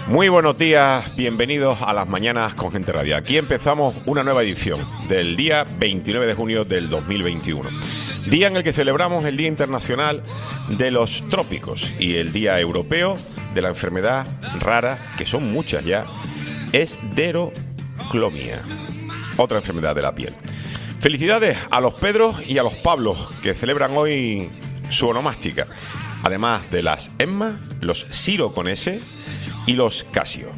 Muy buenos días, bienvenidos a las mañanas con Gente Radio. Aquí empezamos una nueva edición del día 29 de junio del 2021. Día en el que celebramos el Día Internacional de los Trópicos y el Día Europeo de la enfermedad rara, que son muchas ya, esderoclomia, otra enfermedad de la piel. Felicidades a los Pedros y a los Pablos que celebran hoy su onomástica, además de las Emma, los Ciro con S y los Casio.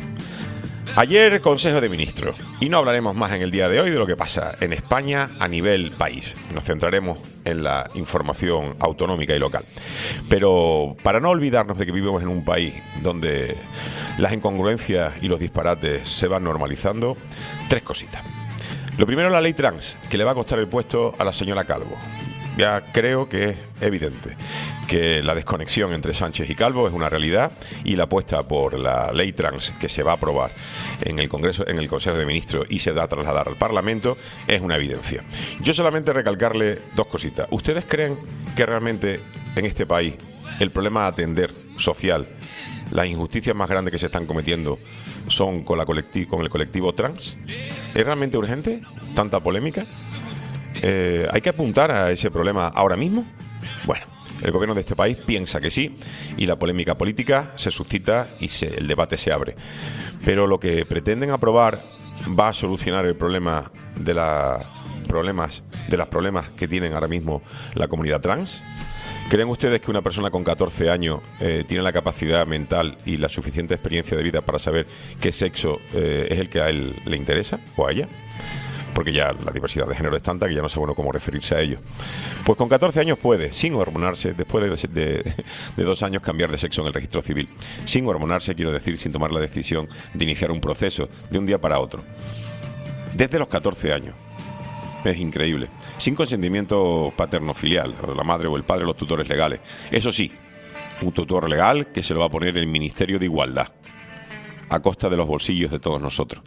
Ayer Consejo de Ministros, y no hablaremos más en el día de hoy de lo que pasa en España a nivel país. Nos centraremos en la información autonómica y local. Pero para no olvidarnos de que vivimos en un país donde las incongruencias y los disparates se van normalizando, tres cositas. Lo primero, la ley trans, que le va a costar el puesto a la señora Calvo. Ya creo que es evidente que la desconexión entre Sánchez y Calvo es una realidad, y la apuesta por la ley trans que se va a aprobar en el Congreso, en el Consejo de Ministros, y se va a trasladar al Parlamento es una evidencia. Yo solamente recalcarle dos cositas. ¿Ustedes creen que realmente en este país el problema a atender social, las injusticias más grandes que se están cometiendo son con el colectivo trans? ¿Es realmente urgente tanta polémica? ¿Hay que apuntar a ese problema ahora mismo? Bueno, el gobierno de este país piensa que sí, y la polémica política se suscita y el debate se abre. Pero lo que pretenden aprobar va a solucionar el problema de los problemas que tienen ahora mismo la comunidad trans. ¿Creen ustedes que una persona con 14 años tiene la capacidad mental y la suficiente experiencia de vida para saber qué sexo es el que a él le interesa o a ella? Porque ya la diversidad de género es tanta que ya no sabe uno cómo referirse a ello. Pues con 14 años puede, sin hormonarse, después de 2 años, cambiar de sexo en el registro civil. Sin hormonarse, quiero decir, sin tomar la decisión de iniciar un proceso de un día para otro. Desde los 14 años. Es increíble. Sin consentimiento paterno-filial, la madre o el padre, los tutores legales. Eso sí, un tutor legal que se lo va a poner el Ministerio de Igualdad, a costa de los bolsillos de todos nosotros.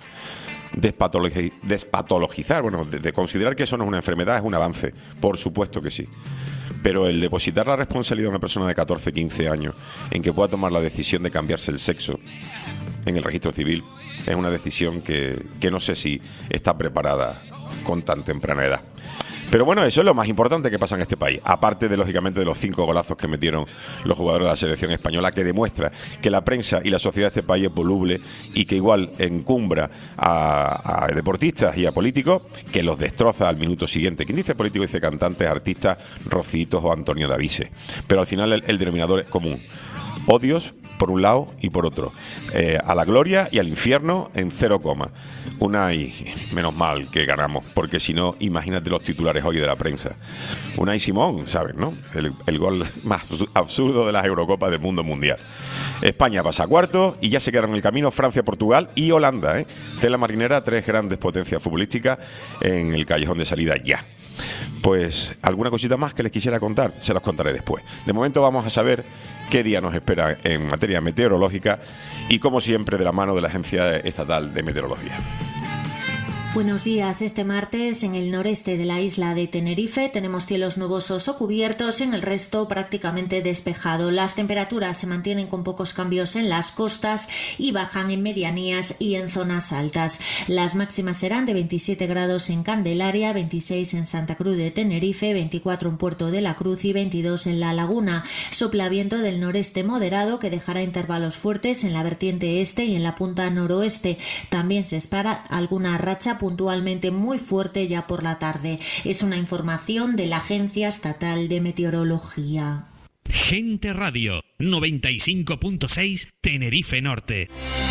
Despatologizar, bueno, de considerar que eso no es una enfermedad es un avance, por supuesto que sí. Pero el depositar la responsabilidad a una persona de 14, 15 años en que pueda tomar la decisión de cambiarse el sexo en el registro civil es una decisión que no sé si está preparada con tan temprana edad. Pero bueno, eso es lo más importante que pasa en este país, aparte de, lógicamente, de los 5 golazos que metieron los jugadores de la selección española, que demuestra que la prensa y la sociedad de este país es voluble y que igual encumbra a deportistas y a políticos, que los destroza al minuto siguiente. Quien dice político dice cantantes, artistas, Rocitos o Antonio Davise. Pero al final el denominador es común: odios por un lado y por otro, a la gloria y al infierno en 0 coma. Unai, menos mal que ganamos, porque si no, imagínate los titulares hoy de la prensa. Unai Simón, ¿sabes, no? El gol más absurdo de las Eurocopas del mundo mundial. España pasa a cuartos y ya se quedaron en el camino Francia, Portugal y Holanda, Tela marinera, 3 grandes potencias futbolísticas en el callejón de salida ya. Pues alguna cosita más que les quisiera contar, se las contaré después. De momento vamos a saber qué día nos espera en materia meteorológica y, como siempre, de la mano de la Agencia Estatal de Meteorología. Buenos días. Este martes en el noreste de la isla de Tenerife tenemos cielos nubosos o cubiertos, en el resto prácticamente despejado. Las temperaturas se mantienen con pocos cambios en las costas y bajan en medianías y en zonas altas. Las máximas serán de 27 grados en Candelaria, 26 en Santa Cruz de Tenerife, 24 en Puerto de la Cruz y 22 en La Laguna. Sopla viento del noreste moderado que dejará intervalos fuertes en la vertiente este y en la punta noroeste. También se espera alguna racha puntualmente muy fuerte ya por la tarde. Es una información de la Agencia Estatal de Meteorología. Gente Radio 95.6 Tenerife Norte.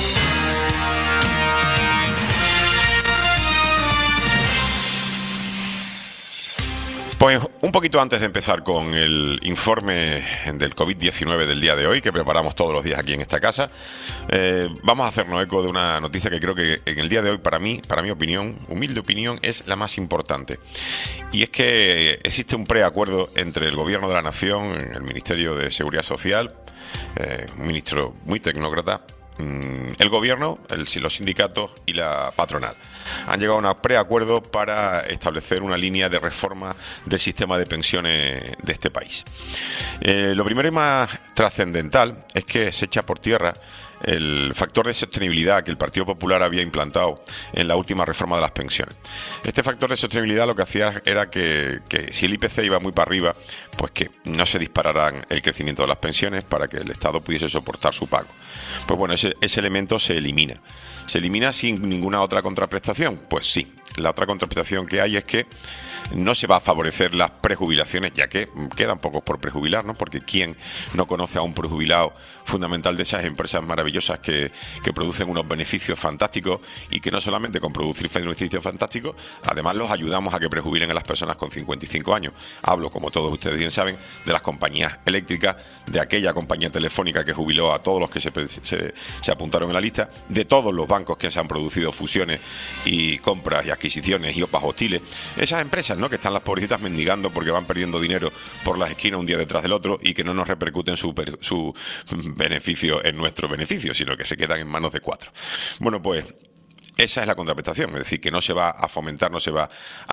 Pues un poquito antes de empezar con el informe del COVID-19 del día de hoy, que preparamos todos los días aquí en esta casa, vamos a hacernos eco de una noticia que creo que en el día de hoy, para mi opinión, humilde opinión, es la más importante. Y es que existe un preacuerdo entre el Gobierno de la Nación, el Ministerio de Seguridad Social, un ministro muy tecnócrata, el Gobierno, los sindicatos y la patronal. Han llegado a un preacuerdo para establecer una línea de reforma del sistema de pensiones de este país. Lo primero y más trascendental es que se echa por tierra el factor de sostenibilidad que el Partido Popular había implantado en la última reforma de las pensiones. Este factor de sostenibilidad lo que hacía era que si el IPC iba muy para arriba, pues que no se dispararan el crecimiento de las pensiones para que el Estado pudiese soportar su pago. Pues bueno, ese elemento se elimina. ¿Se elimina sin ninguna otra contraprestación? Pues sí. La otra contraprestación que hay es que no se va a favorecer las prejubilaciones, ya que quedan pocos por prejubilar, ¿no? Porque ¿quién no conoce a un prejubilado fundamental de esas empresas maravillosas que producen unos beneficios fantásticos y que no solamente con producir beneficios fantásticos, además los ayudamos a que prejubilen a las personas con 55 años? Hablo, como todos ustedes bien saben, de las compañías eléctricas, de aquella compañía telefónica que jubiló a todos los que se apuntaron en la lista, de todos los bancos que se han producido fusiones y compras y adquisiciones y OPAs hostiles. Esas empresas, ¿no?, que están las pobrecitas mendigando porque van perdiendo dinero por las esquinas un día detrás del otro y que no nos repercuten su beneficio en nuestro beneficio, sino que se quedan en manos de 4. Bueno, pues esa es la contraprestación, es decir, que no se va a fomentar, no se va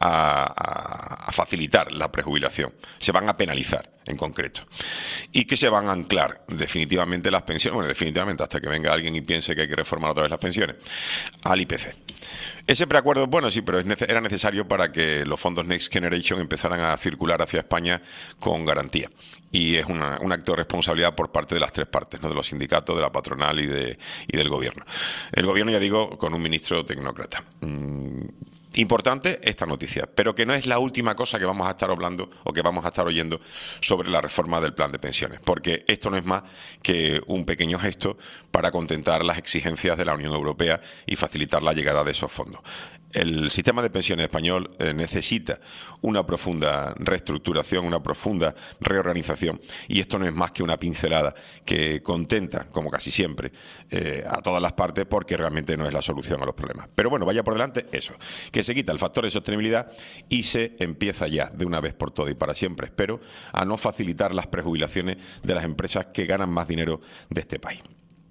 a facilitar la prejubilación, se van a penalizar en concreto. Y que se van a anclar definitivamente las pensiones, bueno, definitivamente hasta que venga alguien y piense que hay que reformar otra vez las pensiones, al IPC. Ese preacuerdo, bueno, sí, pero era necesario para que los fondos Next Generation empezaran a circular hacia España con garantía. Y es un acto de responsabilidad por parte de las tres partes, ¿no?, de los sindicatos, de la patronal y del gobierno. El gobierno, ya digo, con un ministro tecnócrata. Importante esta noticia, pero que no es la última cosa que vamos a estar hablando o que vamos a estar oyendo sobre la reforma del plan de pensiones, porque esto no es más que un pequeño gesto para contentar las exigencias de la Unión Europea y facilitar la llegada de esos fondos. El sistema de pensiones español necesita una profunda reestructuración, una profunda reorganización, y esto no es más que una pincelada que contenta, como casi siempre, a todas las partes, porque realmente no es la solución a los problemas. Pero bueno, vaya por delante eso, que se quita el factor de sostenibilidad y se empieza ya, de una vez por todas y para siempre, espero, a no facilitar las prejubilaciones de las empresas que ganan más dinero de este país.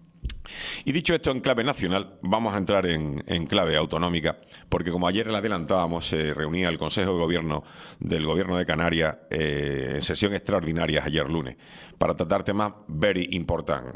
Y dicho esto en clave nacional, vamos a entrar en clave autonómica, porque como ayer le adelantábamos, se reunía el Consejo de Gobierno del Gobierno de Canarias en sesión extraordinaria ayer lunes, para tratar temas very important,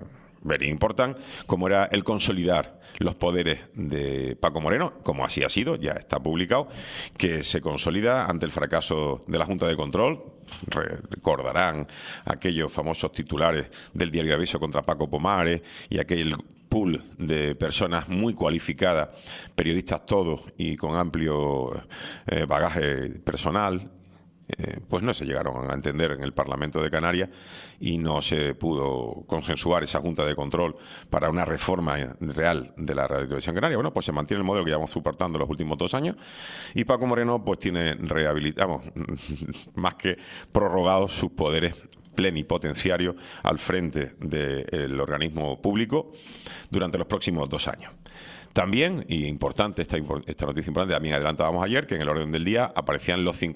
como era el consolidar los poderes de Paco Moreno, como así ha sido, ya está publicado, que se consolida ante el fracaso de la Junta de Control. Recordarán aquellos famosos titulares del Diario de Aviso contra Paco Pomares y aquel pool de personas muy cualificadas, periodistas todos y con amplio bagaje personal. Pues no se llegaron a entender en el Parlamento de Canarias y no se pudo consensuar esa Junta de Control para una reforma real de la radiotelevisión canaria. Bueno, pues se mantiene el modelo que llevamos soportando los últimos 2 años y Paco Moreno pues tiene más que prorrogados sus poderes plenipotenciarios al frente del organismo público durante los próximos 2 años. También, y importante, esta noticia importante, también adelantábamos ayer que en el orden del día aparecían los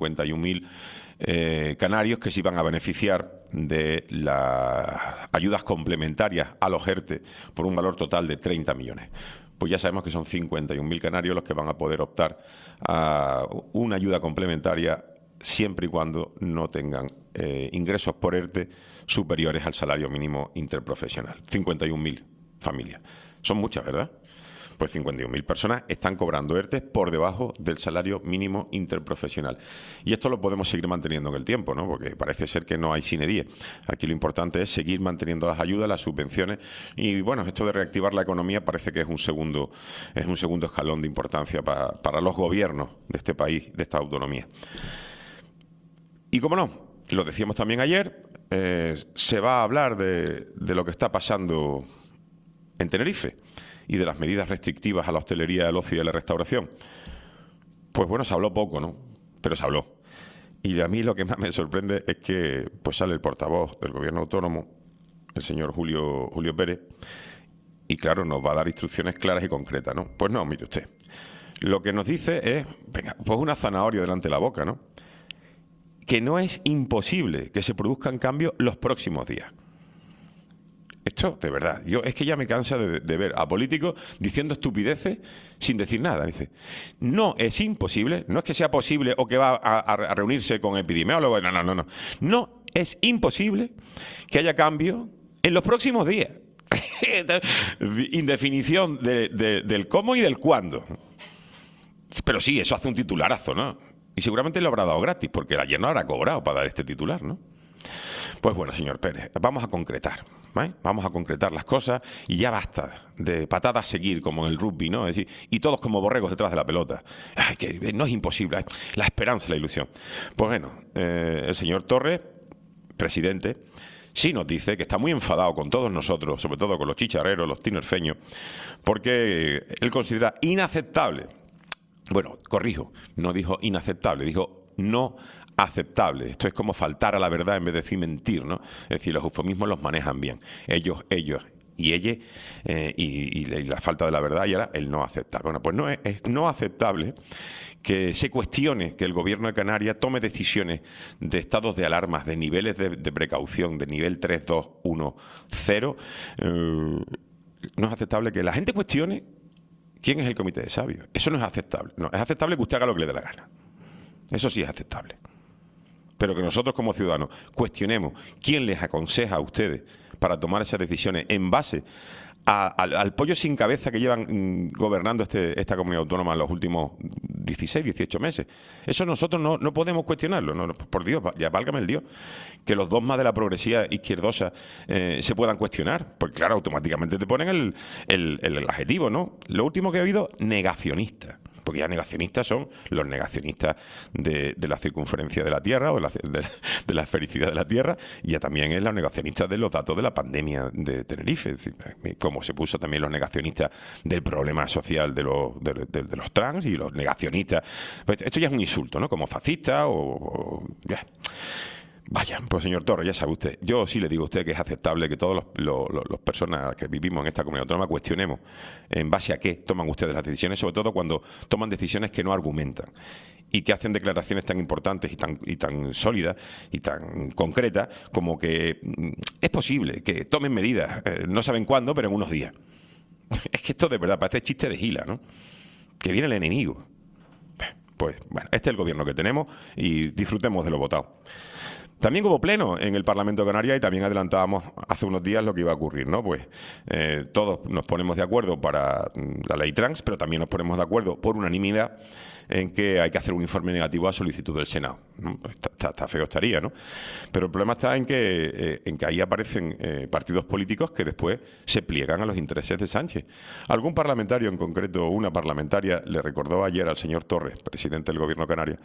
51.000 canarios que se iban a beneficiar de las ayudas complementarias a los ERTE por un valor total de 30 millones. Pues ya sabemos que son 51.000 canarios los que van a poder optar a una ayuda complementaria siempre y cuando no tengan ingresos por ERTE superiores al salario mínimo interprofesional. 51.000 familias. Son muchas, ¿verdad? Pues 51.000 personas están cobrando ERTE por debajo del salario mínimo interprofesional. Y esto lo podemos seguir manteniendo en el tiempo, ¿no? Porque parece ser que no hay sine die. Aquí lo importante es seguir manteniendo las ayudas, las subvenciones. Y bueno, esto de reactivar la economía parece que es un segundo escalón de importancia para los gobiernos de este país, de esta autonomía. Y como no, lo decíamos también ayer, se va a hablar de lo que está pasando en Tenerife y de las medidas restrictivas a la hostelería, al ocio y a la restauración. Pues bueno, se habló poco, ¿no? Pero se habló. Y a mí lo que más me sorprende es que pues sale el portavoz del gobierno autónomo, el señor Julio Pérez, y claro, nos va a dar instrucciones claras y concretas, ¿no? Pues no, mire usted. Lo que nos dice es, venga, pues una zanahoria delante de la boca, ¿no? Que no es imposible que se produzcan cambios los próximos días. Esto, de verdad, es que ya me cansa de ver a políticos diciendo estupideces sin decir nada. Dice, no es imposible, no es que sea posible o que va a reunirse con epidemiólogos, no. No es imposible que haya cambio en los próximos días. Indefinición del cómo y del cuándo. Pero sí, eso hace un titularazo, ¿no? Y seguramente lo habrá dado gratis, porque ayer no habrá cobrado para dar este titular, ¿no? Pues bueno, señor Pérez, vamos a concretar, ¿vale? Vamos a concretar las cosas y ya basta de patadas a seguir como en el rugby, ¿no? Es decir, y todos como borregos detrás de la pelota. Ay, que no es imposible, la esperanza, la ilusión. Pues bueno, el señor Torres, presidente, sí nos dice que está muy enfadado con todos nosotros, sobre todo con los chicharreros, los tinerfeños, porque él considera inaceptable. Bueno, corrijo, no dijo inaceptable, dijo no aceptable. Esto es como faltar a la verdad en vez de decir mentir, ¿no? Es decir, los eufemismos los manejan bien. Ellos y ella, y la falta de la verdad y ahora el no aceptable. Bueno, pues no es no aceptable que se cuestione que el gobierno de Canarias tome decisiones de estados de alarmas, de niveles de precaución, de nivel 3, 2, 1, 0. No es aceptable que la gente cuestione quién es el comité de sabios. Eso no es aceptable. No, es aceptable que usted haga lo que le dé la gana. Eso sí es aceptable. Pero que nosotros como ciudadanos cuestionemos quién les aconseja a ustedes para tomar esas decisiones en base al pollo sin cabeza que llevan gobernando esta comunidad autónoma en los últimos 16, 18 meses. Eso nosotros no podemos cuestionarlo. No, por Dios, ya válgame el Dios. Que los dogmas de la progresía izquierdosa se puedan cuestionar. Porque claro, automáticamente te ponen el adjetivo, ¿no? Lo último que he oído, negacionista. Porque ya negacionistas son los negacionistas de la circunferencia de la Tierra o de la esfericidad de la Tierra, y ya también es los negacionistas de los datos de la pandemia de Tenerife, es decir, como se puso también los negacionistas del problema social de los trans y los negacionistas. Pues esto ya es un insulto, ¿no? Como fascista ya. Vaya, pues señor Torres, ya sabe usted, yo sí le digo a usted que es aceptable que todas las personas que vivimos en esta comunidad autónoma cuestionemos en base a qué toman ustedes las decisiones, sobre todo cuando toman decisiones que no argumentan y que hacen declaraciones tan importantes y tan sólidas y tan concretas como que es posible que tomen medidas, no saben cuándo, pero en unos días. Es que esto de verdad parece chiste de Gila, ¿no? Que viene el enemigo. Pues bueno, este es el gobierno que tenemos y disfrutemos de lo votado. También hubo pleno en el Parlamento de Canarias y también adelantábamos hace unos días lo que iba a ocurrir, ¿no? Pues todos nos ponemos de acuerdo para la ley trans, pero también nos ponemos de acuerdo por unanimidad en que hay que hacer un informe negativo a solicitud del Senado, ¿no? Está feo estaría, ¿no? Pero el problema está en que ahí aparecen partidos políticos que después se pliegan a los intereses de Sánchez. Algún parlamentario, en concreto una parlamentaria, le recordó ayer al señor Torres, presidente del Gobierno de Canarias,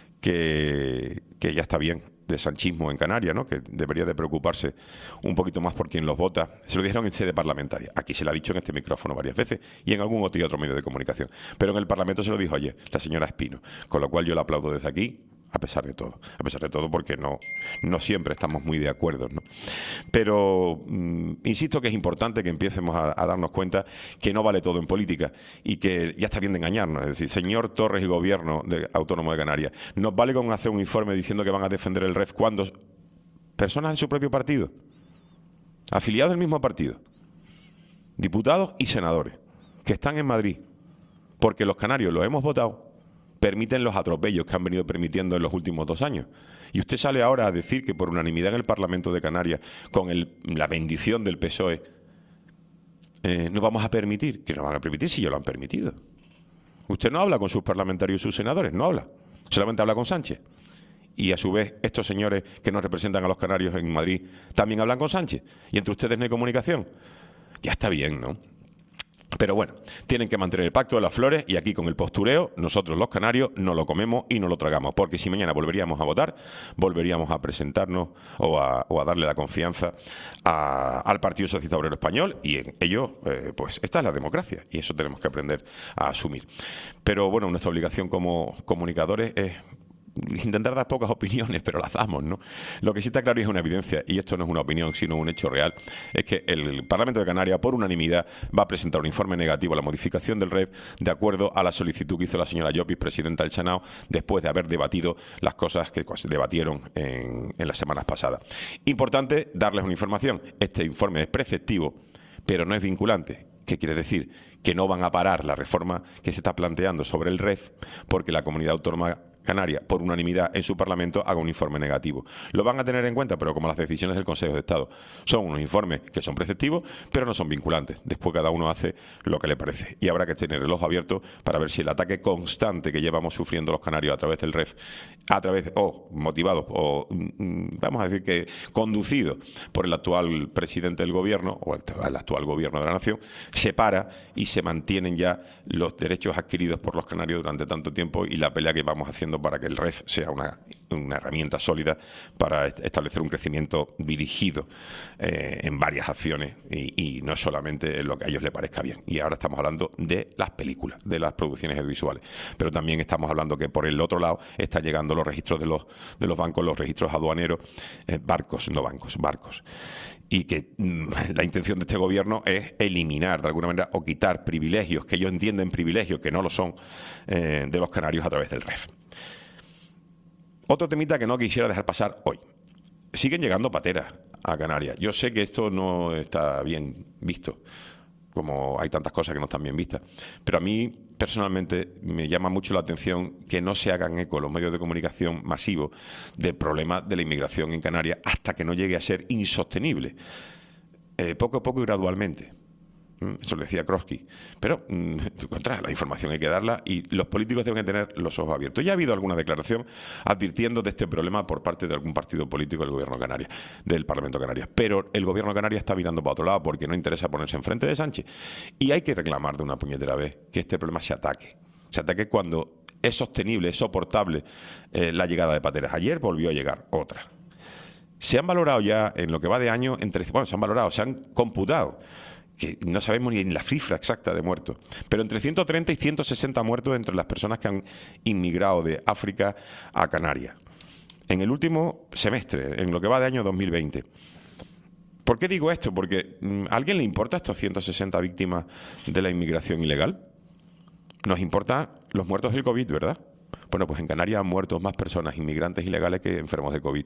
que ya está bien de sanchismo en Canarias, ¿no? Que debería de preocuparse un poquito más por quien los vota. Se lo dijeron en sede parlamentaria. Aquí se lo ha dicho en este micrófono varias veces y en algún otro medio de comunicación. Pero en el Parlamento se lo dijo ayer la señora Espino, con lo cual yo la aplaudo desde aquí, a pesar de todo. A pesar de todo, porque no siempre estamos muy de acuerdo, ¿no? Pero insisto que es importante que empecemos a darnos cuenta que no vale todo en política y que ya está bien de engañarnos. Es decir, señor Torres y Gobierno Autónomo de Canarias, ¿nos vale con hacer un informe diciendo que van a defender el REF cuando personas en su propio partido, afiliados del mismo partido, diputados y senadores, que están en Madrid, porque los canarios los hemos votado, permiten los atropellos que han venido permitiendo en los últimos 2 años? Y usted sale ahora a decir que por unanimidad en el Parlamento de Canarias, con la bendición del PSOE, no vamos a permitir. ¿Que no van a permitir si ya lo han permitido? Usted no habla con sus parlamentarios y sus senadores, no habla. Solamente habla con Sánchez. Y a su vez, estos señores que nos representan a los canarios en Madrid también hablan con Sánchez. Y entre ustedes no hay comunicación. Ya está bien, ¿no? Pero bueno, tienen que mantener el pacto de las flores y aquí con el postureo, nosotros los canarios no lo comemos y no lo tragamos, porque si mañana volveríamos a votar, volveríamos a presentarnos o a darle la confianza al Partido Socialista Obrero Español y en ello, pues esta es la democracia y eso tenemos que aprender a asumir. Pero bueno, nuestra obligación como comunicadores es intentar dar pocas opiniones, pero las damos, ¿no? Lo que sí está claro y es una evidencia, y esto no es una opinión, sino un hecho real, es que el Parlamento de Canarias, por unanimidad, va a presentar un informe negativo a la modificación del REF de acuerdo a la solicitud que hizo la señora Llopis, presidenta del Senado, después de haber debatido las cosas que se debatieron en las semanas pasadas. Importante darles una información. Este informe es preceptivo, pero no es vinculante. ¿Qué quiere decir? Que no van a parar la reforma que se está planteando sobre el REF porque la comunidad autónoma Canarias, por unanimidad en su Parlamento, haga un informe negativo. Lo van a tener en cuenta, pero como las decisiones del Consejo de Estado son unos informes que son preceptivos, pero no son vinculantes. Después cada uno hace lo que le parece. Y habrá que tener el ojo abierto para ver si el ataque constante que llevamos sufriendo los canarios a través del REF, motivado, o vamos a decir que conducido por el actual presidente del gobierno, o el actual gobierno de la nación, se para y se mantienen ya los derechos adquiridos por los canarios durante tanto tiempo y la pelea que vamos haciendo para que el REF sea una herramienta sólida para establecer un crecimiento dirigido en varias acciones y no solamente en lo que a ellos les parezca bien. Y ahora estamos hablando de las películas, de las producciones audiovisuales, pero también estamos hablando que por el otro lado están llegando los registros de los bancos, los registros aduaneros, barcos, y que la intención de este gobierno es eliminar de alguna manera o quitar privilegios que ellos entienden privilegios que no lo son de los canarios a través del REF. Otro temita que no quisiera dejar pasar hoy. Siguen llegando pateras a Canarias. Yo sé que esto no está bien visto, como hay tantas cosas que no están bien vistas, pero a mí personalmente me llama mucho la atención que no se hagan eco los medios de comunicación masivos del problema de la inmigración en Canarias hasta que no llegue a ser insostenible, poco a poco y gradualmente. Eso lo decía Kroski. Pero la información hay que darla y los políticos deben tener los ojos abiertos. Ya ha habido alguna declaración advirtiendo de este problema por parte de algún partido político del gobierno de Canarias, del Parlamento de Canarias. Pero el gobierno de Canarias está mirando para otro lado porque no interesa ponerse enfrente de Sánchez. Y hay que reclamar de una puñetera vez que este problema se ataque. Se ataque cuando es sostenible, es soportable la llegada de pateras. Ayer volvió a llegar otra. Se han valorado ya en lo que va de año, se han computado, que no sabemos ni la cifra exacta de muertos, pero entre 130 y 160 muertos entre las personas que han inmigrado de África a Canarias en el último semestre, en lo que va de año 2020. ¿Por qué digo esto? Porque ¿a alguien le importa estos 160 víctimas de la inmigración ilegal? Nos importan los muertos del COVID, ¿verdad? Bueno, pues en Canarias han muerto más personas inmigrantes ilegales que enfermos de COVID.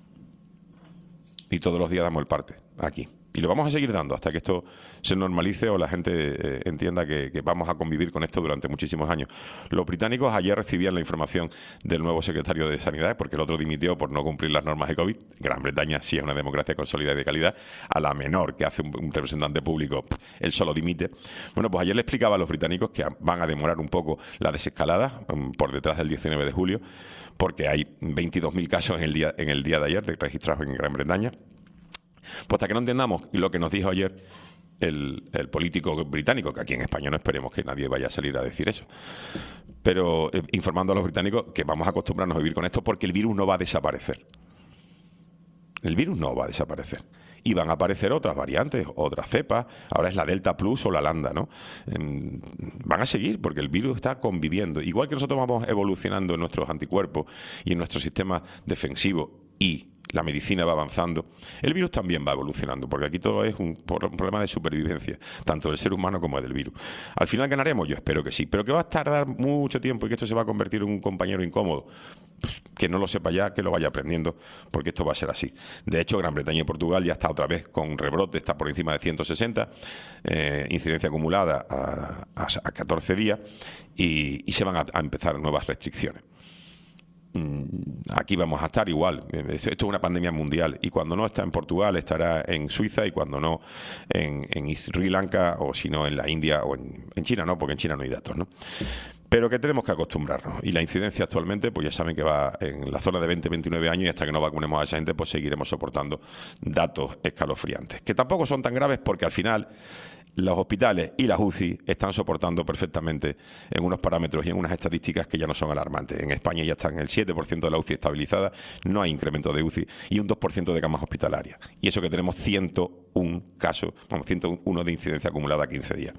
Y todos los días damos el parte aquí. Y lo vamos a seguir dando hasta que esto se normalice o la gente entienda que vamos a convivir con esto durante muchísimos años. Los británicos ayer recibían la información del nuevo secretario de Sanidad, porque el otro dimitió por no cumplir las normas de COVID. Gran Bretaña sí es una democracia consolidada y de calidad. A la menor que hace un representante público, él solo dimite. Bueno, pues ayer le explicaba a los británicos que van a demorar un poco la desescalada por detrás del 19 de julio, porque hay 22.000 casos en el día de ayer registrados en Gran Bretaña. Pues hasta que no entendamos lo que nos dijo ayer el político británico, que aquí en España no esperemos que nadie vaya a salir a decir eso, pero informando a los británicos que vamos a acostumbrarnos a vivir con esto porque el virus no va a desaparecer. El virus no va a desaparecer. Y van a aparecer otras variantes, otras cepas. Ahora es la Delta Plus o la Lambda, ¿no? Van a seguir porque el virus está conviviendo. Igual que nosotros vamos evolucionando en nuestros anticuerpos y en nuestro sistema defensivo y la medicina va avanzando, el virus también va evolucionando, porque aquí todo es un problema de supervivencia, tanto del ser humano como del virus. Al final ganaremos, yo espero que sí, pero que va a tardar mucho tiempo y que esto se va a convertir en un compañero incómodo. Pues que no lo sepa ya, que lo vaya aprendiendo, porque esto va a ser así. De hecho, Gran Bretaña y Portugal ya está otra vez con rebrote, está por encima de 160, incidencia acumulada a 14 días, y se van a empezar nuevas restricciones. Aquí vamos a estar igual. Esto es una pandemia mundial y cuando no está en Portugal estará en Suiza y cuando no en Sri Lanka o si no en la India o en China, no, porque en China no hay datos, ¿no? Pero que tenemos que acostumbrarnos y la incidencia actualmente pues ya saben que va en la zona de 20-29 años y hasta que no vacunemos a esa gente pues seguiremos soportando datos escalofriantes, que tampoco son tan graves porque al final los hospitales y las UCI están soportando perfectamente en unos parámetros y en unas estadísticas que ya no son alarmantes. En España ya están el 7% de la UCI estabilizada, no hay incremento de UCI y un 2% de camas hospitalarias. Y eso que tenemos 101 casos, 101 de incidencia acumulada a 15 días.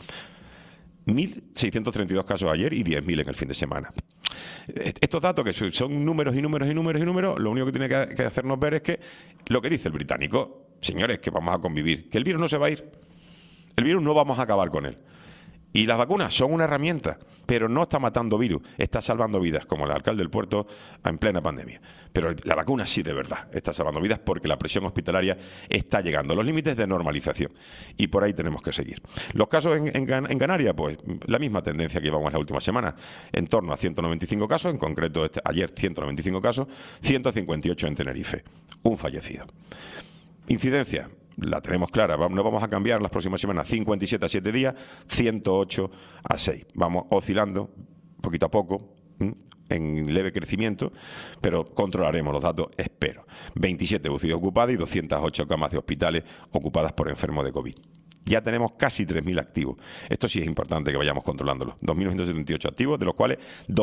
1.632 casos ayer y 10.000 en el fin de semana. Estos datos que son números y números y números y números, lo único que tiene que hacernos ver es que lo que dice el británico, señores, que vamos a convivir, que el virus no se va a ir. El virus no vamos a acabar con él. Y las vacunas son una herramienta, pero no está matando virus, está salvando vidas, como el alcalde del puerto en plena pandemia. Pero la vacuna sí, de verdad, está salvando vidas porque la presión hospitalaria está llegando a los límites de normalización. Y por ahí tenemos que seguir. Los casos en Canarias, pues la misma tendencia que llevamos la última semana, en torno a 195 casos, en concreto ayer 195 casos, 158 en Tenerife, un fallecido. Incidencia. La tenemos clara, no vamos a cambiar en las próximas semanas, 57 a 7 días, 108 a 6. Vamos oscilando poquito a poco, en leve crecimiento, pero controlaremos los datos, espero. 27 UCI ocupadas y 208 camas de hospitales ocupadas por enfermos de COVID. Ya tenemos casi 3.000 activos. Esto sí es importante que vayamos controlándolo. 2.978 activos, de los cuales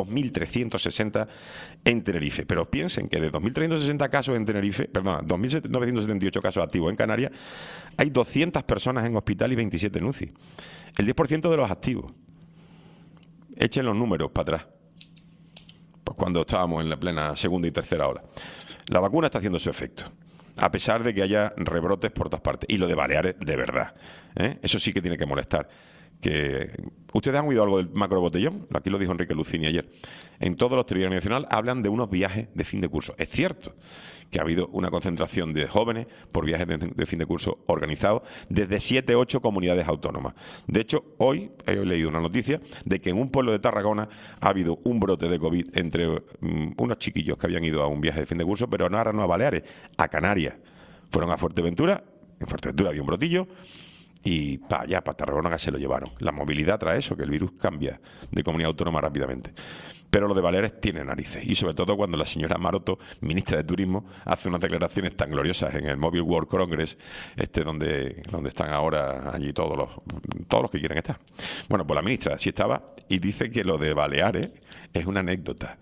2.360 en Tenerife. Pero piensen que de 2.360 casos en Tenerife, perdón, 2.978 casos activos en Canarias, hay 200 personas en hospital y 27 en UCI. El 10% de los activos. Echen los números para atrás. Pues cuando estábamos en la plena segunda y tercera ola. La vacuna está haciendo su efecto, a pesar de que haya rebrotes por todas partes. Y lo de Baleares, de verdad, eso sí que tiene que molestar. Que ¿ustedes han oído algo del macrobotellón? Aquí lo dijo Enrique Lucini ayer. En todos los telediarios nacionales hablan de unos viajes de fin de curso. Es cierto que ha habido una concentración de jóvenes por viajes de fin de curso organizados desde 7 u 8 comunidades autónomas. De hecho, hoy he leído una noticia de que en un pueblo de Tarragona ha habido un brote de COVID entre unos chiquillos que habían ido a un viaje de fin de curso, pero no ahora no a Baleares, a Canarias. Fueron a Fuerteventura, en Fuerteventura había un brotillo, y para allá, para Tarragona, se lo llevaron. La movilidad trae eso, que el virus cambia de comunidad autónoma rápidamente. Pero lo de Baleares tiene narices. Y sobre todo cuando la señora Maroto, ministra de Turismo, hace unas declaraciones tan gloriosas en el Mobile World Congress, donde están ahora allí todos los que quieren estar. Bueno, pues la ministra sí estaba y dice que lo de Baleares es una anécdota.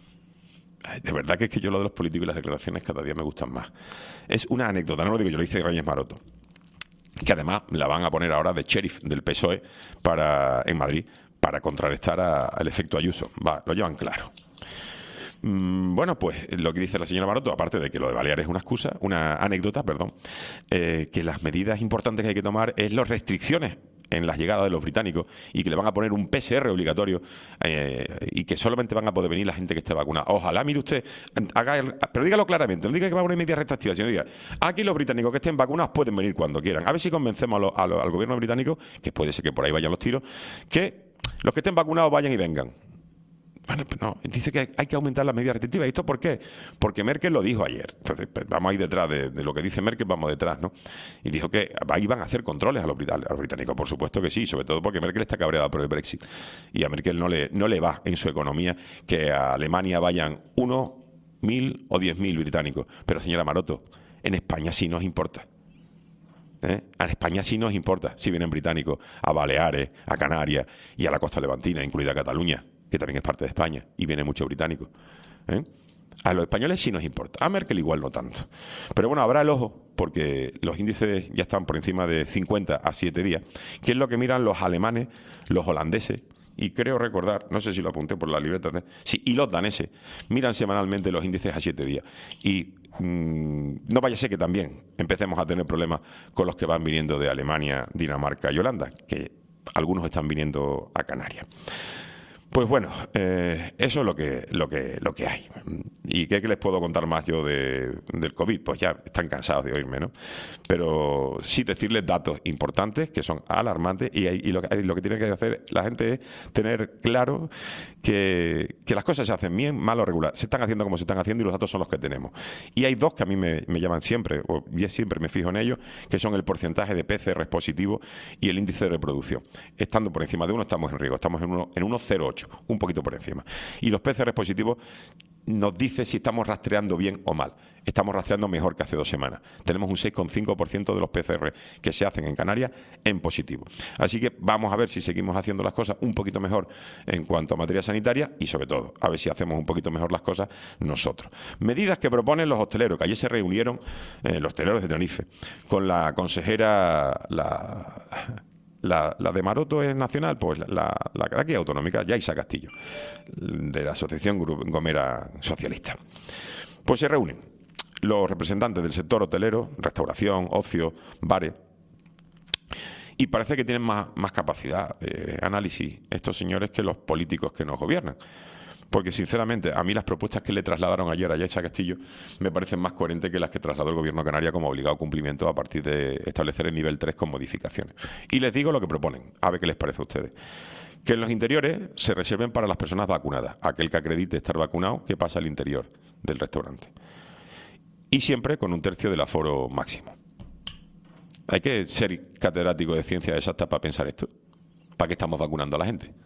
De verdad que es que yo lo de los políticos y las declaraciones cada día me gustan más. Es una anécdota, no lo digo yo, lo dice Reyes Maroto, que además la van a poner ahora de sheriff del PSOE en Madrid para contrarrestar al efecto Ayuso. Lo llevan claro. Bueno, pues lo que dice la señora Maroto, aparte de que lo de Baleares es una anécdota, que las medidas importantes que hay que tomar es las restricciones en las llegadas de los británicos y que le van a poner un PCR obligatorio y que solamente van a poder venir la gente que esté vacunada. Ojalá, mire usted, pero dígalo claramente, no diga que va a haber medidas restrictivas, sino diga, aquí los británicos que estén vacunados pueden venir cuando quieran. A ver si convencemos al gobierno británico, que puede ser que por ahí vayan los tiros, que los que estén vacunados vayan y vengan. Bueno, pues no, dice que hay que aumentar las medidas restrictivas. ¿Y esto por qué? Porque Merkel lo dijo ayer. Entonces, pues vamos ahí detrás de lo que dice Merkel, vamos detrás, ¿no? Y dijo que ahí van a hacer controles a los británicos, por supuesto que sí, sobre todo porque Merkel está cabreada por el Brexit. Y a Merkel no le va en su economía que a Alemania vayan 1, 1.000 o 10.000 británicos. Pero, señora Maroto, en España sí nos importa. A España sí nos importa si vienen británicos a Baleares, a Canarias y a la costa levantina, incluida Cataluña, que también es parte de España, y viene mucho británico. A los españoles sí nos importa, a Merkel igual no tanto. Pero bueno, habrá el ojo, porque los índices ya están por encima de 50 a 7 días, que es lo que miran los alemanes, los holandeses, y creo recordar, no sé si lo apunté por la libreta, sí, y los daneses, miran semanalmente los índices a 7 días. Y no vaya a ser que también empecemos a tener problemas con los que van viniendo de Alemania, Dinamarca y Holanda, que algunos están viniendo a Canarias. Pues bueno, eso es lo que hay. ¿Y qué les puedo contar más yo del COVID? Pues ya están cansados de oírme, ¿no? Pero sí decirles datos importantes que son alarmantes y lo que tiene que hacer la gente es tener claro que las cosas se hacen bien, mal o regular. Se están haciendo como se están haciendo y los datos son los que tenemos. Y hay dos que a mí me llaman siempre, o yo siempre me fijo en ellos, que son el porcentaje de PCR positivo y el índice de reproducción. Estando por encima de 1 estamos en riesgo, estamos en 1,08. Un poquito por encima. Y los PCR positivos nos dice si estamos rastreando bien o mal. Estamos rastreando mejor que hace 2 semanas. Tenemos un 6,5% de los PCR que se hacen en Canarias en positivo. Así que vamos a ver si seguimos haciendo las cosas un poquito mejor en cuanto a materia sanitaria y sobre todo a ver si hacemos un poquito mejor las cosas nosotros. Medidas que proponen los hosteleros, que ayer se reunieron los hosteleros de Tenerife con la consejera, la de Maroto es nacional, pues la de aquí autonómica, Yaisa Castillo, de la Asociación Gomera Socialista. Pues se reúnen los representantes del sector hotelero, restauración, ocio, bares, Y parece que tienen más capacidad de análisis estos señores que los políticos que nos gobiernan. Porque, sinceramente, a mí las propuestas que le trasladaron ayer a Yaiza Castillo me parecen más coherentes que las que trasladó el Gobierno de Canarias como obligado cumplimiento a partir de establecer el nivel 3 con modificaciones. Y les digo lo que proponen, a ver qué les parece a ustedes. Que en los interiores se reserven para las personas vacunadas. Aquel que acredite estar vacunado, que pasa al interior del restaurante. Y siempre con 1/3 del aforo máximo. Hay que ser catedrático de ciencias exactas para pensar esto. ¿Para qué estamos vacunando a la gente?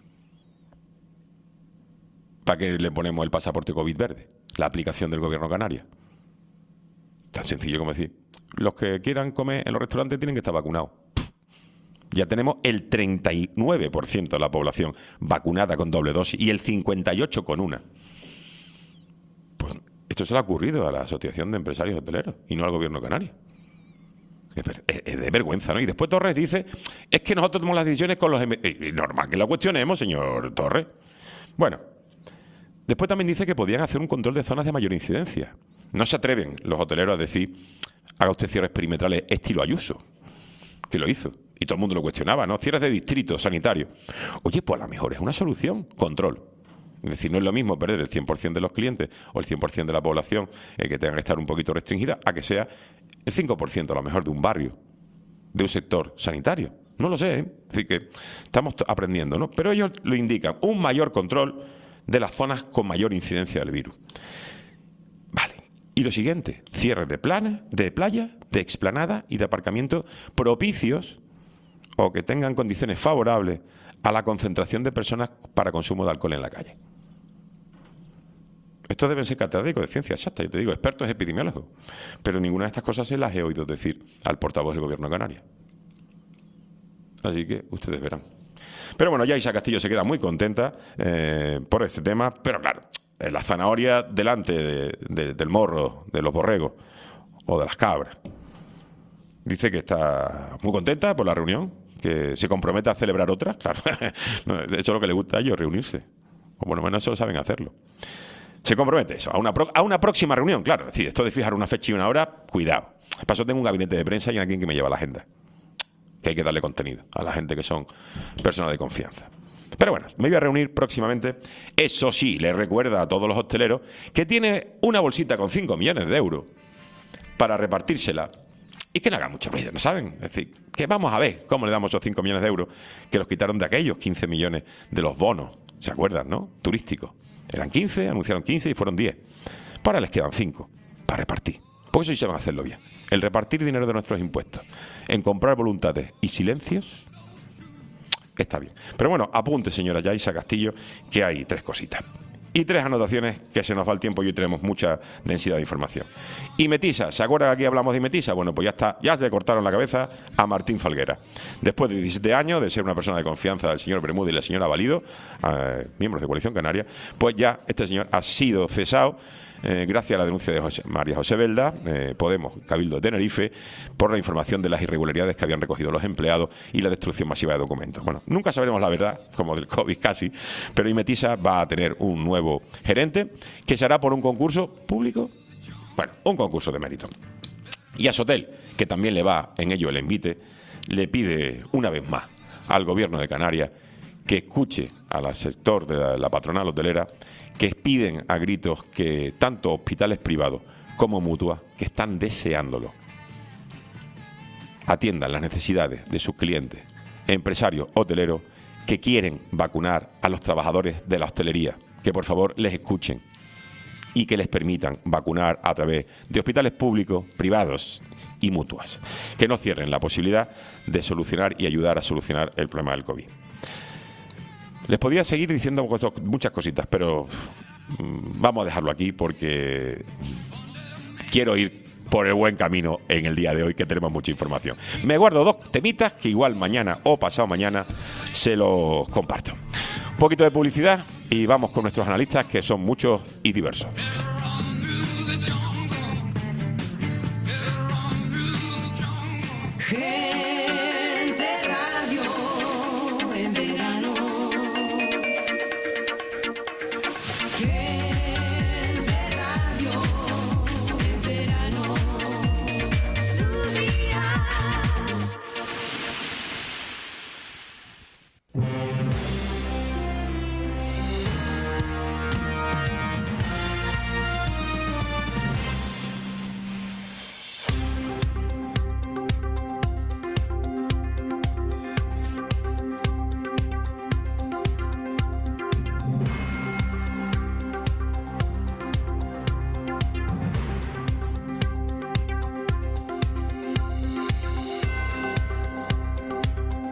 ¿Para qué le ponemos el pasaporte COVID verde? La aplicación del Gobierno de Canarias. Tan sencillo como decir, los que quieran comer en los restaurantes tienen que estar vacunados. Ya tenemos el 39% de la población vacunada con doble dosis y el 58% con una. Pues esto se le ha ocurrido a la Asociación de Empresarios Hoteleros y no al Gobierno de Canarias. Es de vergüenza, ¿no? Y después Torres dice, es que nosotros tomamos las decisiones con los... Normal que lo cuestionemos, señor Torres. Bueno, después también dice que podían hacer un control de zonas de mayor incidencia. No se atreven los hoteleros a decir, haga usted cierres perimetrales estilo Ayuso, que lo hizo. Y todo el mundo lo cuestionaba, ¿no? Cierres de distrito sanitario. Oye, pues a lo mejor es una solución, control. Es decir, no es lo mismo perder el 100% de los clientes o el 100% de la población que tenga que estar un poquito restringida a que sea el 5% a lo mejor de un barrio, de un sector sanitario. No lo sé, ¿eh? Es decir, que estamos aprendiendo, ¿no? Pero ellos lo indican, un mayor control de las zonas con mayor incidencia del virus. Vale. Y lo siguiente, cierres de playa, de explanada y de aparcamiento propicios o que tengan condiciones favorables a la concentración de personas para consumo de alcohol en la calle. Estos deben ser catedráticos de ciencia exacta, yo te digo, expertos epidemiólogos. Pero ninguna de estas cosas se las he oído decir al portavoz del Gobierno de Canarias. Así que ustedes verán. Pero bueno, Yaiza Castillo se queda muy contenta por este tema, pero claro, la zanahoria delante del morro, de los borregos o de las cabras. Dice que está muy contenta por la reunión, que se compromete a celebrar otra, claro. De hecho, lo que le gusta a ellos es reunirse. O bueno, menos eso saben hacerlo. Se compromete eso, a una próxima reunión, claro. Es decir, esto de fijar una fecha y una hora, cuidado. Para eso tengo un gabinete de prensa y alguien que me lleva la agenda. Que hay que darle contenido a la gente que son personas de confianza. Pero bueno, me voy a reunir próximamente. Eso sí, le recuerda a todos los hosteleros que tiene una bolsita con 5 millones de euros para repartírsela. Y que no haga mucho ruido, ¿no saben? Es decir, que vamos a ver cómo le damos esos 5 millones de euros que los quitaron de aquellos 15 millones de los bonos, ¿se acuerdan, no? Turísticos. Eran 15, anunciaron 15 y fueron 10. Ahora les quedan 5 para repartir. Por eso sí se van a hacerlo bien. El repartir dinero de nuestros impuestos, en comprar voluntades y silencios, está bien. Pero bueno, apunte, señora Yaiza Castillo, que hay 3 cositas. Y 3 anotaciones, que se nos va el tiempo y hoy tenemos mucha densidad de información. Y Metisa, ¿se acuerdan que aquí hablamos de Metisa? Bueno, pues ya está, ya le cortaron la cabeza a Martín Falguera. Después de 17 años de ser una persona de confianza del señor Bermúdez y la señora Valido, miembros de Coalición Canaria, pues ya este señor ha sido cesado gracias a la denuncia de María José Belda, Podemos, Cabildo de Tenerife, por la información de las irregularidades que habían recogido los empleados y la destrucción masiva de documentos. Bueno, nunca sabremos la verdad, como del COVID casi, pero Imetisa va a tener un nuevo gerente que se hará por un concurso público, bueno, un concurso de mérito. Y a Sotel, que también le va en ello el envite, le pide una vez más al Gobierno de Canarias que escuche al sector de la patronal hotelera, que piden a gritos que tanto hospitales privados como mutuas, que están deseándolo, atiendan las necesidades de sus clientes, empresarios hoteleros que quieren vacunar a los trabajadores de la hostelería, que por favor les escuchen y que les permitan vacunar a través de hospitales públicos, privados y mutuas, que no cierren la posibilidad de solucionar y ayudar a solucionar el problema del COVID. Les podía seguir diciendo muchas cositas, pero vamos a dejarlo aquí porque quiero ir por el buen camino en el día de hoy, que tenemos mucha información. Me guardo 2 temitas que igual mañana o pasado mañana se los comparto. Un poquito de publicidad y vamos con nuestros analistas, que son muchos y diversos.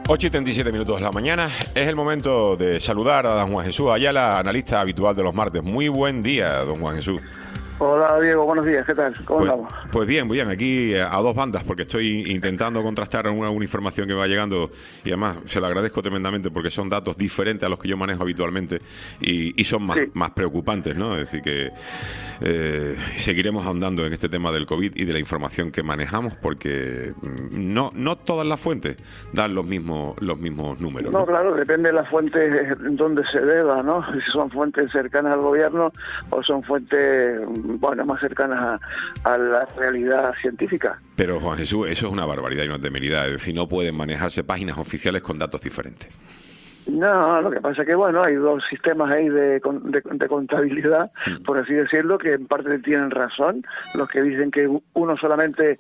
8:37 de la mañana. Es el momento de saludar a don Juan Jesús Ayala, analista habitual de los martes. Muy buen día, don Juan Jesús. Hola Diego, buenos días, ¿qué tal? ¿Cómo andamos? Pues bien, aquí a dos bandas, porque estoy intentando contrastar una información que me va llegando y además se lo agradezco tremendamente porque son datos diferentes a los que yo manejo habitualmente y son más preocupantes, ¿no? Es decir, que seguiremos ahondando en este tema del COVID y de la información que manejamos porque no todas las fuentes dan los mismos números. No, claro, depende de las fuentes donde se deba, ¿no? Si son fuentes cercanas al gobierno o son fuentes más cercanas a la realidad científica. Pero, Juan Jesús, eso es una barbaridad y una temeridad. Es decir, no pueden manejarse páginas oficiales con datos diferentes. No, lo que pasa es que, hay dos sistemas ahí de contabilidad, por así decirlo, que en parte tienen razón. Los que dicen que uno solamente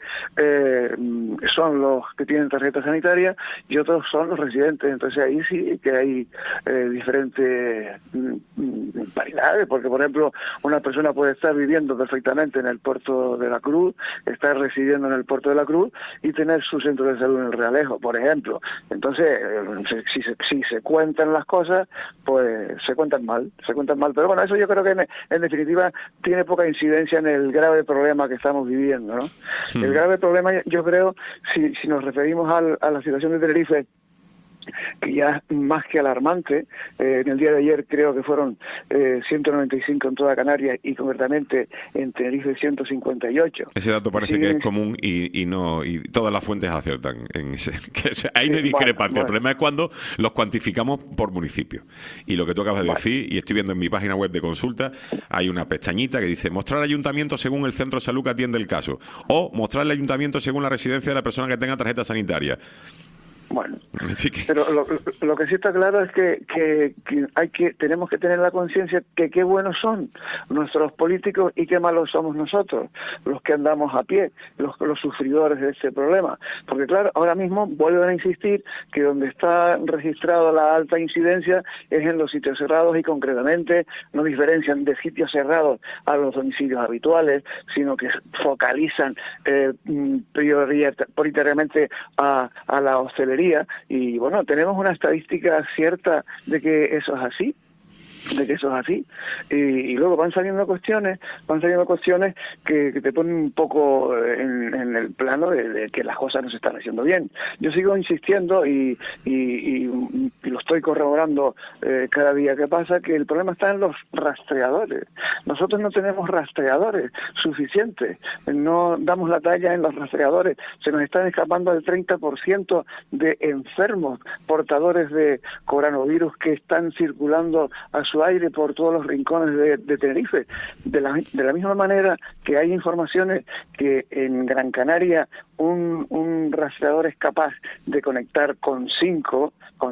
son los que tienen tarjeta sanitaria y otros son los residentes. Entonces ahí sí que hay diferentes paridades, porque, por ejemplo, una persona puede estar viviendo perfectamente en el puerto de la Cruz, estar residiendo en el puerto de la Cruz y tener su centro de salud en el Realejo, por ejemplo. Entonces, si se cuentan las cosas, pues se cuentan mal. Pero bueno, eso yo creo que en definitiva tiene poca incidencia en el grave problema que estamos viviendo, ¿no? Sí. El grave problema, yo creo, si nos referimos a la situación de Tenerife, que ya es más que alarmante. En el día de ayer creo que fueron 195 en toda Canarias y concretamente en Tenerife 158. Ese dato parece que es común y todas las fuentes aciertan en ese. Ahí no hay discrepancia. El problema es cuando los cuantificamos por municipio. Y lo que tú acabas de decir, y estoy viendo en mi página web de consulta, hay una pestañita que dice mostrar ayuntamiento según el centro de salud que atiende el caso o mostrar el ayuntamiento según la residencia de la persona que tenga tarjeta sanitaria. Bueno, pero lo que sí está claro es que tenemos que tener la conciencia que qué buenos son nuestros políticos y qué malos somos nosotros, los que andamos a pie, los sufridores de este problema. Porque claro, ahora mismo vuelven a insistir que donde está registrada la alta incidencia es en los sitios cerrados y concretamente no diferencian de sitios cerrados a los domicilios habituales, sino que focalizan prioritariamente a la hostelería. Y bueno, tenemos una estadística cierta de que eso es así. Y luego van saliendo cuestiones que te ponen un poco en el plano de que las cosas no se están haciendo bien. Yo sigo insistiendo y lo estoy corroborando cada día que pasa, que el problema está en los rastreadores. Nosotros no tenemos rastreadores suficientes, no damos la talla en los rastreadores, se nos están escapando el 30% de enfermos portadores de coronavirus que están circulando a su aire por todos los rincones de Tenerife. De la misma manera que hay informaciones que en Gran Canaria un rastreador es capaz de conectar con cinco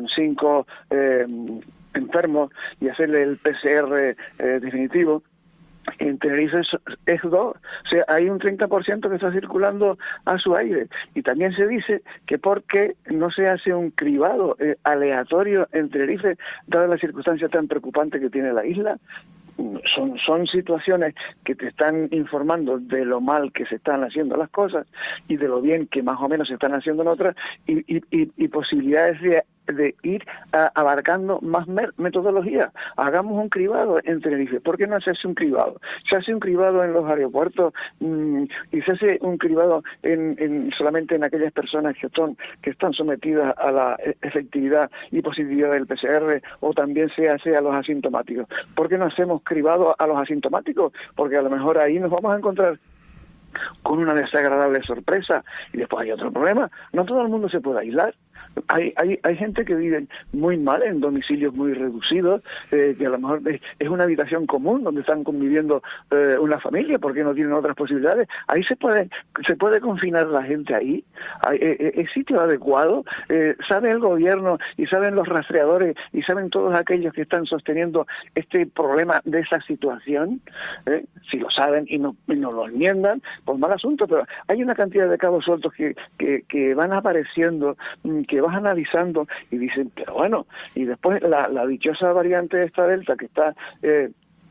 enfermos y hacerle el PCR definitivo. En Tenerife es 2, o sea, hay un 30% que está circulando a su aire. Y también se dice que porque no se hace un cribado aleatorio en Tenerife, dada la circunstancia tan preocupante que tiene la isla. Son situaciones que te están informando de lo mal que se están haciendo las cosas y de lo bien que más o menos se están haciendo en otras y posibilidades de ir abarcando más metodologías. Hagamos un cribado en Tenerife. ¿Por qué no se hace un cribado? Se hace un cribado en los aeropuertos y se hace un cribado solamente en aquellas personas que están sometidas a la efectividad y positividad del PCR, o también se hace a los asintomáticos. ¿Por qué no hacemos cribado a los asintomáticos? Porque a lo mejor ahí nos vamos a encontrar con una desagradable sorpresa. Y después hay otro problema: no todo el mundo se puede aislar. Hay gente que vive muy mal en domicilios muy reducidos, que a lo mejor es una habitación común donde están conviviendo una familia porque no tienen otras posibilidades. Ahí se puede confinar la gente ahí. ¿Es sitio adecuado? ¿Sabe el gobierno y saben los rastreadores y saben todos aquellos que están sosteniendo este problema de esa situación? Si lo saben y no lo enmiendan, pues mal asunto, pero hay una cantidad de cabos sueltos que van apareciendo, que vas analizando y dicen, pero bueno, y después la dichosa variante de esta Delta que está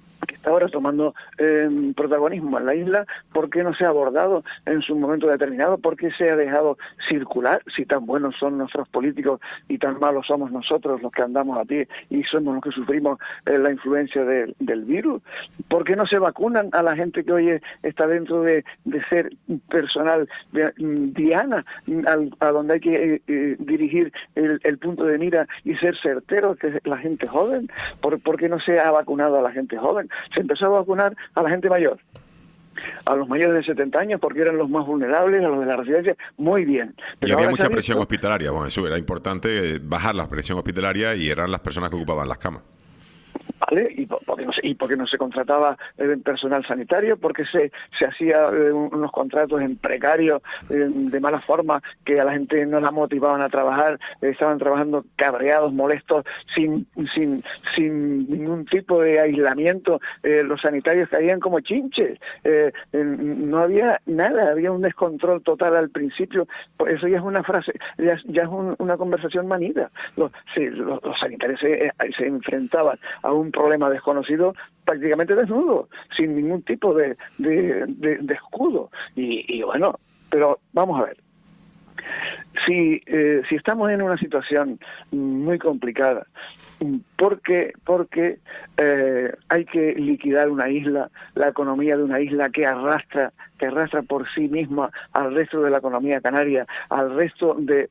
ahora tomando protagonismo en la isla, ¿por qué no se ha abordado en su momento determinado? ¿Por qué se ha dejado circular? Si tan buenos son nuestros políticos y tan malos somos nosotros los que andamos a pie y somos los que sufrimos la influencia del virus. ¿Por qué no se vacunan a la gente que hoy está dentro de ser personal diana, a donde hay que dirigir el punto de mira y ser certeros, que es la gente joven? ¿Por qué no se ha vacunado a la gente joven? Se empezó a vacunar a la gente mayor, a los mayores de 70 años, porque eran los más vulnerables, a los de la residencia, muy bien. Pero y había mucha presión hospitalaria, bueno, eso era importante, bajar la presión hospitalaria, y eran las personas que ocupaban las camas. ¿Vale? Y porque no se contrataba personal sanitario, porque se hacía unos contratos en precario de mala forma, que a la gente no la motivaban a trabajar, estaban trabajando cabreados, molestos, sin ningún tipo de aislamiento, los sanitarios caían como chinches, no había nada, había un descontrol total al principio. Eso ya es una frase, ya es una conversación manida. Los sanitarios se enfrentaban a un problema desconocido prácticamente desnudo, sin ningún tipo de escudo. Y bueno, pero vamos a ver. Si estamos en una situación muy complicada, porque hay que liquidar una isla, la economía de una isla que arrastra por sí misma al resto de la economía canaria, al resto de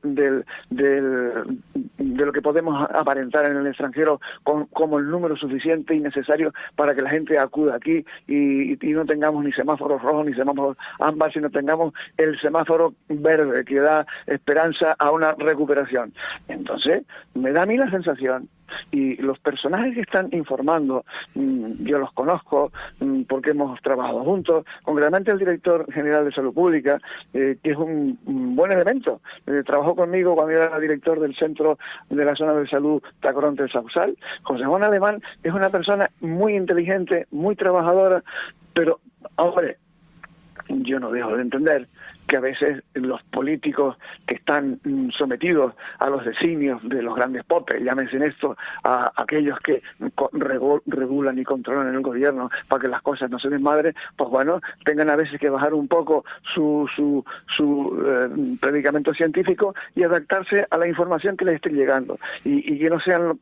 lo que podemos aparentar en el extranjero como el número suficiente y necesario para que la gente acuda aquí y no tengamos ni semáforos rojos ni semáforos ámbar, sino tengamos el semáforo verde que da esperanza a una recuperación. Entonces, me da a mí la sensación, y los personajes que están informando, yo los conozco porque hemos trabajado juntos, concretamente el director general de Salud Pública, que es un buen elemento. Trabajó conmigo cuando era director del centro de la zona de salud Tacoronte del Sausal. José Juan Alemán es una persona muy inteligente, muy trabajadora, pero, hombre, yo no dejo de entender que a veces los políticos que están sometidos a los designios de los grandes popes, llámense en esto a aquellos que regulan y controlan en el gobierno para que las cosas no se desmadren, pues bueno, tengan a veces que bajar un poco su predicamento científico y adaptarse a la información que les esté llegando, y que no sean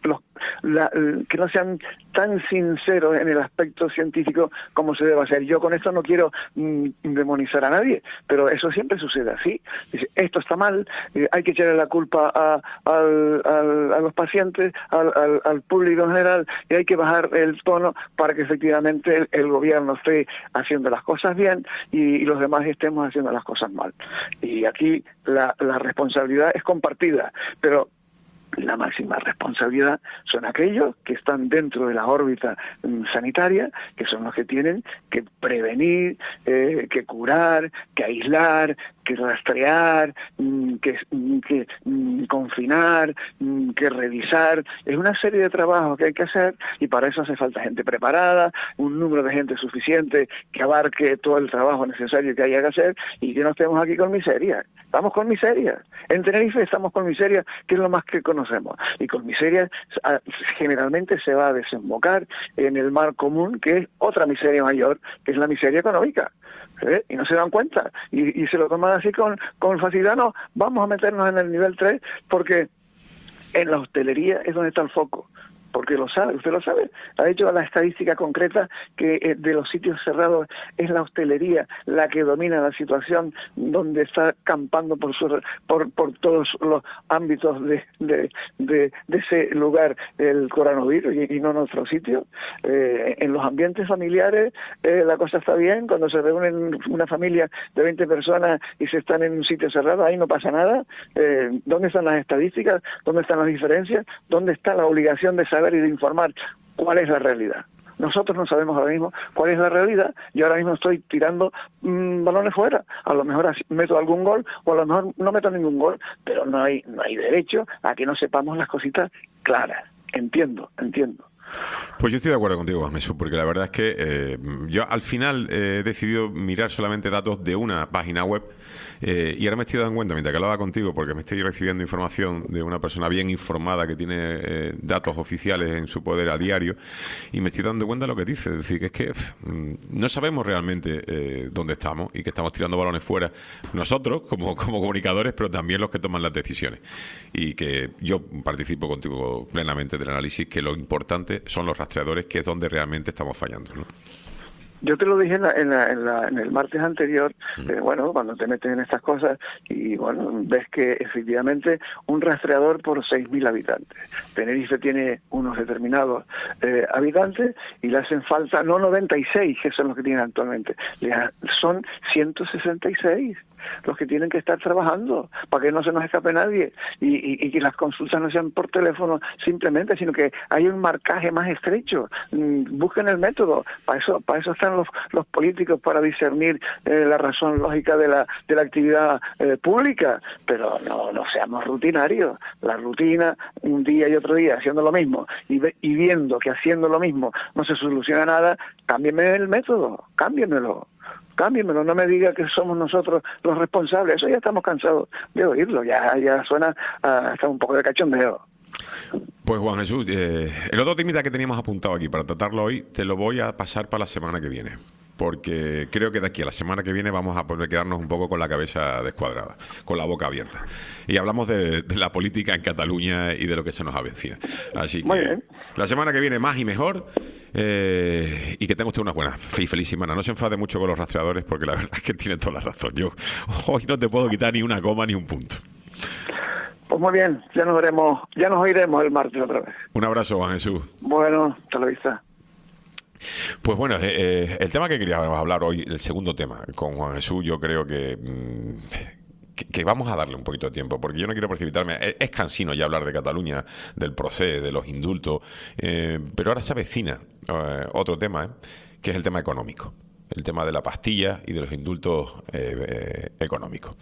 que no sean tan sinceros en el aspecto científico como se debe hacer. Yo con esto no quiero demonizar a nadie, pero eso siempre sucede así. Dice, esto está mal, hay que echarle la culpa a los pacientes, al público en general, y hay que bajar el tono para que efectivamente el gobierno esté haciendo las cosas bien y los demás estemos haciendo las cosas mal. Y aquí la responsabilidad es compartida, pero la máxima responsabilidad son aquellos que están dentro de la órbita sanitaria, que son los que tienen que prevenir, que curar, que aislar, que rastrear, que confinar, que revisar. Es una serie de trabajos que hay que hacer, y para eso hace falta gente preparada, un número de gente suficiente que abarque todo el trabajo necesario que haya que hacer, y que no estemos aquí con miseria. Estamos con miseria. En Tenerife estamos con miseria, que es lo más que conocemos. Y con miseria generalmente se va a desembocar en el mar común, que es otra miseria mayor, que es la miseria económica. Y no se dan cuenta. Y se lo toman así con facilidad. No, vamos a meternos en el nivel 3 porque en la hostelería es donde está el foco. Porque lo sabe, usted lo sabe, ha hecho la estadística concreta que de los sitios cerrados es la hostelería la que domina la situación, donde está campando por todos los ámbitos de ese lugar el coronavirus y no en otro sitio. En los ambientes familiares la cosa está bien, cuando se reúnen una familia de 20 personas y se están en un sitio cerrado, ahí no pasa nada. ¿Dónde están las estadísticas? ¿Dónde están las diferencias? ¿Dónde está la obligación de saber y de informar cuál es la realidad? Nosotros no sabemos ahora mismo cuál es la realidad. Yo ahora mismo estoy tirando balones fuera. A lo mejor meto algún gol o a lo mejor no meto ningún gol, pero no hay derecho a que no sepamos las cositas claras. Entiendo. Pues yo estoy de acuerdo contigo, Jesús, porque la verdad es que yo al final he decidido mirar solamente datos de una página web y ahora me estoy dando cuenta, mientras que hablaba contigo, porque me estoy recibiendo información de una persona bien informada que tiene datos oficiales en su poder a diario, y me estoy dando cuenta de lo que dice. Es decir, que es que no sabemos realmente dónde estamos y que estamos tirando balones fuera nosotros como comunicadores, pero también los que toman las decisiones. Y que yo participo contigo plenamente del análisis, que lo importante son los rastreadores, que es donde realmente estamos fallando, ¿no? Yo te lo dije en el martes anterior, bueno, cuando te metes en estas cosas y bueno, ves que efectivamente un rastreador por 6.000 habitantes. Tenerife tiene unos determinados habitantes y le hacen falta, no 96, que son los que tienen actualmente, son 166 los que tienen que estar trabajando para que no se nos escape nadie y que las consultas no sean por teléfono simplemente, sino que hay un marcaje más estrecho. Busquen el método, para eso están los políticos, para discernir la razón lógica de la actividad pública, pero no seamos rutinarios. La rutina, un día y otro día haciendo lo mismo y viendo que haciendo lo mismo no se soluciona nada, cámbienme el método, cámbienmelo, no me diga que somos nosotros los responsables. Eso ya estamos cansados de oírlo, ya suena hasta un poco de cachondeo. Pues Juan Jesús, el otro temita que teníamos apuntado aquí para tratarlo hoy, te lo voy a pasar para la semana que viene, porque creo que de aquí a la semana que viene vamos a poder quedarnos un poco con la cabeza descuadrada, con la boca abierta. Y hablamos de la política en Cataluña y de lo que se nos avecina. Así que la semana que viene más y mejor. Y que tenga usted una buena y feliz semana. No se enfade mucho con los rastreadores, porque la verdad es que tiene toda la razón. Yo hoy no te puedo quitar ni una coma ni un punto. Pues muy bien, ya nos oiremos el martes otra vez. Un abrazo, Juan Jesús. Bueno, hasta la vista. Pues bueno, el tema que queríamos hablar hoy, el segundo tema, con Juan Jesús, yo creo que vamos a darle un poquito de tiempo, porque yo no quiero precipitarme. Es cansino ya hablar de Cataluña, del procés, de los indultos, pero ahora se avecina otro tema, que es el tema económico, el tema de la pastilla y de los indultos económicos.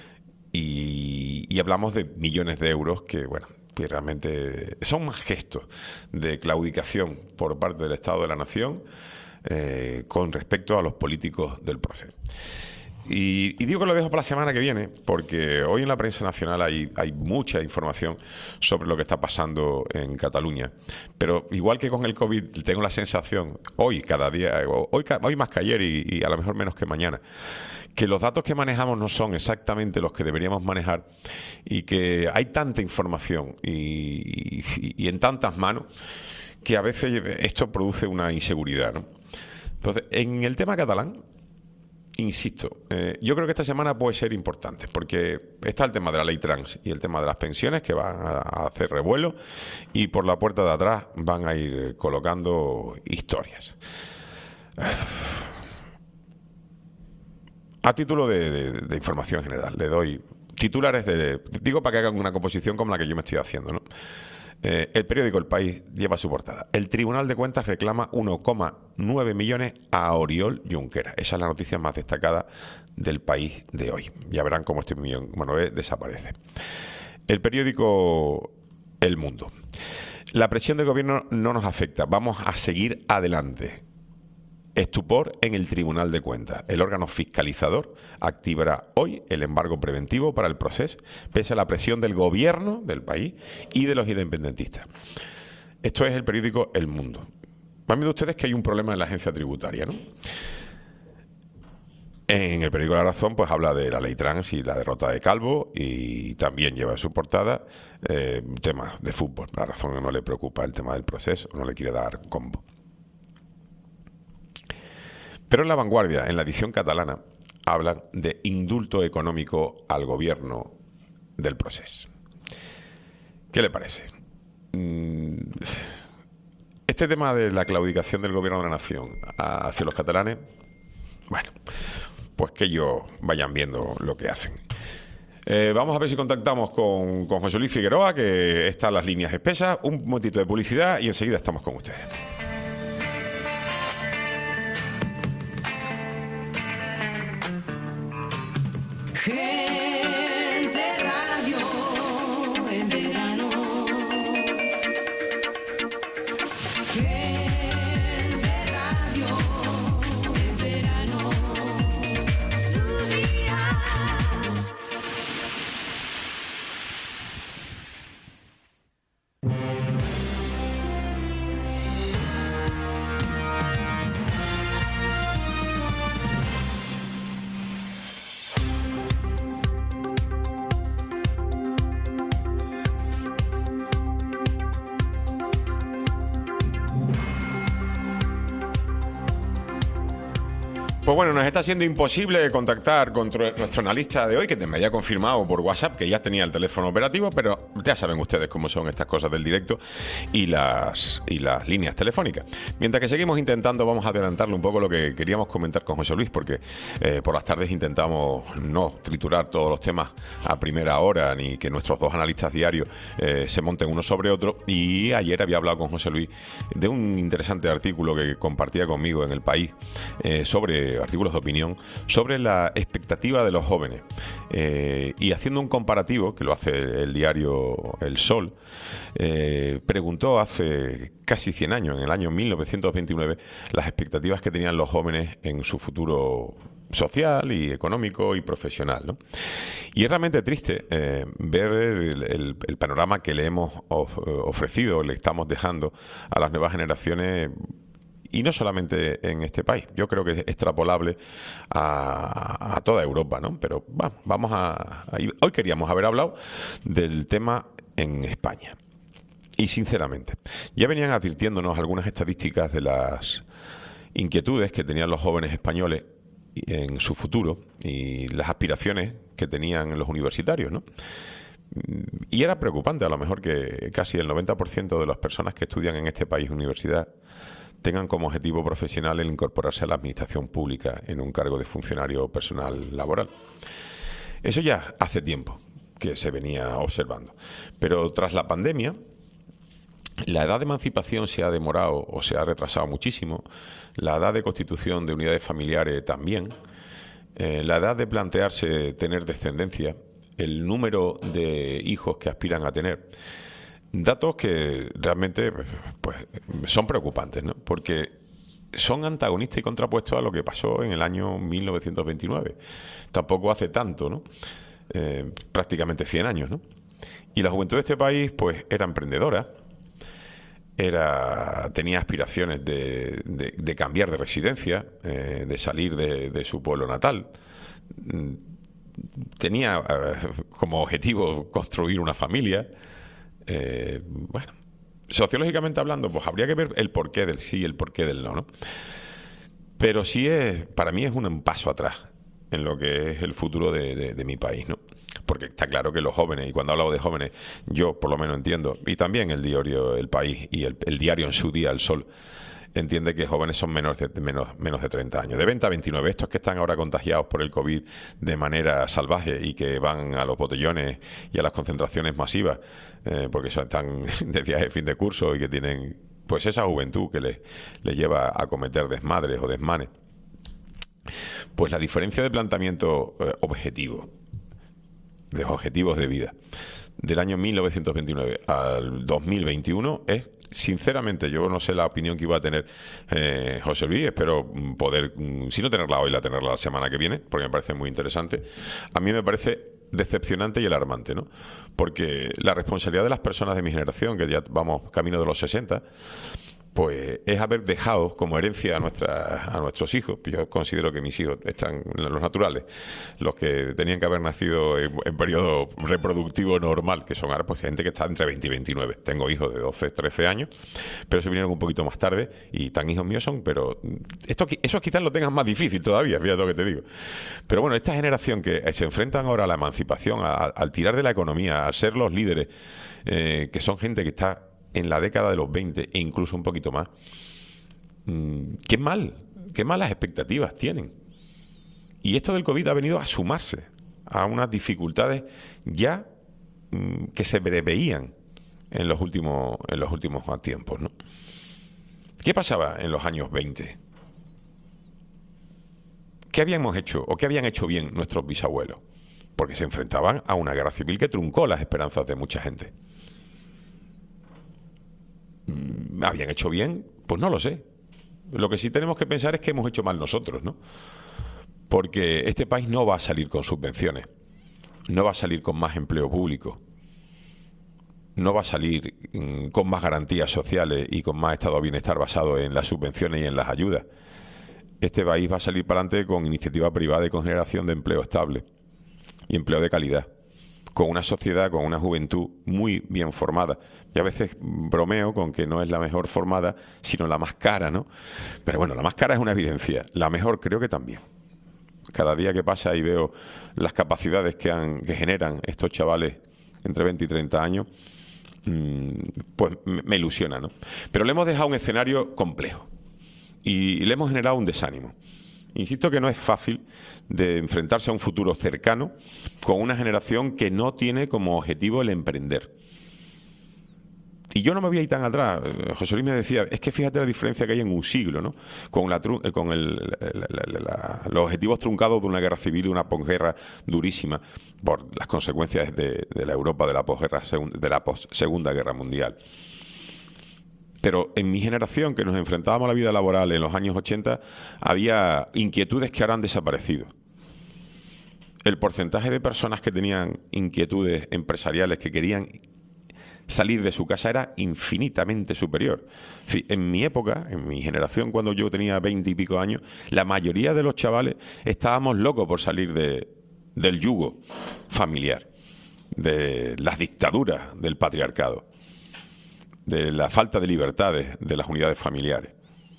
Y hablamos de millones de euros que, bueno, que realmente son más gestos de claudicación por parte del Estado de la Nación con respecto a los políticos del proceso. Y digo que lo dejo para la semana que viene, porque hoy en la prensa nacional hay mucha información sobre lo que está pasando en Cataluña. Pero igual que con el COVID, tengo la sensación, hoy más que ayer y a lo mejor menos que mañana, que los datos que manejamos no son exactamente los que deberíamos manejar, y que hay tanta información y en tantas manos que a veces esto produce una inseguridad, ¿no? Entonces, en el tema catalán, insisto, yo creo que esta semana puede ser importante, porque está el tema de la ley trans y el tema de las pensiones, que van a hacer revuelo, y por la puerta de atrás van a ir colocando historias. A título de información general, le doy titulares digo para que hagan una composición como la que yo me estoy haciendo, ¿no? El periódico El País lleva su portada: el Tribunal de Cuentas reclama 1,9 millones a Oriol Junqueras. Esa es la noticia más destacada del País de hoy. Ya verán cómo este millón desaparece. El periódico El Mundo: la presión del gobierno no nos afecta, vamos a seguir adelante. Estupor en el Tribunal de Cuentas. El órgano fiscalizador activará hoy el embargo preventivo para el proceso, pese a la presión del gobierno del país y de los independentistas. Esto es el periódico El Mundo. Van viendo ustedes que hay un problema en la agencia tributaria, ¿no? En el periódico La Razón, pues habla de la ley trans y la derrota de Calvo, y también lleva en su portada temas de fútbol. La Razón no le preocupa el tema del proceso, no le quiere dar combo. Pero en La Vanguardia, en la edición catalana, hablan de indulto económico al gobierno del proceso. ¿Qué le parece? Este tema de la claudicación del gobierno de la nación hacia los catalanes, bueno, pues que ellos vayan viendo lo que hacen. Vamos a ver si contactamos con José Luis Figueroa, que está en las líneas espesas. Un momentito de publicidad y enseguida estamos con ustedes. Gente Radio en verano. Pues bueno, nos está siendo imposible contactar con nuestro analista de hoy, que me haya confirmado por WhatsApp que ya tenía el teléfono operativo, pero ya saben ustedes cómo son estas cosas del directo y las líneas telefónicas. Mientras que seguimos intentando, vamos a adelantarle un poco lo que queríamos comentar con José Luis, porque por las tardes intentamos no triturar todos los temas a primera hora, ni que nuestros dos analistas diarios se monten uno sobre otro. Y ayer había hablado con José Luis de un interesante artículo que compartía conmigo en El País sobre artículos de opinión sobre la expectativa de los jóvenes, y haciendo un comparativo que lo hace el diario El Sol, preguntó hace casi 100 años, en el año 1929, las expectativas que tenían los jóvenes en su futuro social y económico y profesional, ¿no? Y es realmente triste ver el panorama que le hemos ofrecido, le estamos dejando a las nuevas generaciones. Y no solamente en este país, yo creo que es extrapolable a toda Europa, ¿no? Pero vamos hoy queríamos haber hablado del tema en España. Y sinceramente, ya venían advirtiéndonos algunas estadísticas de las inquietudes que tenían los jóvenes españoles en su futuro y las aspiraciones que tenían los universitarios, ¿no? Y era preocupante, a lo mejor, que casi el 90% de las personas que estudian en este país universidad tengan como objetivo profesional el incorporarse a la administración pública en un cargo de funcionario personal laboral. Eso ya hace tiempo que se venía observando. Pero tras la pandemia, la edad de emancipación se ha demorado o se ha retrasado muchísimo, la edad de constitución de unidades familiares también, la edad de plantearse tener descendencia, el número de hijos que aspiran a tener. Datos que realmente pues, son preocupantes, ¿no? Porque son antagonistas y contrapuestos a lo que pasó en el año 1929. Tampoco hace tanto, ¿no? Prácticamente 100 años, ¿no? Y la juventud de este país pues era emprendedora, tenía aspiraciones de cambiar de residencia, de salir de su pueblo natal. Tenía como objetivo construir una familia. Bueno, sociológicamente hablando, pues habría que ver el porqué del sí y el porqué del no, ¿no? Pero sí para mí es un paso atrás en lo que es el futuro de mi país, ¿no? Porque está claro que los jóvenes, y cuando hablo de jóvenes, yo por lo menos entiendo, y también el diario El País y el diario en su día, El Sol, entiende que jóvenes son menos de 30 años. De 20 a 29, estos que están ahora contagiados por el COVID de manera salvaje y que van a los botellones y a las concentraciones masivas, porque están de viaje de fin de curso y que tienen pues esa juventud que les lleva a cometer desmadres o desmanes. Pues la diferencia de planteamiento de objetivos de vida del año 1929 al 2021 es, sinceramente, yo no sé la opinión que iba a tener José Luis, espero poder, si no tenerla hoy, tenerla la semana que viene, porque me parece muy interesante. A mí me parece decepcionante y alarmante, ¿no? Porque la responsabilidad de las personas de mi generación, que ya vamos camino de los 60, pues es haber dejado como herencia a nuestros hijos. Yo considero que mis hijos están los naturales, los que tenían que haber nacido en periodo reproductivo normal, que son ahora pues gente que está entre 20 y 29. Tengo hijos de 12, 13 años, pero se vinieron un poquito más tarde y tan hijos míos son, pero esos quizás lo tengan más difícil todavía, fíjate lo que te digo. Pero bueno, esta generación que se enfrentan ahora a la emancipación, al tirar de la economía, a ser los líderes, que son gente que está en la década de los 20 e incluso un poquito más, qué malas expectativas tienen. Y esto del COVID ha venido a sumarse a unas dificultades ya que se veían en los últimos tiempos, ¿no? ¿Qué pasaba en los años 20? ¿Qué habíamos hecho o qué habían hecho bien nuestros bisabuelos? Porque se enfrentaban a una guerra civil que truncó las esperanzas de mucha gente. ¿Habían hecho bien? Pues no lo sé. Lo que sí tenemos que pensar es que hemos hecho mal nosotros, ¿no? Porque este país no va a salir con subvenciones, no va a salir con más empleo público, no va a salir con más garantías sociales y con más estado de bienestar basado en las subvenciones y en las ayudas. Este país va a salir para adelante con iniciativa privada y con generación de empleo estable y empleo de calidad, con una sociedad, con una juventud muy bien formada. Y a veces bromeo con que no es la mejor formada, sino la más cara, ¿no? Pero bueno, la más cara es una evidencia. La mejor creo que también. Cada día que pasa y veo las capacidades que generan estos chavales entre 20 y 30 años, pues me ilusiona, ¿no? Pero le hemos dejado un escenario complejo y le hemos generado un desánimo. Insisto que no es fácil de enfrentarse a un futuro cercano con una generación que no tiene como objetivo el emprender. Y yo no me voy a ir tan atrás. José Luis me decía, es que fíjate la diferencia que hay en un siglo, ¿no? Con los objetivos truncados de una guerra civil y una posguerra durísima por las consecuencias de la Europa de la posguerra, de la Segunda Guerra Mundial. Pero en mi generación, que nos enfrentábamos a la vida laboral en los años 80, había inquietudes que ahora han desaparecido. El porcentaje de personas que tenían inquietudes empresariales, que querían salir de su casa, era infinitamente superior. Sí, en mi época, en mi generación, cuando yo tenía 20 y pico años, la mayoría de los chavales estábamos locos por salir del yugo familiar, de las dictaduras del patriarcado, de la falta de libertades de las unidades familiares.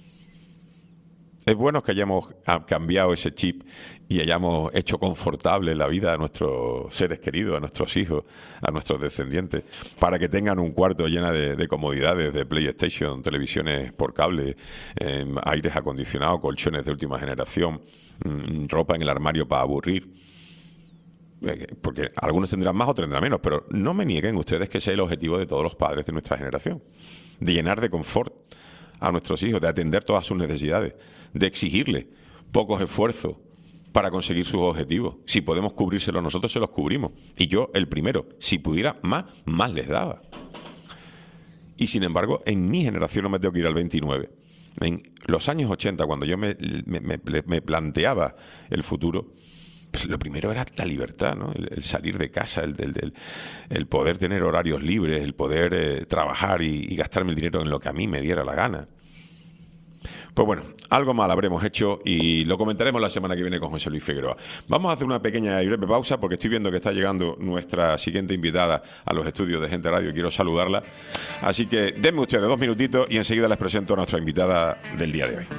Es bueno que hayamos cambiado ese chip y hayamos hecho confortable la vida a nuestros seres queridos, a nuestros hijos, a nuestros descendientes, para que tengan un cuarto lleno de comodidades, de PlayStation, televisiones por cable, aires acondicionados, colchones de última generación, ropa en el armario para aburrir. Porque algunos tendrán más, otros tendrán menos, pero no me nieguen ustedes que ese es el objetivo de todos los padres de nuestra generación, de llenar de confort a nuestros hijos, de atender todas sus necesidades, de exigirles pocos esfuerzos para conseguir sus objetivos. Si podemos cubrírselos nosotros, se los cubrimos. Y yo, el primero, si pudiera más les daba. Y sin embargo, en mi generación no me tengo que ir al 29. En los años 80, cuando yo me planteaba el futuro, pues lo primero era la libertad, ¿no? El salir de casa, el poder tener horarios libres, el poder trabajar y gastarme el dinero en lo que a mí me diera la gana. Pues bueno, algo mal habremos hecho y lo comentaremos la semana que viene con José Luis Figueroa. Vamos a hacer una pequeña y breve pausa porque estoy viendo que está llegando nuestra siguiente invitada a los estudios de Gente Radio y quiero saludarla. Así que denme ustedes 2 minutitos y enseguida les presento a nuestra invitada del día de hoy.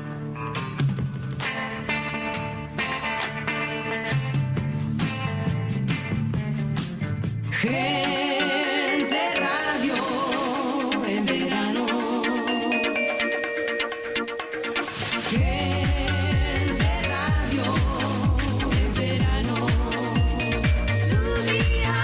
Gente Radio en verano. Gente Radio en verano. Tu día.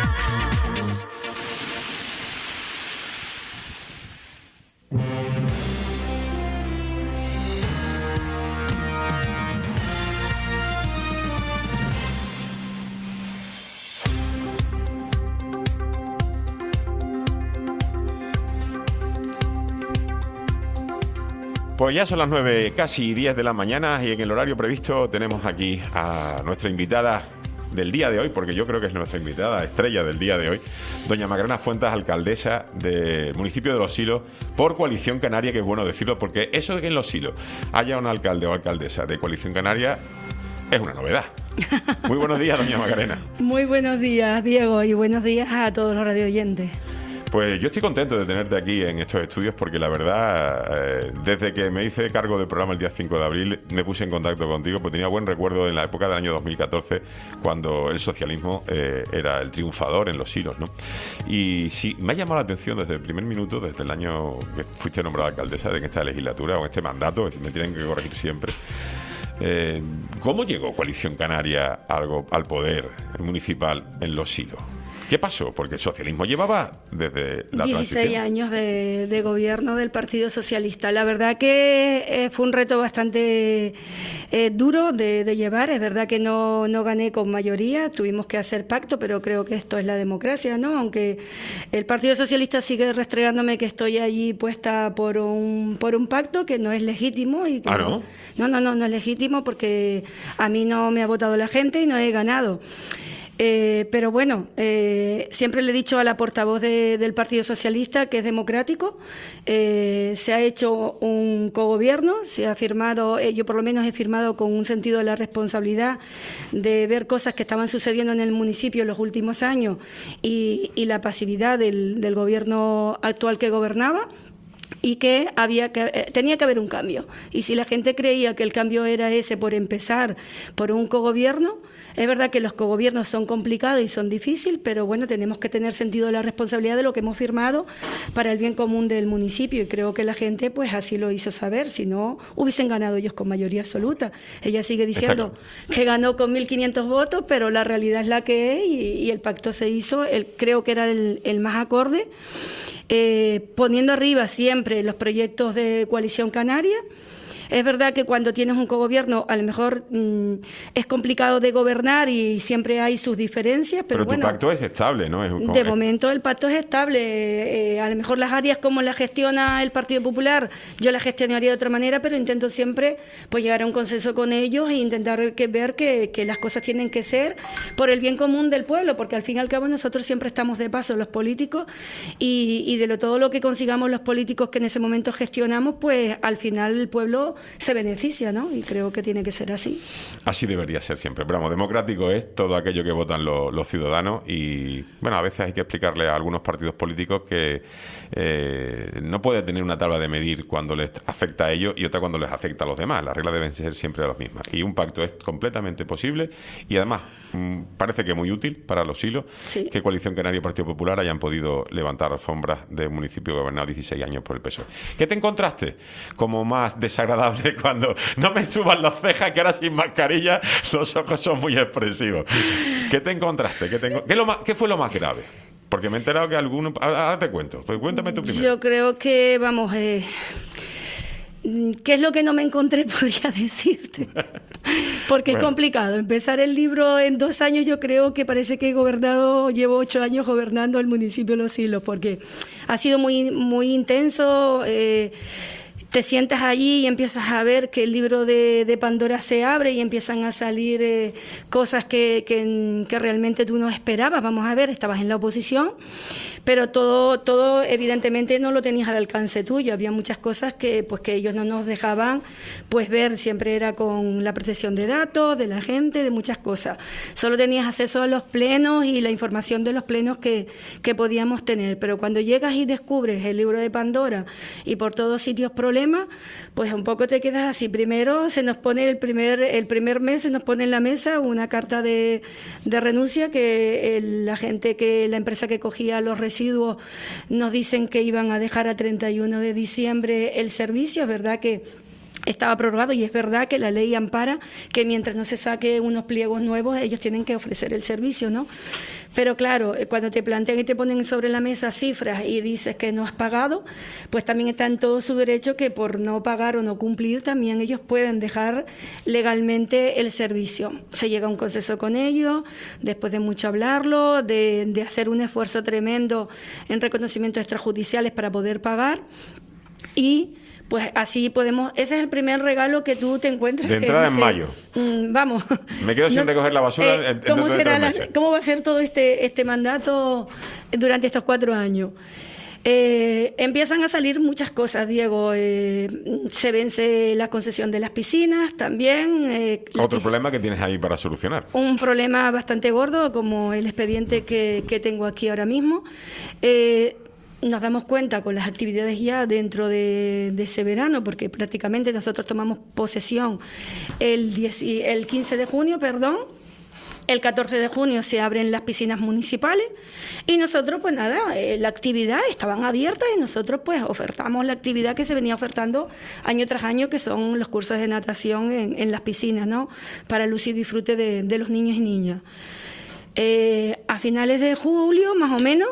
Pues ya son las 9, casi 10 de la mañana y en el horario previsto tenemos aquí a nuestra invitada del día de hoy, porque yo creo que es nuestra invitada estrella del día de hoy, doña Macarena Fuentes, alcaldesa del municipio de Los Silos por Coalición Canaria, que es bueno decirlo, porque eso de que en Los Silos haya un alcalde o alcaldesa de Coalición Canaria es una novedad. Muy buenos días, doña Macarena. Muy buenos días, Diego, y buenos días a todos los radioyentes. Pues yo estoy contento de tenerte aquí en estos estudios porque la verdad, desde que me hice cargo del programa el día 5 de abril, me puse en contacto contigo, pues tenía buen recuerdo en la época del año 2014, cuando el socialismo era el triunfador en Los Silos, ¿no? Y sí, me ha llamado la atención desde el primer minuto, desde el año que fuiste nombrada alcaldesa, de esta legislatura o en este mandato, me tienen que corregir siempre. ¿Cómo llegó Coalición Canaria al poder municipal en Los Silos? ¿Qué pasó? Porque el socialismo llevaba desde la 16 transición. años de gobierno del Partido Socialista. La verdad que fue un reto bastante duro de llevar. Es verdad que no gané con mayoría, tuvimos que hacer pacto, pero creo que esto es la democracia, ¿no? Aunque el Partido Socialista sigue restregándome que estoy allí puesta por un pacto que no es legítimo. Y que ¿no? No es legítimo porque a mí no me ha votado la gente y no he ganado. Pero bueno, siempre le he dicho a la portavoz del Partido Socialista que es democrático. Se ha hecho un cogobierno, se ha firmado, yo por lo menos he firmado con un sentido de la responsabilidad de ver cosas que estaban sucediendo en el municipio en los últimos años y la pasividad del gobierno actual que gobernaba. Y que tenía que haber un cambio. Y si la gente creía que el cambio era ese por empezar por un cogobierno, es verdad que los cogobiernos son complicados y son difíciles, pero bueno, tenemos que tener sentido de la responsabilidad de lo que hemos firmado para el bien común del municipio, y creo que la gente pues así lo hizo saber, si no hubiesen ganado ellos con mayoría absoluta. Ella sigue diciendo que ganó con 1.500 votos, pero la realidad es la que es, y el pacto se hizo, creo que era el más acorde. Poniendo arriba siempre los proyectos de Coalición Canaria. Es verdad que cuando tienes un cogobierno a lo mejor es complicado de gobernar y siempre hay sus diferencias, pero bueno, tu pacto es estable, ¿no? De momento el pacto es estable. A lo mejor las áreas como las gestiona el Partido Popular, yo las gestionaría de otra manera, pero intento siempre pues llegar a un consenso con ellos e intentar ver que las cosas tienen que ser por el bien común del pueblo, porque al fin y al cabo nosotros siempre estamos de paso los políticos y de todo lo que consigamos los políticos que en ese momento gestionamos, pues al final el pueblo se beneficia, ¿no? Y creo que tiene que ser así. Así debería ser siempre. Pero vamos, democrático es todo aquello que votan los ciudadanos, y bueno, a veces hay que explicarle a algunos partidos políticos que no puede tener una tabla de medir cuando les afecta a ellos y otra cuando les afecta a los demás. Las reglas deben ser siempre las mismas. Y un pacto es completamente posible y además parece que muy útil para los hilos, sí, que Coalición Canaria y Partido Popular hayan podido levantar alfombras de un municipio gobernado 16 años por el PSOE. ¿Qué te encontraste como más desagradable cuando no me suban las cejas, que ahora sin mascarilla los ojos son muy expresivos? ¿Qué te encontraste? ¿Qué fue lo más grave? Porque me he enterado que alguno... Ahora te cuento. Pues cuéntame tú primero. Yo creo que, vamos... ¿qué es lo que no me encontré? Podría decirte. Porque bueno, es complicado. Empezar el libro en 2 años, yo creo que parece que llevo 8 años gobernando el municipio de Los Hilos, porque ha sido muy, muy intenso. Te sientas allí y empiezas a ver que el libro de Pandora se abre y empiezan a salir cosas que realmente tú no esperabas. Vamos a ver, estabas en la oposición, pero todo evidentemente no lo tenías al alcance tuyo. Había muchas cosas que ellos no nos dejaban pues ver. Siempre era con la protección de datos, de la gente, de muchas cosas. Solo tenías acceso a los plenos y la información de los plenos que podíamos tener. Pero cuando llegas y descubres el libro de Pandora y por todos sitios problemas, pues un poco te quedas así. Primero se nos pone el primer mes se nos pone en la mesa una carta de renuncia que la empresa que cogía los residuos nos dicen que iban a dejar a 31 de diciembre el servicio. Es verdad que estaba prorrogado y es verdad que la ley ampara que mientras no se saque unos pliegos nuevos ellos tienen que ofrecer el servicio, ¿no? Pero claro, cuando te plantean y te ponen sobre la mesa cifras y dices que no has pagado, pues también está en todo su derecho que por no pagar o no cumplir también ellos pueden dejar legalmente el servicio. Se llega a un consenso con ellos, después de mucho hablarlo, de hacer un esfuerzo tremendo en reconocimientos extrajudiciales para poder pagar, y pues así podemos... Ese es el primer regalo que tú te encuentras. De entrada en mayo. Vamos. Me quedo sin recoger la basura en ¿Cómo va a ser todo este mandato durante estos 4 años? Empiezan a salir muchas cosas, Diego. Se vence la concesión de las piscinas también. Otro problema que tienes ahí para solucionar. Un problema bastante gordo, como el expediente que tengo aquí ahora mismo. Nos damos cuenta con las actividades ya dentro de ese verano, porque prácticamente nosotros tomamos posesión el 15 de junio, el 14 de junio se abren las piscinas municipales y nosotros pues nada, la actividad estaban abiertas y nosotros pues ofertamos la actividad que se venía ofertando año tras año, que son los cursos de natación en las piscinas, ¿no? Para el uso y disfrute de los niños y niñas. A finales de julio, más o menos,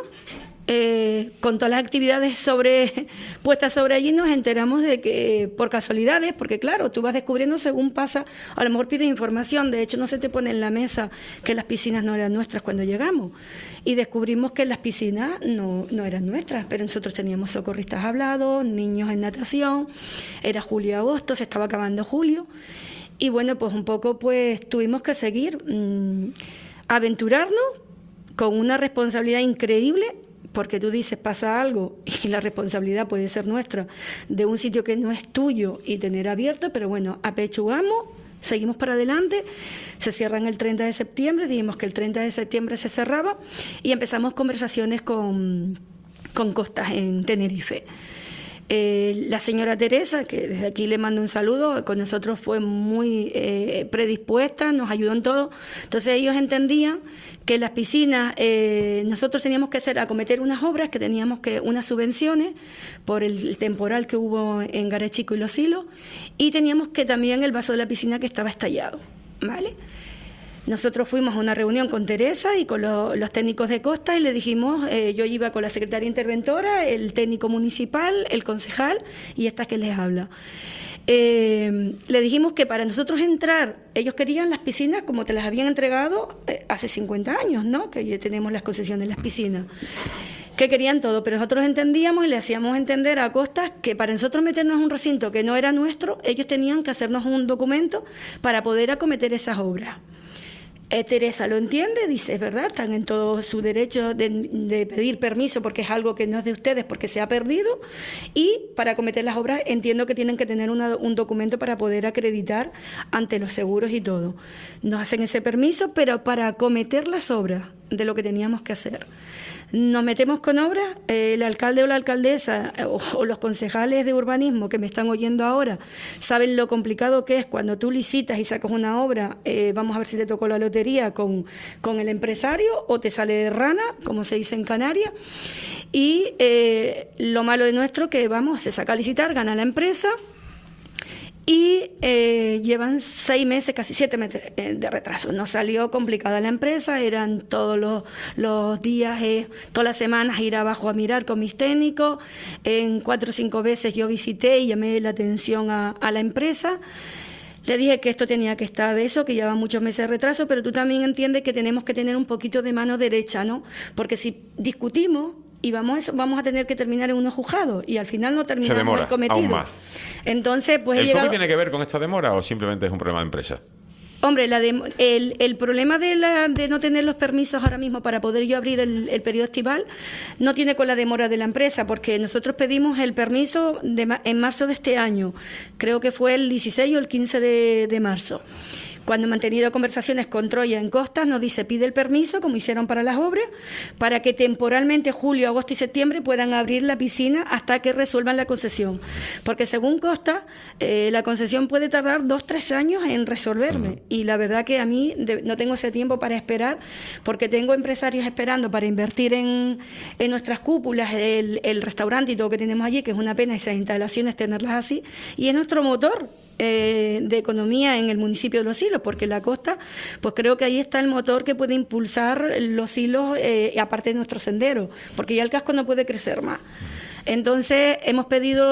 con todas las actividades puestas sobre allí, nos enteramos de que, por casualidades, porque claro, tú vas descubriendo según pasa, a lo mejor pides información, de hecho no se te pone en la mesa que las piscinas no eran nuestras cuando llegamos, y descubrimos que las piscinas no eran nuestras, pero nosotros teníamos socorristas hablados, niños en natación, era julio y agosto, se estaba acabando julio, y bueno, pues un poco pues tuvimos que seguir. aventurarnos con una responsabilidad increíble, porque tú dices, pasa algo y la responsabilidad puede ser nuestra, de un sitio que no es tuyo y tener abierto, pero bueno, apechugamos, seguimos para adelante, se cierran el 30 de septiembre, dijimos que el 30 de septiembre se cerraba y empezamos conversaciones con Costas en Tenerife. La señora Teresa, que desde aquí le mando un saludo, con nosotros fue muy predispuesta, nos ayudó en todo. Entonces ellos entendían que las piscinas, nosotros teníamos que acometer unas obras, que teníamos unas subvenciones por el temporal que hubo en Garechico y Los Silos, y teníamos que también el vaso de la piscina que estaba estallado, ¿vale? Nosotros fuimos a una reunión con Teresa y con los técnicos de Costa y le dijimos, yo iba con la secretaria interventora, el técnico municipal, el concejal y esta que les habla. Le dijimos que para nosotros entrar, ellos querían las piscinas como te las habían entregado hace 50 años, ¿no? Que ya tenemos las concesiones de las piscinas. Que querían todo, pero nosotros entendíamos y le hacíamos entender a Costas que para nosotros meternos en un recinto que no era nuestro, ellos tenían que hacernos un documento para poder acometer esas obras. Teresa lo entiende, dice, es verdad, están en todo su derecho de pedir permiso porque es algo que no es de ustedes porque se ha perdido, y para acometer las obras entiendo que tienen que tener un documento para poder acreditar ante los seguros y todo. Nos hacen ese permiso, pero para acometer las obras de lo que teníamos que hacer. Nos metemos con obras, el alcalde o la alcaldesa o los concejales de urbanismo que me están oyendo ahora saben lo complicado que es cuando tú licitas y sacas una obra, vamos a ver si te tocó la lotería con el empresario o te sale de rana, como se dice en Canarias, y lo malo de nuestro que se saca a licitar, gana la empresa, y llevan 6 meses, casi 7 meses de retraso. Nos salió complicada la empresa, eran todos los días, todas las semanas ir abajo a mirar con mis técnicos. En 4 o 5 veces yo visité y llamé la atención a la empresa. Le dije que esto tenía que estar de eso, que lleva muchos meses de retraso, pero tú también entiendes que tenemos que tener un poquito de mano derecha, ¿no? Porque si discutimos y vamos a tener que terminar en unos juzgados y al final no terminamos el cometido. Aún más. Entonces, pues ¿El COVID tiene que ver con esta demora o simplemente es un problema de empresa? Hombre, el problema de no tener los permisos ahora mismo para poder yo abrir el periodo estival no tiene con la demora de la empresa, porque nosotros pedimos el permiso en marzo de este año, creo que fue el 16 o el 15 de marzo. Cuando he mantenido conversaciones con Troya en Costas, nos dice, pide el permiso, como hicieron para las obras, para que temporalmente julio, agosto y septiembre puedan abrir la piscina hasta que resuelvan la concesión. Porque según Costas, la concesión puede tardar 2 o 3 años en resolverme. Y la verdad que a mí no tengo ese tiempo para esperar, porque tengo empresarios esperando para invertir en nuestras cúpulas, el restaurante y todo que tenemos allí, que es una pena esas instalaciones tenerlas así, y es nuestro motor de economía en el municipio de Los Silos, porque la costa, pues creo que ahí está el motor que puede impulsar Los Silos, aparte de nuestro sendero, porque ya el casco no puede crecer más. Entonces hemos pedido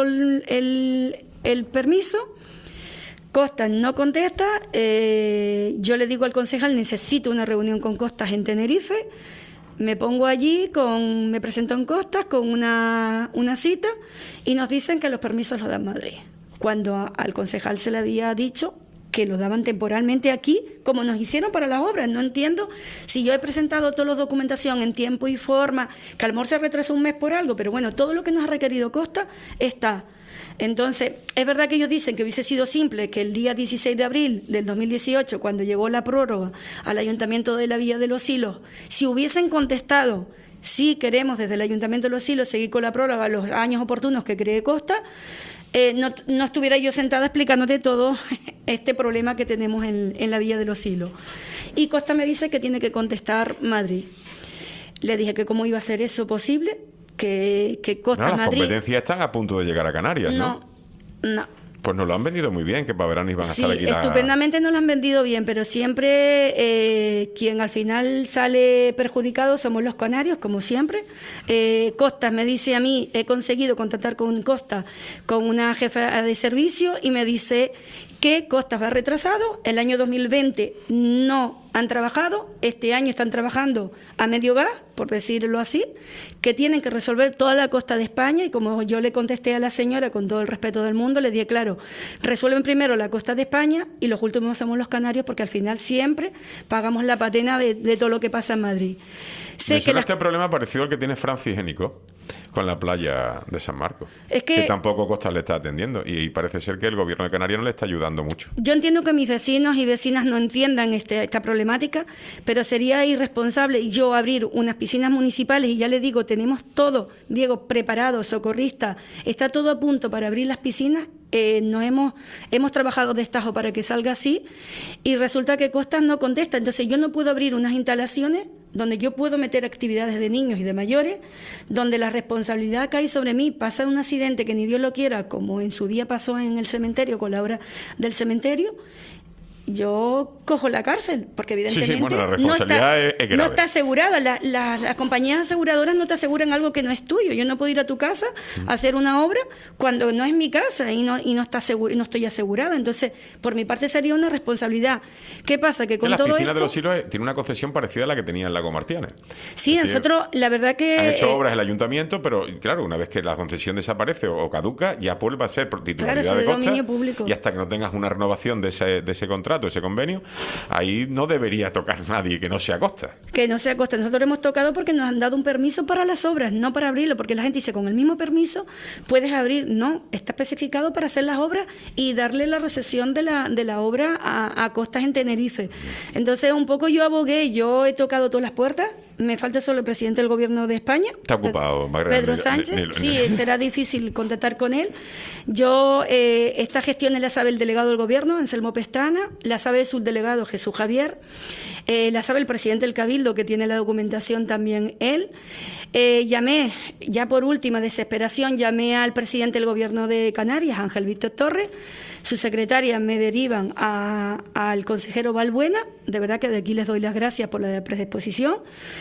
el permiso, Costas no contesta, yo le digo al concejal, necesito una reunión con Costas en Tenerife, me pongo allí, me presento en Costas con una cita y nos dicen que los permisos los da Madrid, cuando al concejal se le había dicho que lo daban temporalmente aquí, como nos hicieron para las obras. No entiendo si yo he presentado toda la documentación en tiempo y forma, que a lo mejor se retrasó un mes por algo, pero bueno, todo lo que nos ha requerido Costa está. Entonces, es verdad que ellos dicen que hubiese sido simple que el día 16 de abril del 2018, cuando llegó la prórroga al Ayuntamiento de la Villa de Los Silos, si hubiesen contestado, sí queremos desde el Ayuntamiento de Los Silos seguir con la prórroga los años oportunos que cree Costa, no estuviera yo sentada explicándote todo este problema que tenemos en la Villa de Los Silos. Y Costa me dice que tiene que contestar Madrid. Le dije que cómo iba a ser eso posible, que Costa las Madrid... Las competencias están a punto de llegar a Canarias, ¿no? No. Pues nos lo han vendido muy bien, que para verano iban a Sí, estar aquí. estupendamente nos lo han vendido bien, pero siempre quien al final sale perjudicado somos los canarios, como siempre. Costas me dice a mí, he conseguido contactar con Costa, con una jefa de servicio, y me dice que Costas va retrasado, el año 2020 no han trabajado, este año están trabajando a medio gas, por decirlo así, que tienen que resolver toda la costa de España, y como yo le contesté a la señora con todo el respeto del mundo, le dije, claro, resuelven primero la costa de España y los últimos somos los canarios, porque al final siempre pagamos la patena de todo lo que pasa en Madrid. Me suena este problema parecido al que tiene Francis Génico con la playa de San Marcos, Es que tampoco Costas le está atendiendo, y parece ser que el gobierno de Canarias no le está ayudando mucho. yo entiendo que mis vecinos y vecinas no entiendan esta problemática, pero sería irresponsable yo abrir unas piscinas municipales, y ya le digo, tenemos todo, Diego, preparado, socorrista, está todo a punto para abrir las piscinas. Hemos trabajado de destajo para que salga así, y resulta que Costas no contesta. Entonces yo no puedo abrir unas instalaciones donde yo puedo meter actividades de niños y de mayores, donde la responsabilidad cae sobre mí. Pasa un accidente que ni Dios lo quiera, como en su día pasó en el cementerio con la obra del cementerio, yo cojo la cárcel, porque evidentemente bueno, la responsabilidad es grave. no está asegurada. Las compañías aseguradoras no te aseguran algo que no es tuyo. Yo no puedo ir a tu casa a hacer una obra cuando no es mi casa y no estoy asegurada. Entonces, por mi parte sería una responsabilidad. ¿Qué pasa? Que con las todo piscinas esto... de los Silos tiene una concesión parecida a la que tenía en Lago Martianes. Sí, Es decir, nosotros, la verdad que... han hecho obras el ayuntamiento, pero claro, una vez que la concesión desaparece o caduca, ya vuelve a ser por titularidad Claro, eso de de Costas, dominio público. y hasta que no tengas una renovación de ese contrato, ese convenio, ahí no debería tocar nadie que no sea Costas. Que no sea costa. Nosotros hemos tocado porque nos han dado un permiso para las obras, no para abrirlo, porque la gente dice, con el mismo permiso puedes abrir. No, está especificado para hacer las obras y darle la recesión de la obra a Costas en Tenerife. Entonces, un poco yo abogué, yo he tocado todas las puertas. Me falta solo el presidente del Gobierno de España. Está ocupado, Magdalena. Pedro Sánchez. Sí, será difícil contactar con él. Yo, esta gestión la sabe el delegado del Gobierno, Anselmo Pestana, la sabe el subdelegado Jesús Javier, la sabe el presidente del Cabildo, que tiene la documentación también él. Llamé, ya por última desesperación, llamé al presidente del Gobierno de Canarias, Ángel Víctor Torres. Sus secretarias me derivan al consejero Balbuena. De verdad que de aquí les doy las gracias por la predisposición.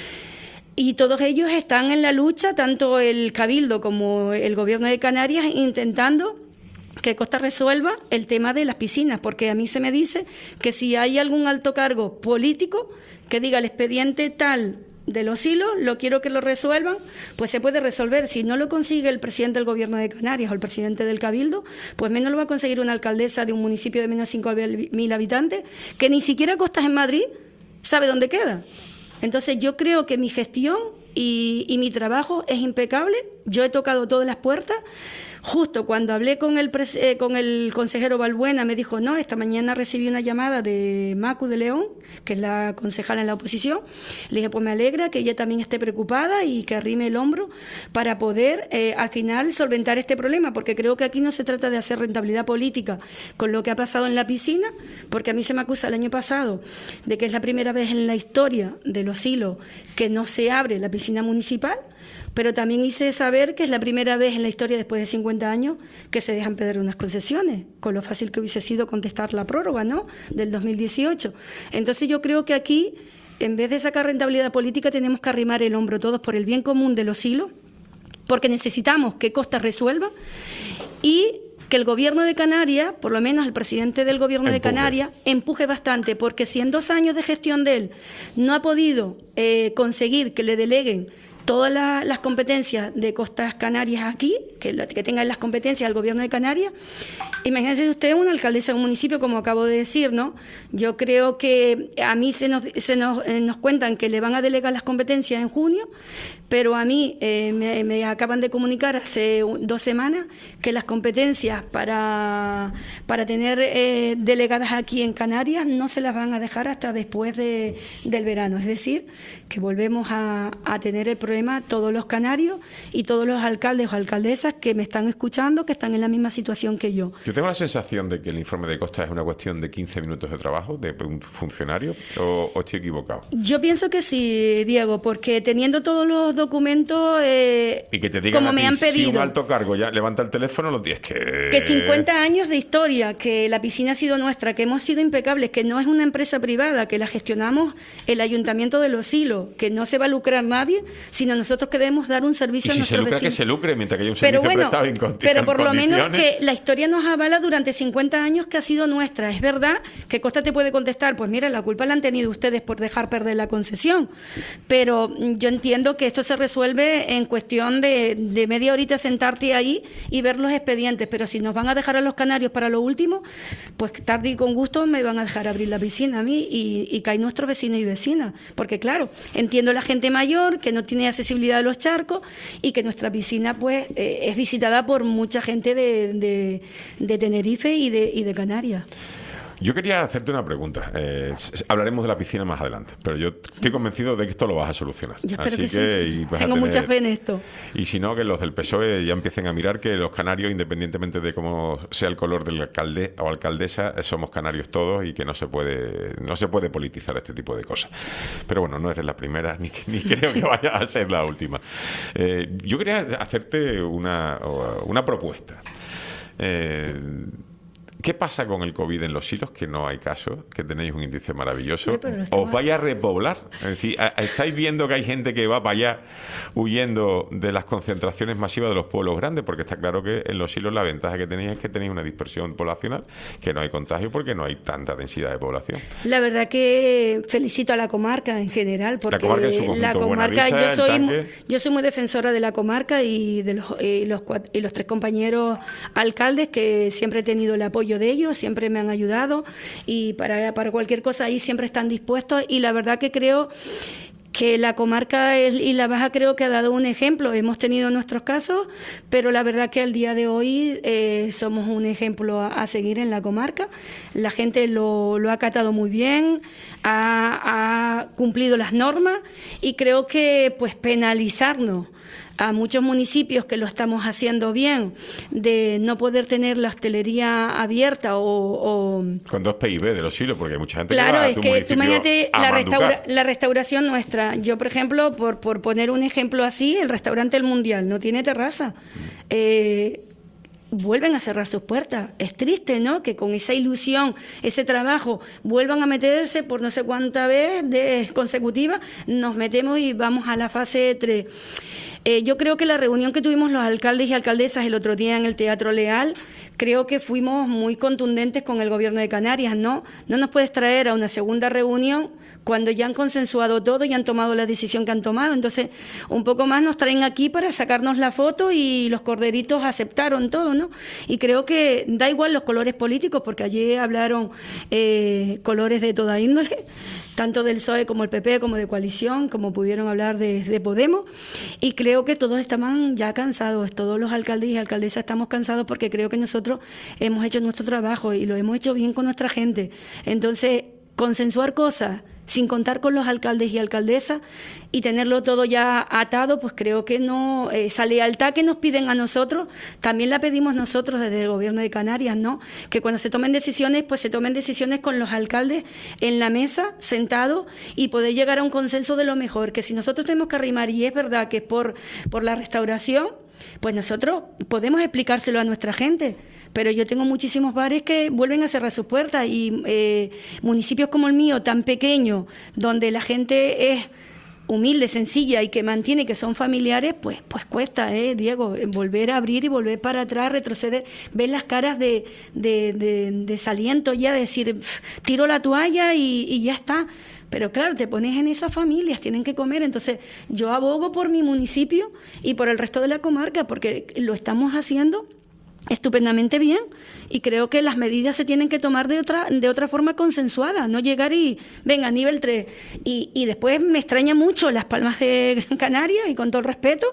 Y todos ellos están en la lucha, tanto el Cabildo como el Gobierno de Canarias, intentando que Costas resuelva el tema de las piscinas, porque a mí se me dice que si hay algún alto cargo político que diga el expediente tal de los hilos, lo quiero que lo resuelvan, pues se puede resolver. Si no lo consigue el presidente del Gobierno de Canarias o el presidente del Cabildo, pues menos lo va a conseguir una alcaldesa de un municipio de menos de 5.000 habitantes, que ni siquiera Costas en Madrid sabe dónde queda. Entonces yo creo que mi gestión y mi trabajo es impecable. Yo he tocado todas las puertas. Justo cuando hablé con el consejero Balbuena, me dijo, no, esta mañana recibí una llamada de Macu de León, que es la concejala en la oposición. Le dije, pues me alegra que ella también esté preocupada y que arrime el hombro para poder al final solventar este problema, porque creo que aquí no se trata de hacer rentabilidad política con lo que ha pasado en la piscina, porque a mí se me acusa el año pasado de que es la primera vez en la historia de los Silos que no se abre la piscina municipal. Pero también hice saber que es la primera vez en la historia, después de 50 años, que se dejan perder unas concesiones, con lo fácil que hubiese sido contestar la prórroga, ¿no?, del 2018. Entonces yo creo que aquí, en vez de sacar rentabilidad política, tenemos que arrimar el hombro todos por el bien común de los Silos, porque necesitamos que Costas resuelva y que el Gobierno de Canarias, por lo menos el presidente del Gobierno de Canarias, empuje bastante, porque si en 2 años de gestión de él no ha podido conseguir que le deleguen todas las competencias de Costas Canarias aquí, que tengan las competencias del Gobierno de Canarias. Imagínense usted una alcaldesa de un municipio, como acabo de decir, ¿no? Yo creo que a mí nos cuentan que le van a delegar las competencias en junio, pero a mí me acaban de comunicar hace 2 semanas que las competencias para tener delegadas aquí en Canarias no se las van a dejar hasta después del verano. Es decir, que volvemos a tener el problema todos los canarios y todos los alcaldes o alcaldesas que me están escuchando, que están en la misma situación que yo. Yo tengo la sensación de que el informe de Costas es una cuestión de 15 minutos de trabajo de un funcionario, o estoy equivocado. Yo pienso que sí, Diego, porque teniendo todos los documentos, y que te digan como a ti, me han pedido, si un alto cargo ya levanta el teléfono, lo tienes que 50 años de historia, que la piscina ha sido nuestra, que hemos sido impecables, que no es una empresa privada, que la gestionamos el Ayuntamiento de Los Silos, que no se va a lucrar nadie, sino nosotros queremos dar un Y servicio a si se nuestros lucra, que vecinos. se lucre, mientras que haya un Pero servicio bueno, prestado en pero por lo menos condiciones. que la historia nos avala durante 50 años que ha sido nuestra. Es verdad que Costa te puede contestar, pues mira, la culpa la han tenido ustedes por dejar perder la concesión, pero yo entiendo que esto se resuelve en cuestión de media horita sentarte ahí y ver los expedientes, pero si nos van a dejar a los canarios para lo último, pues tarde y con gusto me van a dejar abrir la piscina a mí y caen nuestros vecinos y vecinas, porque claro, entiendo la gente mayor que no tiene accesibilidad a los charcos y que nuestra piscina pues es visitada por mucha gente de Tenerife y de Canarias. Yo quería hacerte una pregunta. Hablaremos de la piscina más adelante, pero yo estoy convencido de que esto lo vas a solucionar. Yo espero Así que sí. y vas a Tengo tener- mucha fe en esto. Y si no, que los del PSOE ya empiecen a mirar que los canarios, independientemente de cómo sea el color del alcalde o alcaldesa, somos canarios todos y que no se puede politizar este tipo de cosas. Pero bueno, no eres la primera ni creo que vaya a ser la última. Yo quería hacerte una propuesta. ¿Qué pasa con el COVID en los silos? Que no hay caso, que tenéis un índice maravilloso. Oye, pero lo estamos- ¿Os vais a repoblar? Es decir, ¿estáis viendo que hay gente que va para allá huyendo de las concentraciones masivas de los pueblos grandes? Porque está claro que en los silos la ventaja que tenéis es que tenéis una dispersión poblacional, que no hay contagio porque no hay tanta densidad de población. La verdad que felicito a la comarca en general, porque comarca en su conjunto, la comarca, Buenavista, El Tanque. yo soy muy defensora de la comarca y de los tres compañeros alcaldes que siempre he tenido el apoyo de ellos, siempre me han ayudado y para cualquier cosa ahí siempre están dispuestos y la verdad que creo que la comarca y la Baja creo que ha dado un ejemplo. Hemos tenido nuestros casos, pero la verdad que al día de hoy somos un ejemplo a seguir en la comarca. La gente lo ha acatado muy bien, ha cumplido las normas y creo que pues penalizarnos a muchos municipios que lo estamos haciendo bien, de no poder tener la hostelería abierta o Con 2 PIB de los silos, porque hay mucha gente claro, que va a es tu que tú municipio imagínate a manducar. la restauración nuestra. Yo, por ejemplo, por poner un ejemplo así, el restaurante El Mundial no tiene terraza. Vuelven a cerrar sus puertas. Es triste, ¿no? Que con esa ilusión, ese trabajo, vuelvan a meterse por no sé cuánta vez consecutiva, nos metemos y vamos a la fase 3. Yo creo que la reunión que tuvimos los alcaldes y alcaldesas el otro día en el Teatro Leal, creo que fuimos muy contundentes con el Gobierno de Canarias, ¿no? No nos puedes traer a una segunda reunión cuando ya han consensuado todo y han tomado la decisión que han tomado. Entonces, un poco más nos traen aquí para sacarnos la foto y los corderitos aceptaron todo, ¿no? Y creo que da igual los colores políticos, porque allí hablaron colores de toda índole, tanto del PSOE como el PP, como de coalición, como pudieron hablar de Podemos, y creo que todos estaban ya cansados, todos los alcaldes y alcaldesas estamos cansados porque creo que nosotros hemos hecho nuestro trabajo y lo hemos hecho bien con nuestra gente. Entonces, consensuar cosas sin contar con los alcaldes y alcaldesas y tenerlo todo ya atado, pues creo que no, esa lealtad que nos piden a nosotros, también la pedimos nosotros desde el Gobierno de Canarias, ¿no? Que cuando se tomen decisiones, pues se tomen decisiones con los alcaldes en la mesa, sentados, y poder llegar a un consenso de lo mejor, que si nosotros tenemos que arrimar, y es verdad que es por la restauración, pues nosotros podemos explicárselo a nuestra gente. Pero yo tengo muchísimos bares que vuelven a cerrar sus puertas y municipios como el mío, tan pequeño, donde la gente es humilde, sencilla y que mantiene, que son familiares, pues cuesta, Diego, volver a abrir y volver para atrás, retroceder, ver las caras de desaliento ya, decir, tiro la toalla y ya está. Pero claro, te pones en esas familias, tienen que comer. Entonces, yo abogo por mi municipio y por el resto de la comarca, porque lo estamos haciendo estupendamente bien y creo que las medidas se tienen que tomar de otra forma consensuada, no llegar y venga, nivel 3 y después me extraña mucho Las Palmas de Gran Canaria y con todo el respeto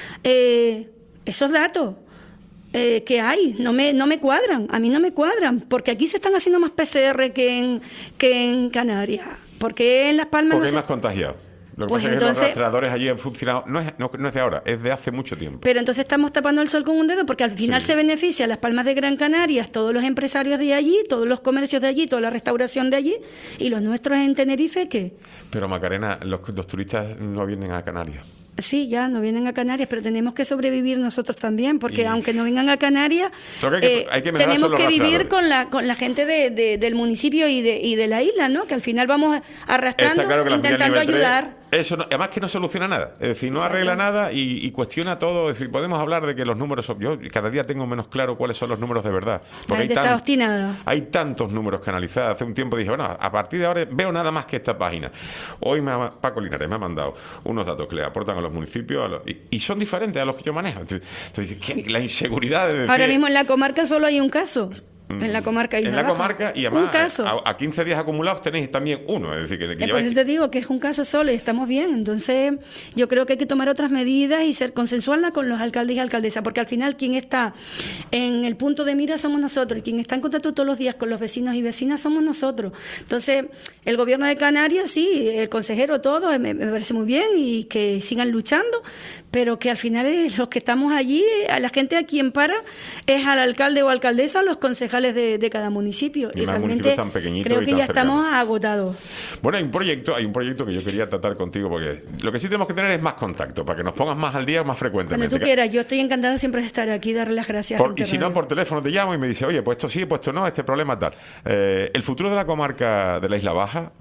esos datos que hay, no me cuadran, a mí no me cuadran, porque aquí se están haciendo más PCR que en Canarias, porque en Las Palmas Porque no hay se... más contagiados. Lo que Pues pasa es que entonces- los rastreadores allí han funcionado, no es de ahora, es de hace mucho tiempo. Pero entonces estamos tapando el sol con un dedo, porque al final Sí. se beneficia Las Palmas de Gran Canaria, todos los empresarios de allí, todos los comercios de allí, toda la restauración de allí, y los nuestros en Tenerife, ¿qué? Pero Macarena, los turistas no vienen a Canarias. Sí, ya no vienen a Canarias, pero tenemos que sobrevivir nosotros también, porque Y- aunque no vengan a Canarias, Lo que hay que mejorar son tenemos los que vivir rastreadores. con la gente del municipio y de la isla, ¿no? Que al final vamos arrastrando, Está claro que las vías intentando nivel 3 ayudar. Eso no, además que no soluciona nada, es decir, no Exacto. arregla nada y cuestiona todo. Es decir, podemos hablar de que los números son, yo cada día tengo menos claro cuáles son los números de verdad. La gente está obstinada. hay tantos números que analizar. Hace un tiempo dije, bueno, a partir de ahora veo nada más que esta página. Hoy Paco Linares me ha mandado unos datos que le aportan a los municipios y son diferentes a los que yo manejo. Entonces, ¿qué? La inseguridad de decir, Ahora mismo en la comarca solo hay un caso. En la comarca Isla en la Baja. comarca y un además caso. a 15 días acumulados tenéis también uno. Es decir, que Por lleváis... eso te digo que es un caso solo y estamos bien. Entonces, yo creo que hay que tomar otras medidas y consensuarla con los alcaldes y alcaldesas, porque al final quien está en el punto de mira somos nosotros y quien está en contacto todos los días con los vecinos y vecinas somos nosotros. Entonces, el gobierno de Canarias, sí, el consejero, todo, me parece muy bien y que sigan luchando, pero que al final los que estamos allí, a la gente a quien para es al alcalde o alcaldesa, a los concejales de cada municipio. Y más realmente municipios tan pequeñitos creo y que tan ya cercanos. estamos agotados. Bueno, hay un proyecto que yo quería tratar contigo porque lo que sí tenemos que tener es más contacto para que nos pongas más al día más Cuando frecuentemente. tú quieras, yo estoy encantada siempre de estar aquí, darle las gracias. a Gente Y si no, Radio. por teléfono te llamo y me dice, oye, pues esto sí, pues esto no, este problema tal. El futuro de la comarca de la Isla Baja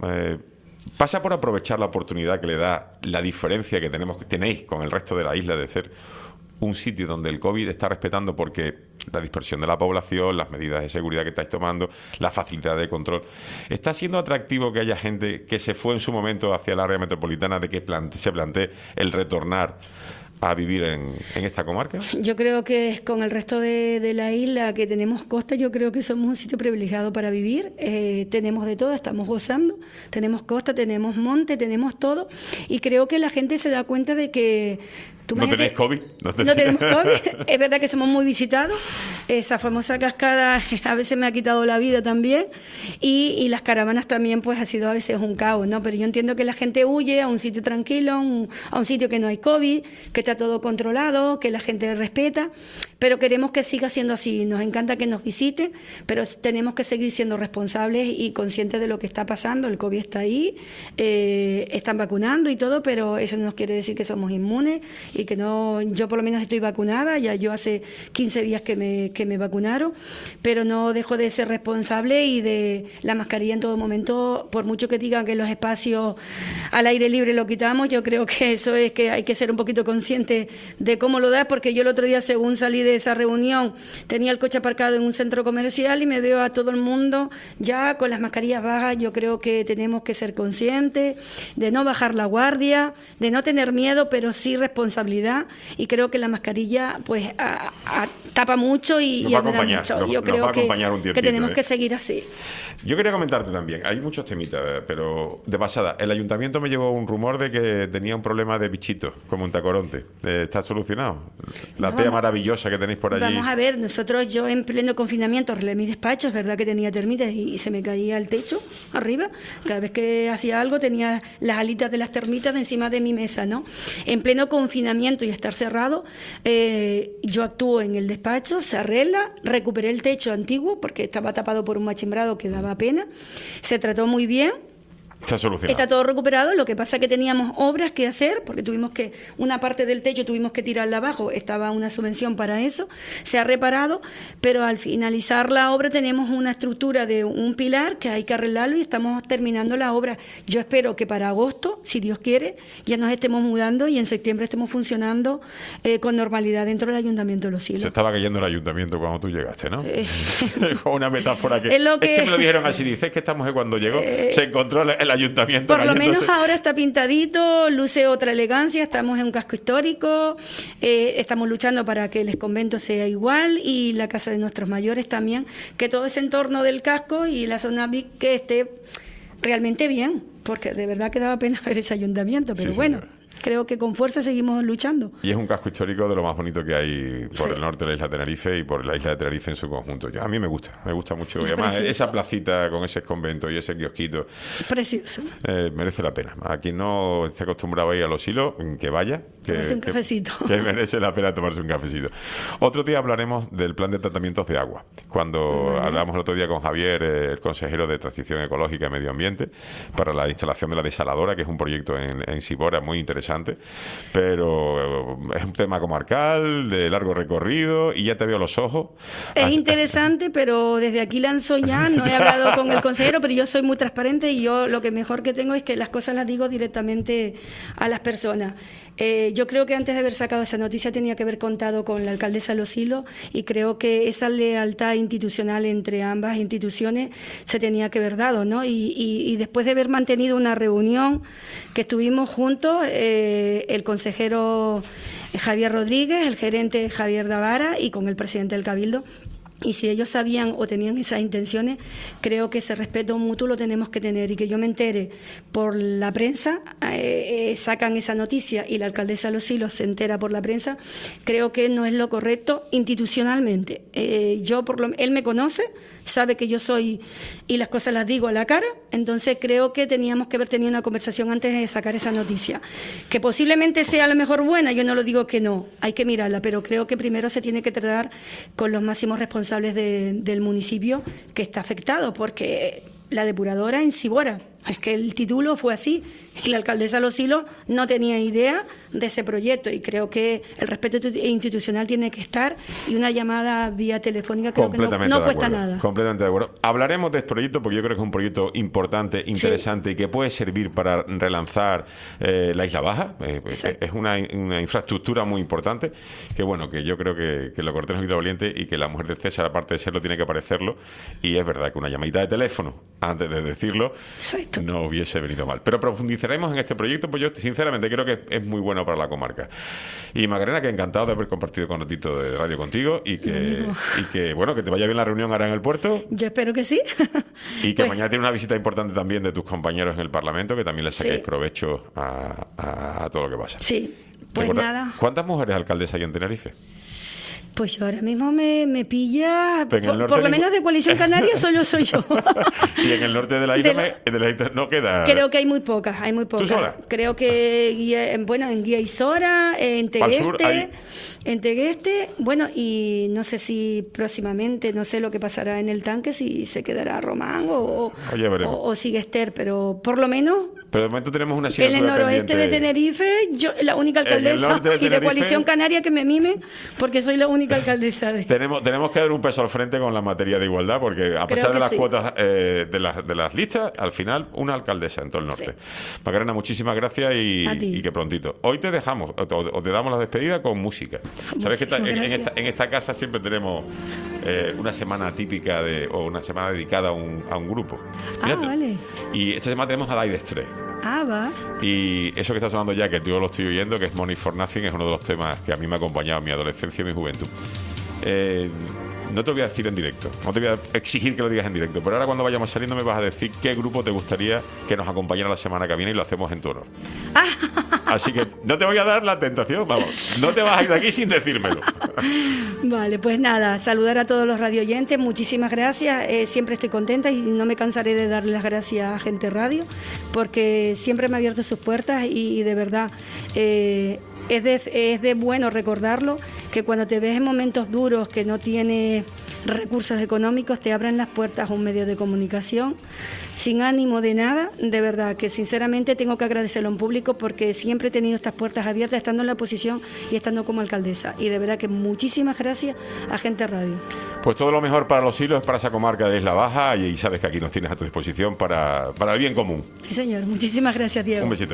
pasa por aprovechar la oportunidad que le da la diferencia que tenéis con el resto de la isla de ser un sitio donde el COVID está respetando porque la dispersión de la población, las medidas de seguridad que estáis tomando, la facilidad de control. ¿Está siendo atractivo que haya gente que se fue en su momento hacia el área metropolitana de que se plantee el retornar a vivir en esta comarca? Yo creo que con el resto de la isla que tenemos costa, yo creo que somos un sitio privilegiado para vivir. Tenemos de todo, estamos gozando, tenemos costa, tenemos monte, tenemos todo. Y creo que la gente se da cuenta de que... ¿No tenéis COVID? No tenemos COVID. Es verdad que somos muy visitados. Esa famosa cascada a veces me ha quitado la vida también. Y las caravanas también, pues ha sido a veces un caos, ¿no? Pero yo entiendo que la gente huye a un sitio tranquilo, a un sitio que no hay COVID, que está todo controlado, que la gente respeta. Pero queremos que siga siendo así. Nos encanta que nos visite, pero tenemos que seguir siendo responsables y conscientes de lo que está pasando. El COVID está ahí, están vacunando y todo, pero eso no quiere decir que somos inmunes y que no. Yo por lo menos estoy vacunada, ya yo hace 15 días que me vacunaron, pero no dejo de ser responsable y de la mascarilla en todo momento, por mucho que digan que los espacios al aire libre lo quitamos, yo creo que eso es que hay que ser un poquito consciente de cómo lo da, porque yo el otro día, según salí de esa reunión, tenía el coche aparcado en un centro comercial y me veo a todo el mundo ya con las mascarillas bajas. Yo creo que tenemos que ser conscientes de no bajar la guardia, de no tener miedo, pero sí responsabilidad, y creo que la mascarilla pues tapa mucho y Nos va a ayuda acompañar, mucho. nos Yo va a creo acompañar un que tiempito, tenemos que seguir así. Yo quería comentarte también, hay muchos temitas, pero de pasada, el ayuntamiento me llegó un rumor de que tenía un problema de bichitos, como un tacoronte. ¿Está solucionado? La tea maravillosa que tenéis por allí. Vamos a ver, yo en pleno confinamiento arreglé mi despacho, es verdad que tenía termitas y se me caía el techo arriba. Cada vez que hacía algo tenía las alitas de las termitas de encima de mi mesa, ¿no? En pleno confinamiento y estar cerrado, yo actúo en el despacho, se arregla, recuperé el techo antiguo porque estaba tapado por un machimbrado que daba pena, se trató muy bien. Está solucionado. Está todo recuperado, lo que pasa es que teníamos obras que hacer, porque una parte del techo tuvimos que tirarla abajo, estaba una subvención para eso, se ha reparado, pero al finalizar la obra tenemos una estructura de un pilar que hay que arreglarlo y estamos terminando la obra. Yo espero que para agosto, si Dios quiere, ya nos estemos mudando y en septiembre estemos funcionando con normalidad dentro del Ayuntamiento de Los Silos. Se estaba cayendo el ayuntamiento cuando tú llegaste, ¿no? Con una metáfora que... Es lo que- Es que me lo dijeron así, dices que estamos cuando llegó, se encontró el ayuntamiento Por lo menos cayéndose. ahora está pintadito, luce otra elegancia, estamos en un casco histórico, estamos luchando para que el convento sea igual y la casa de nuestros mayores también, que todo ese entorno del casco y la zona VIP que esté realmente bien, porque de verdad que daba pena ver ese ayuntamiento, pero Sí, bueno. señora. Creo que con fuerza seguimos luchando. Y es un casco histórico de lo más bonito que hay por Sí. el norte de la isla de Tenerife y por la isla de Tenerife en su conjunto. A mí me gusta mucho. Y Es además precioso. esa placita con ese convento y ese kiosquito Precioso. merece la pena. A quien no esté acostumbrado a ir a Los Silos, que vaya. Tomarse un cafecito. Que merece la pena tomarse un cafecito. Otro día hablaremos del plan de tratamientos de agua. Cuando hablamos el otro día con Javier, el consejero de Transición Ecológica y Medio Ambiente, para la instalación de la desaladora, que es un proyecto en Sibora muy interesante. interesante, pero es un tema comarcal, de largo recorrido, y ya te veo los ojos. Es interesante, pero desde aquí lanzo ya, no he hablado con el consejero, pero yo soy muy transparente y yo lo que mejor que tengo es que las cosas las digo directamente a las personas. Yo creo que antes de haber sacado esa noticia tenía que haber contado con la alcaldesa Los Silos, y creo que esa lealtad institucional entre ambas instituciones se tenía que haber dado, ¿no? Y después de haber mantenido una reunión que estuvimos juntos, el consejero Javier Rodríguez, el gerente Javier Davara y con el presidente del Cabildo. Y si ellos sabían o tenían esas intenciones, creo que ese respeto mutuo lo tenemos que tener. Y que yo me entere por la prensa, sacan esa noticia y la alcaldesa de Los Silos se entera por la prensa, creo que no es lo correcto institucionalmente. Él me conoce, sabe que yo soy y las cosas las digo a la cara, entonces creo que teníamos que haber tenido una conversación antes de sacar esa noticia. Que posiblemente sea a lo mejor buena, yo no lo digo que no, hay que mirarla, pero creo que primero se tiene que tratar con los máximos responsables del municipio que está afectado, porque la depuradora en Sibora, es que el título fue así, y la alcaldesa de Los Silos no tenía idea de ese proyecto, y creo que el respeto institucional tiene que estar, y una llamada vía telefónica creo que no cuesta nada. Completamente de acuerdo. Hablaremos de este proyecto porque yo creo que es un proyecto importante, interesante, sí, y que puede servir para relanzar la Isla Baja. Es una infraestructura muy importante, que bueno, que yo creo que lo cortés no quita valiente, y que la mujer de César, aparte de serlo, tiene que parecerlo, y es verdad que una llamadita de teléfono antes de decirlo, exacto, no hubiese venido mal. Pero profundizaremos en este proyecto, pues yo sinceramente creo que es muy bueno para la comarca. Y Macarena, que encantado de haber compartido un ratito de radio contigo, y que bueno, que te vaya bien la reunión ahora en el puerto. Yo espero que sí. Y que mañana tiene una visita importante también de tus compañeros en el Parlamento, que también les saquéis provecho a todo lo que pasa. Sí, pues nada. ¿Cuántas mujeres alcaldesas hay en Tenerife? Pues yo ahora mismo me pilla, por lo menos de Coalición Canaria solo soy yo. Y en el norte de la isla no queda. Creo que hay muy pocas, ¿Tú sola? Creo que en Guía Isora, en Tegueste, bueno, y no sé si próximamente, no sé lo que pasará en el tanque, si se quedará Román o sigue Esther, pero por lo menos. Pero de momento tenemos una asignatura en el noroeste de Tenerife, yo la única alcaldesa y de Coalición Canaria que me mime, porque soy la única alcaldesa de... Tenemos que dar un peso al frente con la materia de igualdad, porque a pesar de las cuotas de las listas, al final una alcaldesa en todo el norte. Sí. Macarena, muchísimas gracias y que prontito. Hoy te dejamos, o te damos la despedida con música. Sabes que en esta casa siempre tenemos una semana típica o una semana dedicada a un grupo. Mírate. Vale. Y esta semana tenemos a Dire Straits. Va. Y eso que está sonando ya, que yo lo estoy oyendo, que es Money for Nothing, es uno de los temas que a mí me ha acompañado en mi adolescencia y mi juventud. No te lo voy a decir en directo, no te voy a exigir que lo digas en directo, pero ahora cuando vayamos saliendo me vas a decir qué grupo te gustaría que nos acompañara la semana que viene, y lo hacemos en tu honor. Así que no te voy a dar la tentación, vamos, no te vas a ir de aquí sin decírmelo. Vale, pues nada, saludar a todos los radioyentes, muchísimas gracias, siempre estoy contenta y no me cansaré de darle las gracias a Gente Radio, porque siempre me ha abierto sus puertas y de verdad es de bueno recordarlo, que cuando te ves en momentos duros, que no tienes recursos económicos, te abren las puertas a un medio de comunicación sin ánimo de nada, de verdad que sinceramente tengo que agradecerlo en público, porque siempre he tenido estas puertas abiertas estando en la oposición y estando como alcaldesa, y de verdad que muchísimas gracias a Gente Radio. Pues todo lo mejor para Los Silos, para esa comarca de Isla Baja, y sabes que aquí nos tienes a tu disposición para el bien común. Sí, señor, muchísimas gracias, Diego. Un besito.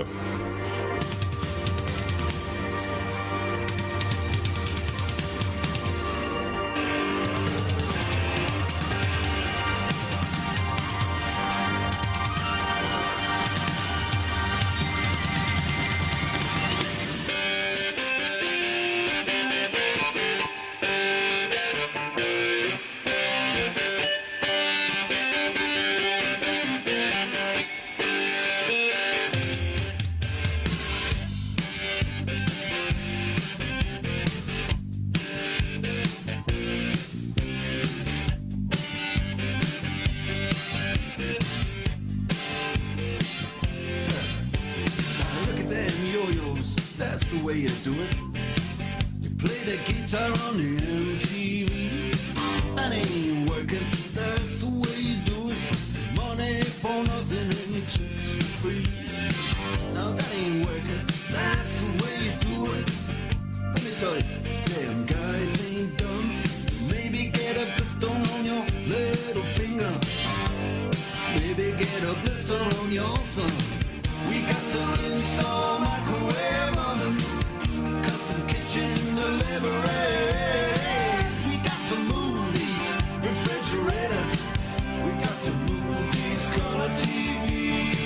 Money for nothing and your chicks for free. Now that ain't working. That's the way you do it. Let me tell you, damn guys ain't dumb. Maybe get a blister on your little finger. Maybe get a blister on your thumb. We got to install microwave ovens, custom kitchen deliveries. We got to move these refrigerators. We got to move these color TVs.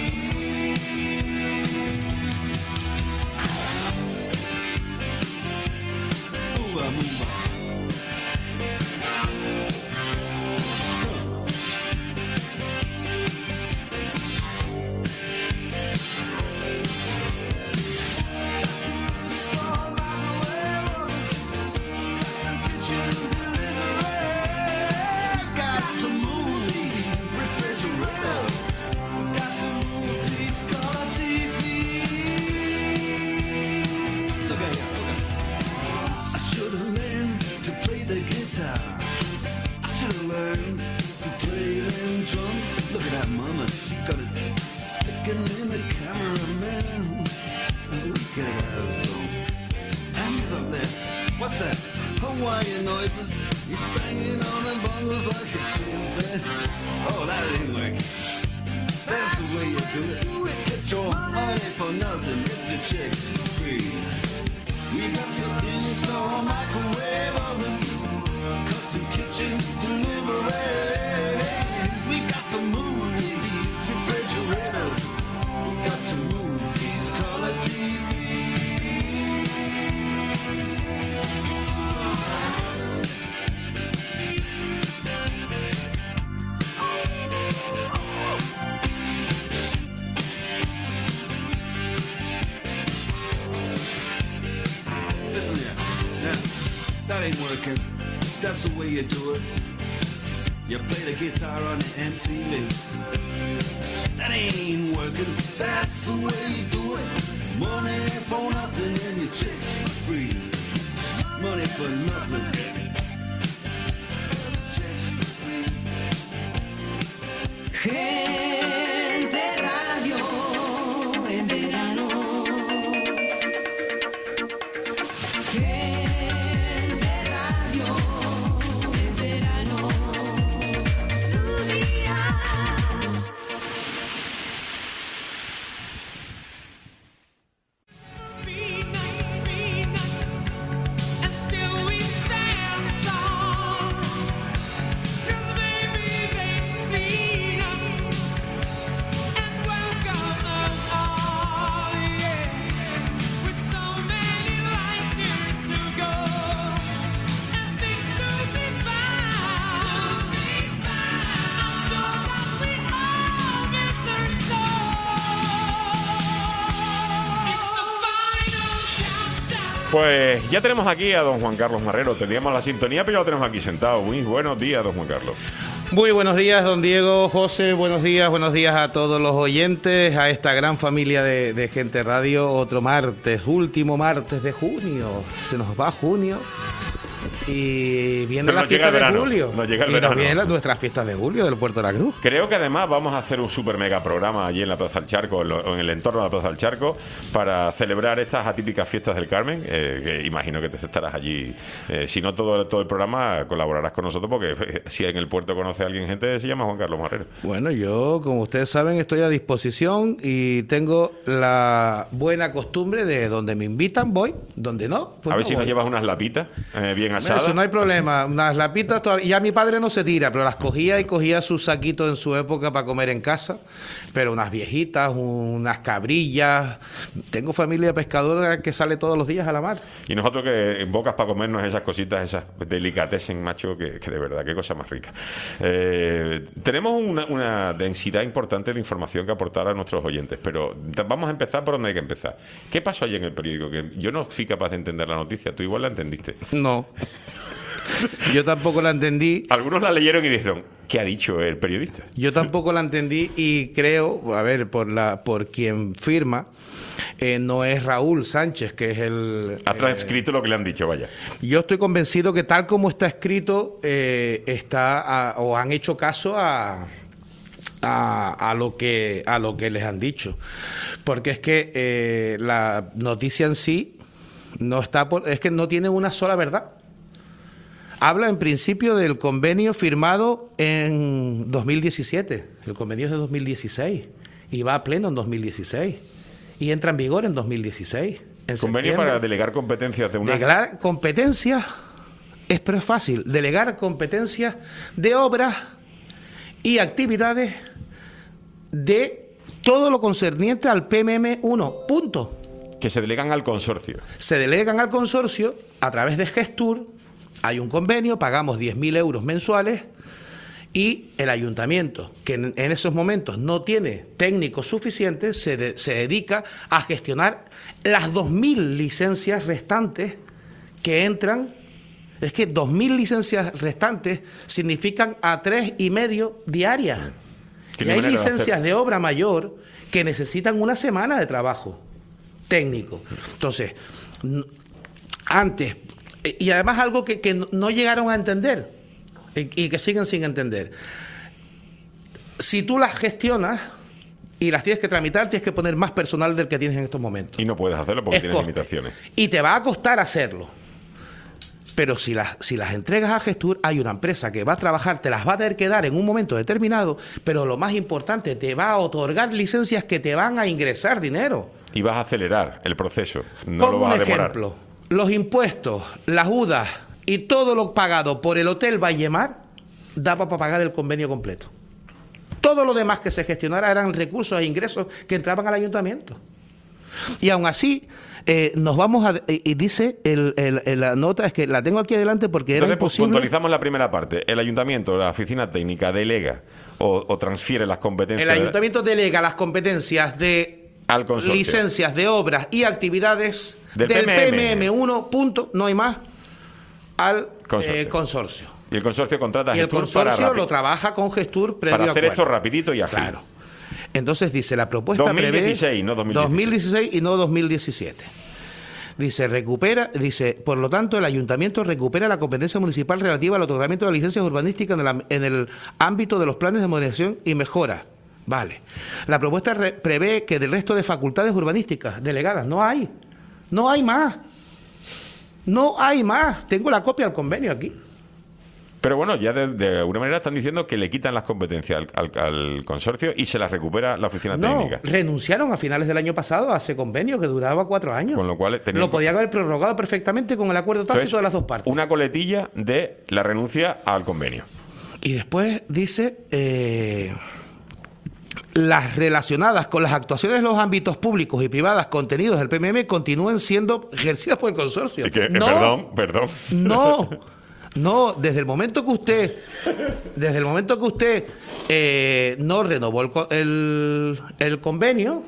Move on, move on. What's that? Hawaiian noises. He's banging on the bongos like a chimpanzee. Oh, that ain't working. That's the way you do it. Get your money for nothing. Get your chicks for free. We got to install microwave oven, custom kitchen deliveries. We got to move these refrigerators. We got to move these color TVs. Listen here, now, that ain't working. That's the way you do it. You play the guitar on the MTV. That ain't working. That's the way you do it. Money for nothing and your chicks for free. Money for nothing. Chicks for free. Gente Radio en verano. Gente Radio en verano. Tu día. And still we stand tall. 'Cause maybe they've seen us and welcome us all, yeah. With so many light years to go and things to be found. I'm sure that we all miss her so. It's the final countdown. Pues ya tenemos aquí a don Juan Carlos Marrero. Teníamos la sintonía, pero ya lo tenemos aquí sentado. Muy buenos días, don Juan Carlos. Muy buenos días, don Diego, José, buenos días a todos los oyentes, a esta gran familia de Gente Radio. Otro martes, último martes de junio. Se nos va junio y viene Pero la nos llega fiesta el de verano, julio. nos llega el y nos verano. vienen nuestras fiestas de julio del Puerto de la Cruz. Creo que además vamos a hacer un super mega programa allí en la Plaza del Charco, o en el entorno de la Plaza del Charco, para celebrar estas atípicas fiestas del Carmen, que imagino que te estarás allí. Si no todo el programa, colaborarás con nosotros, porque si en el puerto conoce a alguien, gente, se llama Juan Carlos Marrero. Bueno, yo, como ustedes saben, estoy a disposición y tengo la buena costumbre de donde me invitan voy, donde no, pues A ver no si nos voy. llevas unas lapitas bien asadas. Eso no hay problema. Unas lapitas todavía. Ya mi padre no se tira, pero las cogía y cogía sus saquitos en su época para comer en casa. Pero unas viejitas, unas cabrillas. Tengo familia pescadora que sale todos los días a la mar. Y nosotros que en bocas para comernos esas cositas, esas delicatessen, macho, que de verdad, qué cosa más rica. Tenemos una densidad importante de información que aportar a nuestros oyentes, pero vamos a empezar por donde hay que empezar. ¿Qué pasó ayer en el periódico? Que yo no fui capaz de entender la noticia, tú igual la entendiste. No. Yo tampoco la entendí. Algunos la leyeron y dijeron, ¿qué ha dicho el periodista? Yo tampoco la entendí y creo, a ver, por quien firma, no es Raúl Sánchez, que es el... Ha transcrito lo que le han dicho, vaya. Yo estoy convencido que tal como está escrito, o han hecho caso a lo que les han dicho, porque es que la noticia en sí es que no tiene una sola verdad. Habla en principio del convenio firmado en 2017, el convenio es de 2016 y va a pleno en 2016 y entra en vigor en 2016. En Convenio para delegar competencias de una... Delegar competencias pero es fácil, delegar competencias de obras y actividades de todo lo concerniente al PMM1, punto. Que se delegan al consorcio. Se delegan al consorcio a través de Gestur, hay un convenio, pagamos 10.000 euros mensuales y el ayuntamiento, que en esos momentos no tiene técnicos suficientes, se dedica a gestionar las 2.000 licencias restantes que entran. Es que 2.000 licencias restantes significan a 3,5 diarias. Y hay licencias de obra mayor que necesitan una semana de trabajo técnico. Entonces, antes, y además algo que no llegaron a entender y que siguen sin entender. Si tú las gestionas y las tienes que tramitar, tienes que poner más personal del que tienes en estos momentos. Y no puedes hacerlo porque tienes coste. limitaciones. Y te va a costar hacerlo. Pero si las entregas a Gestur, hay una empresa que va a trabajar, te las va a tener que dar en un momento determinado, pero lo más importante, te va a otorgar licencias que te van a ingresar dinero. Y vas a acelerar el proceso, no Pongo lo vas un a demorar. ejemplo, los impuestos, las UDAs y todo lo pagado por el Hotel Vallemar, daba para pagar el convenio completo. Todo lo demás que se gestionara eran recursos e ingresos que entraban al ayuntamiento. Y aún así... nos vamos a... Y dice la nota, es que la tengo aquí adelante porque era Entonces, imposible... puntualizamos la primera parte. El ayuntamiento, la oficina técnica, delega o transfiere las competencias... El ayuntamiento delega las competencias de al consorcio. licencias de obras y actividades Del del PMM. PMM1, punto, no hay más, al Consorcio. consorcio. Y el consorcio contrata a Y el Gestur para, consorcio lo trabaja con Gestur previo para hacer acuerdo. esto rapidito y ágil. Claro. Entonces dice, la propuesta 2016, prevé... no 2016. 2016 y no 2017. Dice, por lo tanto, el ayuntamiento recupera la competencia municipal relativa al otorgamiento de licencias urbanísticas en el ámbito de los planes de modernización y mejora. Vale. La propuesta prevé que del resto de facultades urbanísticas delegadas no hay más. No hay más. Tengo la copia del convenio aquí. Pero bueno, ya de alguna manera están diciendo que le quitan las competencias al consorcio y se las recupera la oficina No, técnica. renunciaron a finales del año pasado a ese convenio que duraba 4 años. Con lo cual Lo podían haber prorrogado perfectamente con el acuerdo tácito de las dos partes. Una coletilla de la renuncia al convenio. Y después dice... las relacionadas con las actuaciones en los ámbitos públicos y privadas contenidos del PMM continúen siendo ejercidas por el consorcio. Perdón. No, desde el momento que usted no renovó el convenio,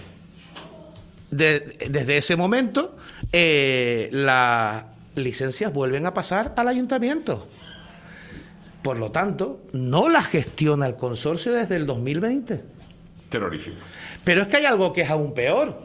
desde ese momento las licencias vuelven a pasar al ayuntamiento. Por lo tanto, no las gestiona el consorcio desde el 2020. Terrorífico. Pero es que hay algo que es aún peor.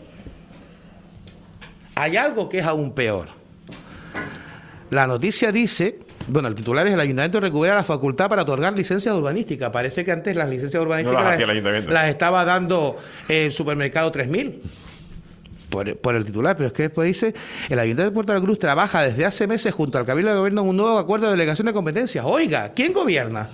La noticia dice, bueno, el titular es: el ayuntamiento recupera la facultad para otorgar licencias urbanísticas. Parece que antes las licencias urbanísticas No las hacía el ayuntamiento. las estaba dando el supermercado 3000. Por el titular, pero es que después dice: el Ayuntamiento de Puerto de la Cruz trabaja desde hace meses junto al Cabildo de Gobierno en un nuevo acuerdo de delegación de competencias. Oiga, ¿quién gobierna?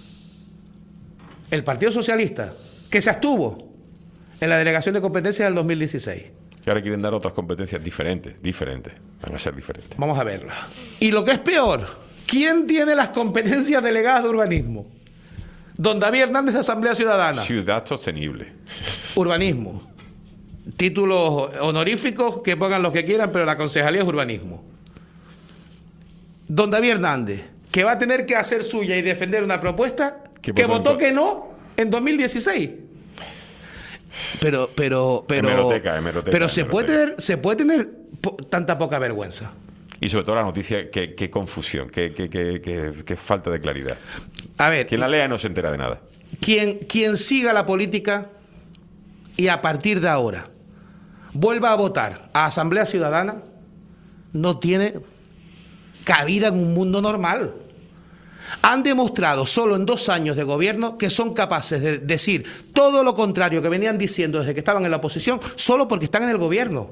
El Partido Socialista, que se abstuvo en la delegación de competencias del 2016. Que ahora quieren dar otras competencias diferentes. Van a ser diferentes. Vamos a verla. Y lo que es peor, ¿quién tiene las competencias delegadas de urbanismo? Don David Hernández, de Asamblea Ciudadana. Ciudad sostenible. Urbanismo. Títulos honoríficos que pongan los que quieran, pero la concejalía es urbanismo. Don David Hernández, que va a tener que hacer suya y defender una propuesta que votó que no en 2016. Pero Hemeroteca, se puede tener tanta poca vergüenza. Y sobre todo la noticia, qué confusión, qué falta de claridad. A ver, Quien la lea no se entera de nada. quien siga la política y a partir de ahora vuelva a votar a Asamblea Ciudadana no tiene cabida en un mundo normal. han demostrado solo en 2 años de gobierno que son capaces de decir todo lo contrario que venían diciendo desde que estaban en la oposición, solo porque están en el gobierno.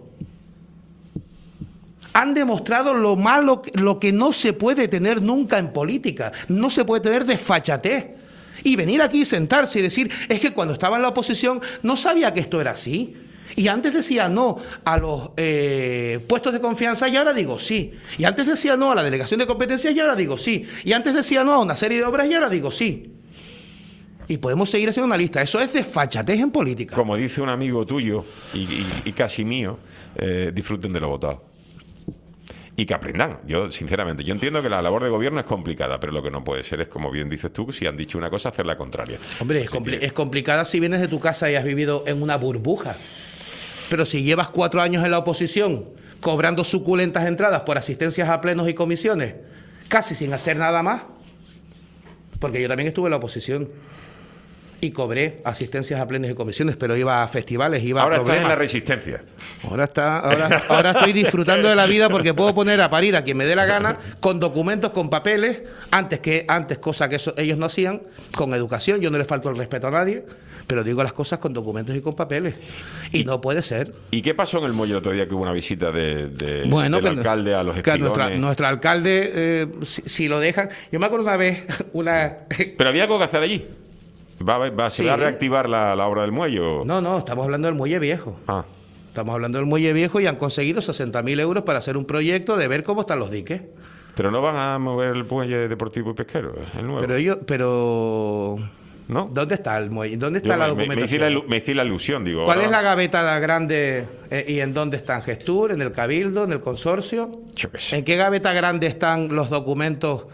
Han demostrado lo malo, lo que no se puede tener nunca en política. No se puede tener desfachatez. Y venir aquí, sentarse y decir, es que cuando estaba en la oposición no sabía que esto era así. Y antes decía no a los puestos de confianza y ahora digo sí. Y antes decía no a la delegación de competencias y ahora digo sí. Y antes decía no a una serie de obras y ahora digo sí. Y podemos seguir haciendo una lista. Eso es desfachatez en política. Como dice un amigo tuyo y casi mío, disfruten de lo votado. Y que aprendan. Yo, sinceramente, yo entiendo que la labor de gobierno es complicada, pero lo que no puede ser es, como bien dices tú, si han dicho una cosa, hacer la contraria. Hombre, es complicada si vienes de tu casa y has vivido en una burbuja. Pero si llevas 4 años en la oposición, cobrando suculentas entradas por asistencias a plenos y comisiones, casi sin hacer nada más, porque yo también estuve en la oposición y cobré asistencias a plenos y comisiones, pero iba a festivales, iba Ahora a estás en problemas. la resistencia. Ahora estoy disfrutando de la vida porque puedo poner a parir a quien me dé la gana con documentos, con papeles, antes cosa que ellos no hacían, con educación. Yo no les falto el respeto a nadie, pero digo las cosas con documentos y con papeles. Y no puede ser. ¿Y qué pasó en el muelle el otro día que hubo una visita del que alcalde a los espigones? Nuestro alcalde, si lo dejan... Yo me acuerdo una vez, ¿Pero había algo que hacer allí? ¿Se va a Sí. reactivar la obra del muelle? ¿O? No, estamos hablando del muelle viejo. Ah. Estamos hablando del muelle viejo y han conseguido 60.000 euros para hacer un proyecto de ver cómo están los diques. Pero no van a mover el muelle deportivo y pesquero, el nuevo. Pero ¿No? ¿dónde está el muelle? ¿Dónde está Yo la me documentación? hice la ilusión, digo. ¿Cuál ahora- es la gaveta grande y en dónde están Gestur, en el Cabildo, en el consorcio? Yo qué sé. ¿En qué gaveta grande están los documentos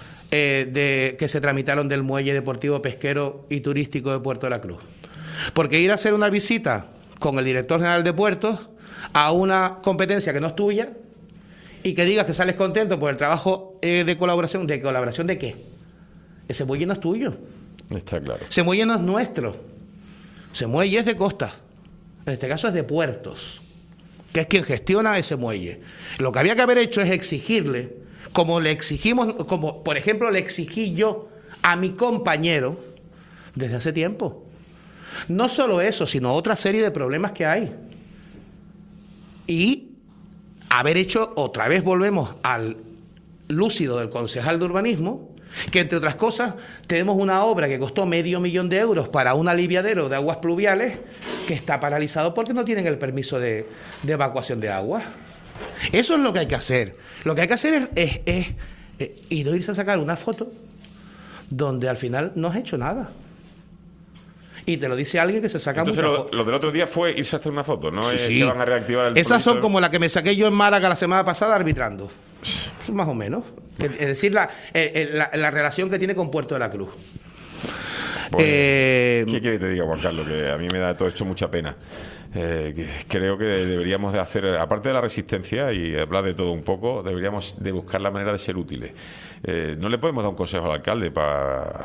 que se tramitaron del muelle deportivo pesquero y turístico de Puerto de la Cruz? Porque ir a hacer una visita con el director general de puertos a una competencia que no es tuya y que digas que sales contento por el trabajo de colaboración. ¿De colaboración de qué? Ese muelle no es tuyo. Está claro. Ese muelle no es nuestro. Ese muelle es de costa. En este caso es de puertos, que es quien gestiona ese muelle. Lo que había que haber hecho es exigirle, como le exigimos, como por ejemplo le exigí yo a mi compañero desde hace tiempo. No solo eso, sino otra serie de problemas que hay. Y haber hecho, otra vez volvemos al lúcido del concejal de urbanismo, que entre otras cosas tenemos una obra que costó $500.000 de euros para un aliviadero de aguas pluviales que está paralizado porque no tienen el permiso de evacuación de agua. Eso es lo que hay que hacer. Lo que hay que hacer es y no irse a sacar una foto donde al final no has hecho nada. Y te lo dice alguien que se saca Entonces muchas lo fotos. del otro día fue irse a hacer una foto, ¿no? Sí, Es sí. que van a reactivar el Esas son proyecto. como la que me saqué yo en Málaga la semana pasada arbitrando. Más o menos. Es decir, la relación que tiene con Puerto de la Cruz. Pues, ¿qué quieres que te diga, Juan Carlos? Que a mí me da todo esto mucha pena. Creo que deberíamos de hacer, aparte de la resistencia y hablar de todo un poco, deberíamos de buscar la manera de ser útiles. No le podemos dar un consejo al alcalde para...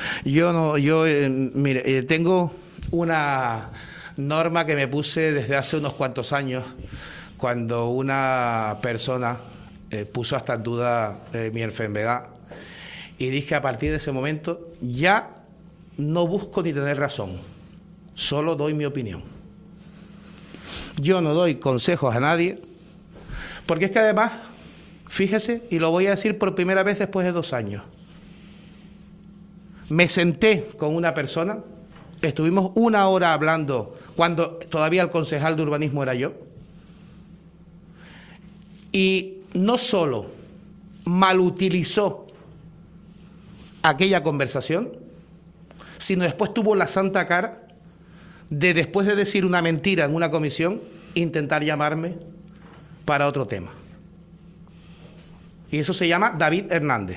Mire, tengo una norma que me puse desde hace unos cuantos años, cuando una persona puso hasta en duda mi enfermedad, y dije a partir de ese momento, ya no busco ni tener razón, solo doy mi opinión. Yo no doy consejos a nadie, porque es que además, fíjese, y lo voy a decir por primera vez después de 2 años, me senté con una persona, estuvimos 1 hora hablando cuando todavía el concejal de urbanismo era yo, y no solo malutilizó aquella conversación, sino después tuvo la santa cara de, después de decir una mentira en una comisión, intentar llamarme para otro tema. Y eso se llama David Hernández.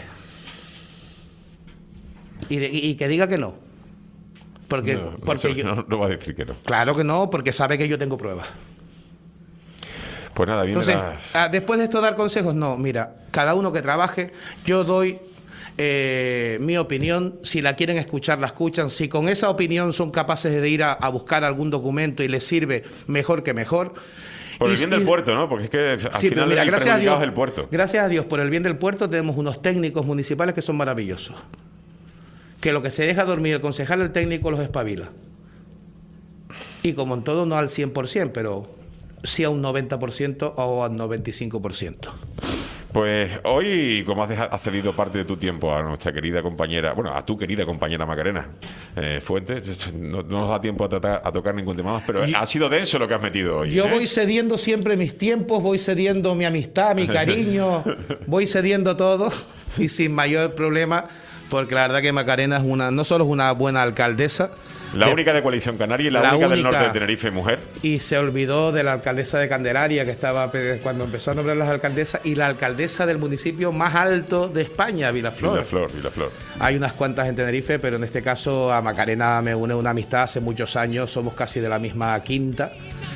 Y que diga que no. Porque No va a decir que no. Claro que no, porque sabe que yo tengo pruebas. Pues nada, bien. Entonces, después de esto dar consejos, no, mira, cada uno que trabaje, yo doy mi opinión, si la quieren escuchar, la escuchan, si con esa opinión son capaces de ir a buscar algún documento y les sirve, mejor que mejor, Por el Y- bien del y- puerto, ¿no? Porque es que al Sí, pero final mira, el gracias a perjudicado Dios, es el puerto. gracias a Dios, por el bien del puerto tenemos unos técnicos municipales que son maravillosos. Que lo que se deja dormir el concejal, el técnico los espabila. Y como en todo, no al 100%, pero sí a un 90% o al 95%. Pues hoy, como has cedido parte de tu tiempo a nuestra querida compañera, bueno, a tu querida compañera Macarena Fuentes, no nos da tiempo a tocar ningún tema más, pero ha sido denso lo que has metido hoy. Yo ¿eh? voy cediendo siempre mis tiempos, voy cediendo mi amistad, mi cariño, voy cediendo todo y sin mayor problema, porque la verdad que Macarena es no solo es una buena alcaldesa, La única de Coalición Canaria y la única del norte de Tenerife, mujer. y se olvidó de la alcaldesa de Candelaria, que estaba cuando empezó a nombrar las alcaldesas, y la alcaldesa del municipio más alto de España, Vilaflor. Vilaflor. Hay unas cuantas en Tenerife, pero en este caso a Macarena me une una amistad hace muchos años, somos casi de la misma quinta,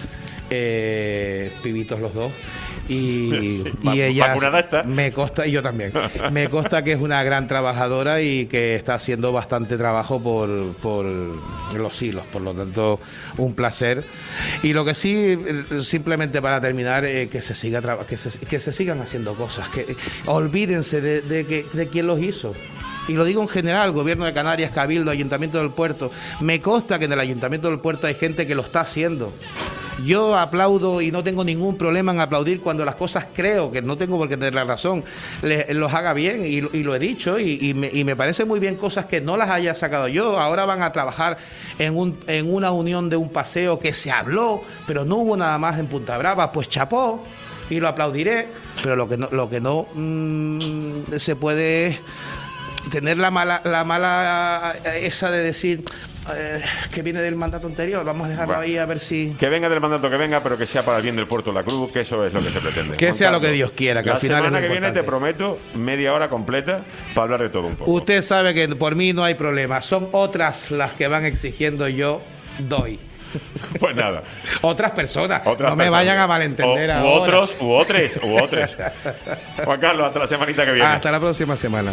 pibitos los dos. Y, Sí, y ella vacunada está. me consta, y yo también, me consta que es una gran trabajadora y que está haciendo bastante trabajo por los hilos, por lo tanto un placer. Y lo que sí, simplemente para terminar, que se sigan haciendo cosas, que olvídense de quién los hizo. Y lo digo en general, Gobierno de Canarias, Cabildo, Ayuntamiento del Puerto. Me consta que en el Ayuntamiento del Puerto hay gente que lo está haciendo. Yo aplaudo y no tengo ningún problema en aplaudir cuando las cosas creo que no tengo por qué tener la razón, los haga bien y lo he dicho y me parece muy bien cosas que no las haya sacado yo. Ahora van a trabajar en una unión de un paseo que se habló, pero no hubo nada más en Punta Brava, pues chapó y lo aplaudiré, pero lo que no se puede es tener la mala esa de decir que viene del mandato anterior. Vamos a dejarlo Bueno. ahí a ver si... Que venga del mandato que venga, pero que sea para el bien del puerto de la Cruz, que eso es lo que se pretende. Que Juan sea lo Carlos, que Dios quiera, que la al final es semana lo que viene te importante. prometo media hora completa para hablar de todo un poco. Usted sabe que por mí no hay problema. Son otras las que van exigiendo, yo doy. Pues nada. Otras personas. Otras no me personas. vayan a malentender U ahora. otros. Juan Carlos, hasta la semanita que viene. Hasta la próxima semana.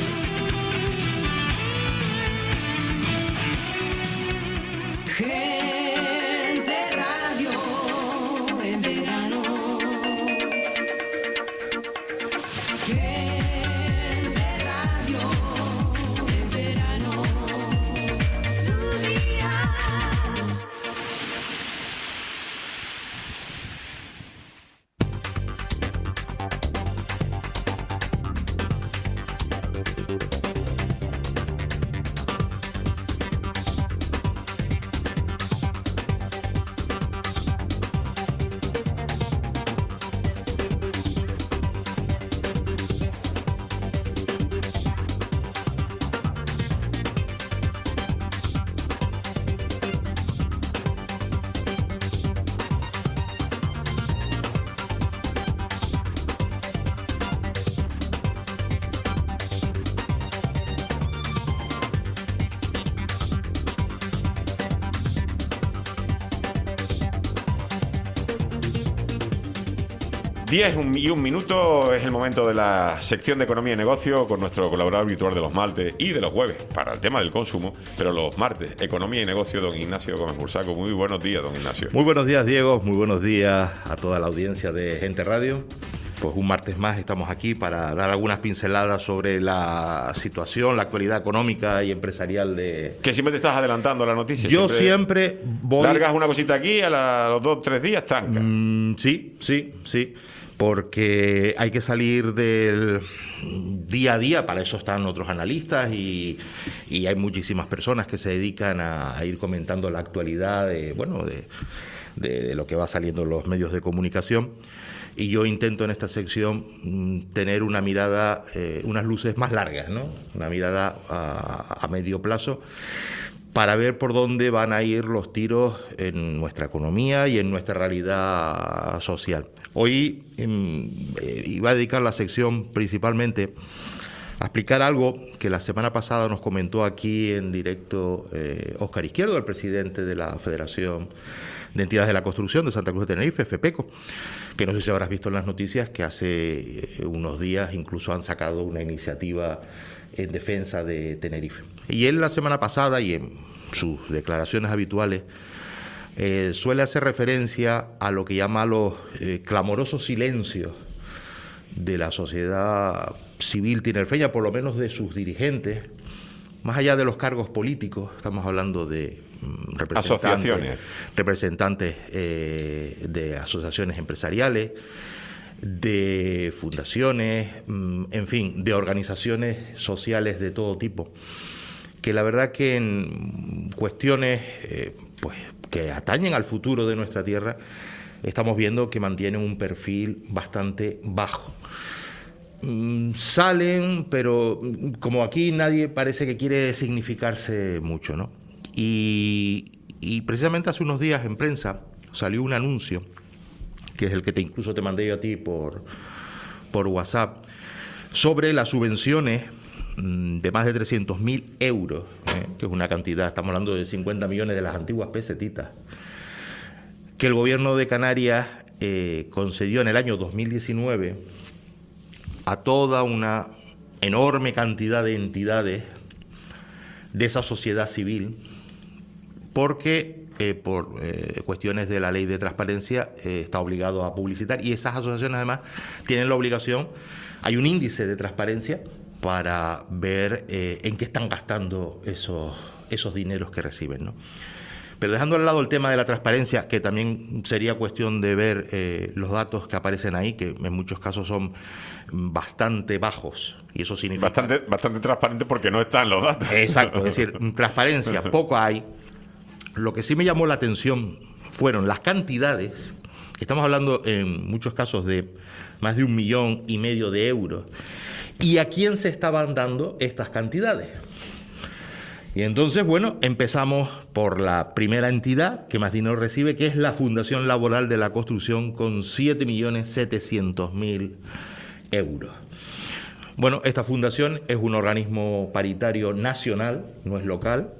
Gente Radio en verano. Gente Radio en verano. Tu día. Diez y un minuto es el momento de la sección de Economía y Negocio con nuestro colaborador habitual de los martes y de los jueves para el tema del consumo, pero los martes, Economía y Negocio, don Ignacio Gómez Bursaco. Muy buenos días, don Ignacio. Muy buenos días, Diego. Muy buenos días a toda la audiencia de Gente Radio. Pues un martes más estamos aquí para dar algunas pinceladas sobre la situación, la actualidad económica y empresarial de... Que siempre te estás adelantando a la noticia. Yo siempre voy... Largas una cosita aquí, a los 2 o 3 días, tanca. Sí, porque hay que salir del día a día, para eso están otros analistas y hay muchísimas personas que se dedican a ir comentando la actualidad de lo que va saliendo en los medios de comunicación. Y yo intento en esta sección tener una mirada, unas luces más largas, ¿no? Una mirada a medio plazo, para ver por dónde van a ir los tiros en nuestra economía y en nuestra realidad social. Hoy iba a dedicar la sección principalmente a explicar algo que la semana pasada nos comentó aquí en directo Óscar Izquierdo, el presidente de la Federación de Entidades de la Construcción de Santa Cruz de Tenerife, FEPECO, que no sé si habrás visto en las noticias que hace unos días incluso han sacado una iniciativa en defensa de Tenerife. Y él la semana pasada y en sus declaraciones habituales suele hacer referencia a lo que llama los clamorosos silencios de la sociedad civil tinerfeña, por lo menos de sus dirigentes, más allá de los cargos políticos. Estamos hablando de representantes de asociaciones empresariales, de fundaciones, en fin, de organizaciones sociales de todo tipo, que la verdad que en cuestiones pues que atañen al futuro de nuestra tierra, estamos viendo que mantienen un perfil bastante bajo. Salen, pero como aquí nadie parece que quiere significarse mucho, ¿no? Y precisamente hace unos días en prensa salió un anuncio, que es el que incluso te mandé yo a ti por WhatsApp, sobre las subvenciones de más de 300.000 euros, que es una cantidad, estamos hablando de 50 millones de las antiguas pesetitas, que el gobierno de Canarias concedió en el año 2019 a toda una enorme cantidad de entidades de esa sociedad civil, porque por cuestiones de la ley de transparencia está obligado a publicitar, y esas asociaciones además tienen la obligación, hay un índice de transparencia para ver en qué están gastando esos dineros que reciben, ¿no? Pero dejando al lado el tema de la transparencia, que también sería cuestión de ver los datos que aparecen ahí, que en muchos casos son bastante bajos, y eso significa... Bastante transparente porque no están los datos. Exacto, es decir, transparencia poco hay. Lo que sí me llamó la atención fueron las cantidades. Estamos hablando en muchos casos de más de 1,5 millones de euros. ¿Y a quién se estaban dando estas cantidades? Y entonces, bueno, empezamos por la primera entidad que más dinero recibe, que es la Fundación Laboral de la Construcción, con 7.700.000 euros. Bueno, esta fundación es un organismo paritario nacional, no es local,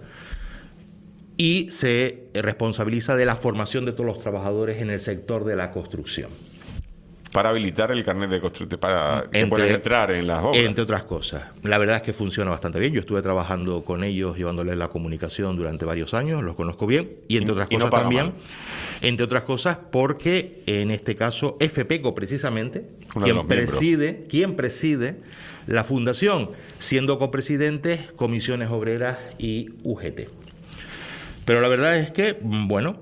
y se responsabiliza de la formación de todos los trabajadores en el sector de la construcción. Para habilitar el carnet de constructor, para que puedan entrar en las obras. Entre otras cosas. La verdad es que funciona bastante bien. Yo estuve trabajando con ellos, llevándoles la comunicación durante varios años, los conozco bien. Y entre otras cosas también, entre otras cosas, porque en este caso FPECO, precisamente, quien preside la fundación, siendo copresidentes Comisiones Obreras y UGT. Pero la verdad es que, bueno,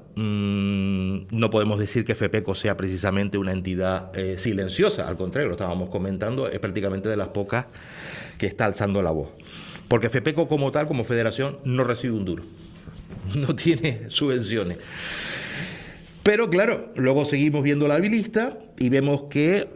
no podemos decir que FPECO sea precisamente una entidad silenciosa, al contrario, lo estábamos comentando, es prácticamente de las pocas que está alzando la voz. Porque FPECO como tal, como federación, no recibe un duro, no tiene subvenciones. Pero claro, luego seguimos viendo la lista y vemos que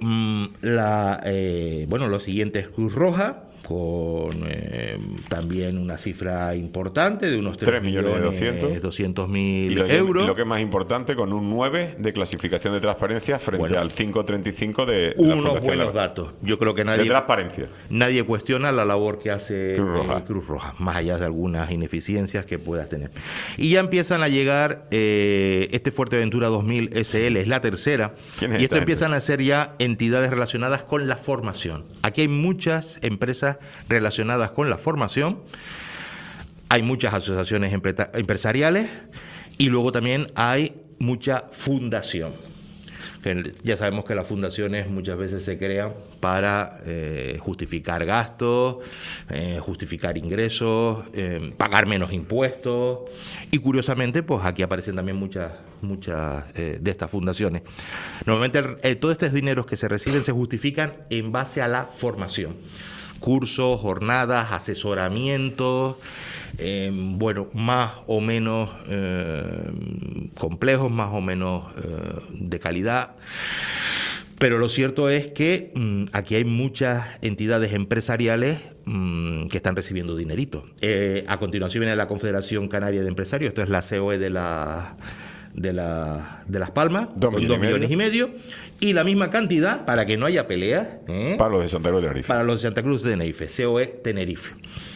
lo siguiente es Cruz Roja, con también una cifra importante de unos 3.200.000 euros. Y lo que es más importante, con un 9 de clasificación de transparencia frente al 5,35 de la unos Fundación buenos datos. Yo creo que nadie cuestiona la labor que hace Cruz Roja, más allá de algunas ineficiencias que puedas tener. Y ya empiezan a llegar este Fuerteventura 2000 SL, es la tercera, y esto empiezan a ser ya entidades relacionadas con la formación. Aquí hay muchas empresas relacionadas con la formación, hay muchas asociaciones empresariales y luego también hay mucha fundación. Ya sabemos que las fundaciones muchas veces se crean para justificar gastos, justificar ingresos, pagar menos impuestos, y curiosamente pues aquí aparecen también muchas de estas fundaciones. Normalmente todos estos dineros que se reciben se justifican en base a la formación. Cursos, jornadas, asesoramientos, más o menos complejos, más o menos de calidad. Pero lo cierto es que aquí hay muchas entidades empresariales que están recibiendo dinerito. A continuación viene la Confederación Canaria de Empresarios, esto es la COE de Las Palmas, con 2,5 millones. Y la misma cantidad, para que no haya peleas, para los de Santa Cruz de Tenerife. Para los de Santa Cruz de Tenerife, COE Tenerife.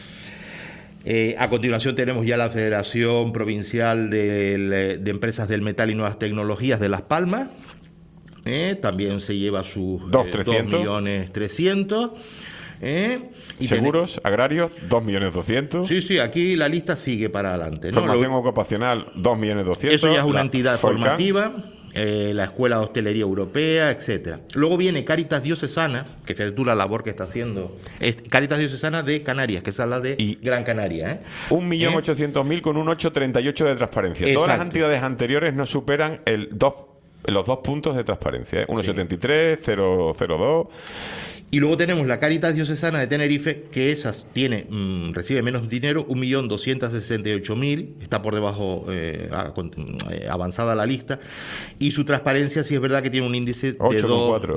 A continuación tenemos ya la Federación Provincial de Empresas del Metal y Nuevas Tecnologías de Las Palmas. También se lleva sus 2,300.000. Y Seguros, agrarios, 2.200.000. Sí, aquí la lista sigue para adelante, ¿no? Formación ocupacional, 2.200.000. Eso ya es una La entidad FOICAN. formativa, la Escuela de Hostelería Europea, etcétera. Luego viene Cáritas Diocesana, que fíjate tú la labor que está haciendo. Cáritas Diocesana de Canarias, que es la de Y Gran Canaria. 1.800.000 con un 8,38 de transparencia. Todas las Exacto. entidades anteriores no superan los 2 puntos de transparencia. 1,73, 0,02. Y luego tenemos la Cáritas Diocesana de Tenerife, que esas recibe menos dinero, 1.268.000, está por debajo, avanzada la lista, y su transparencia sí es verdad que tiene un índice de 8,4.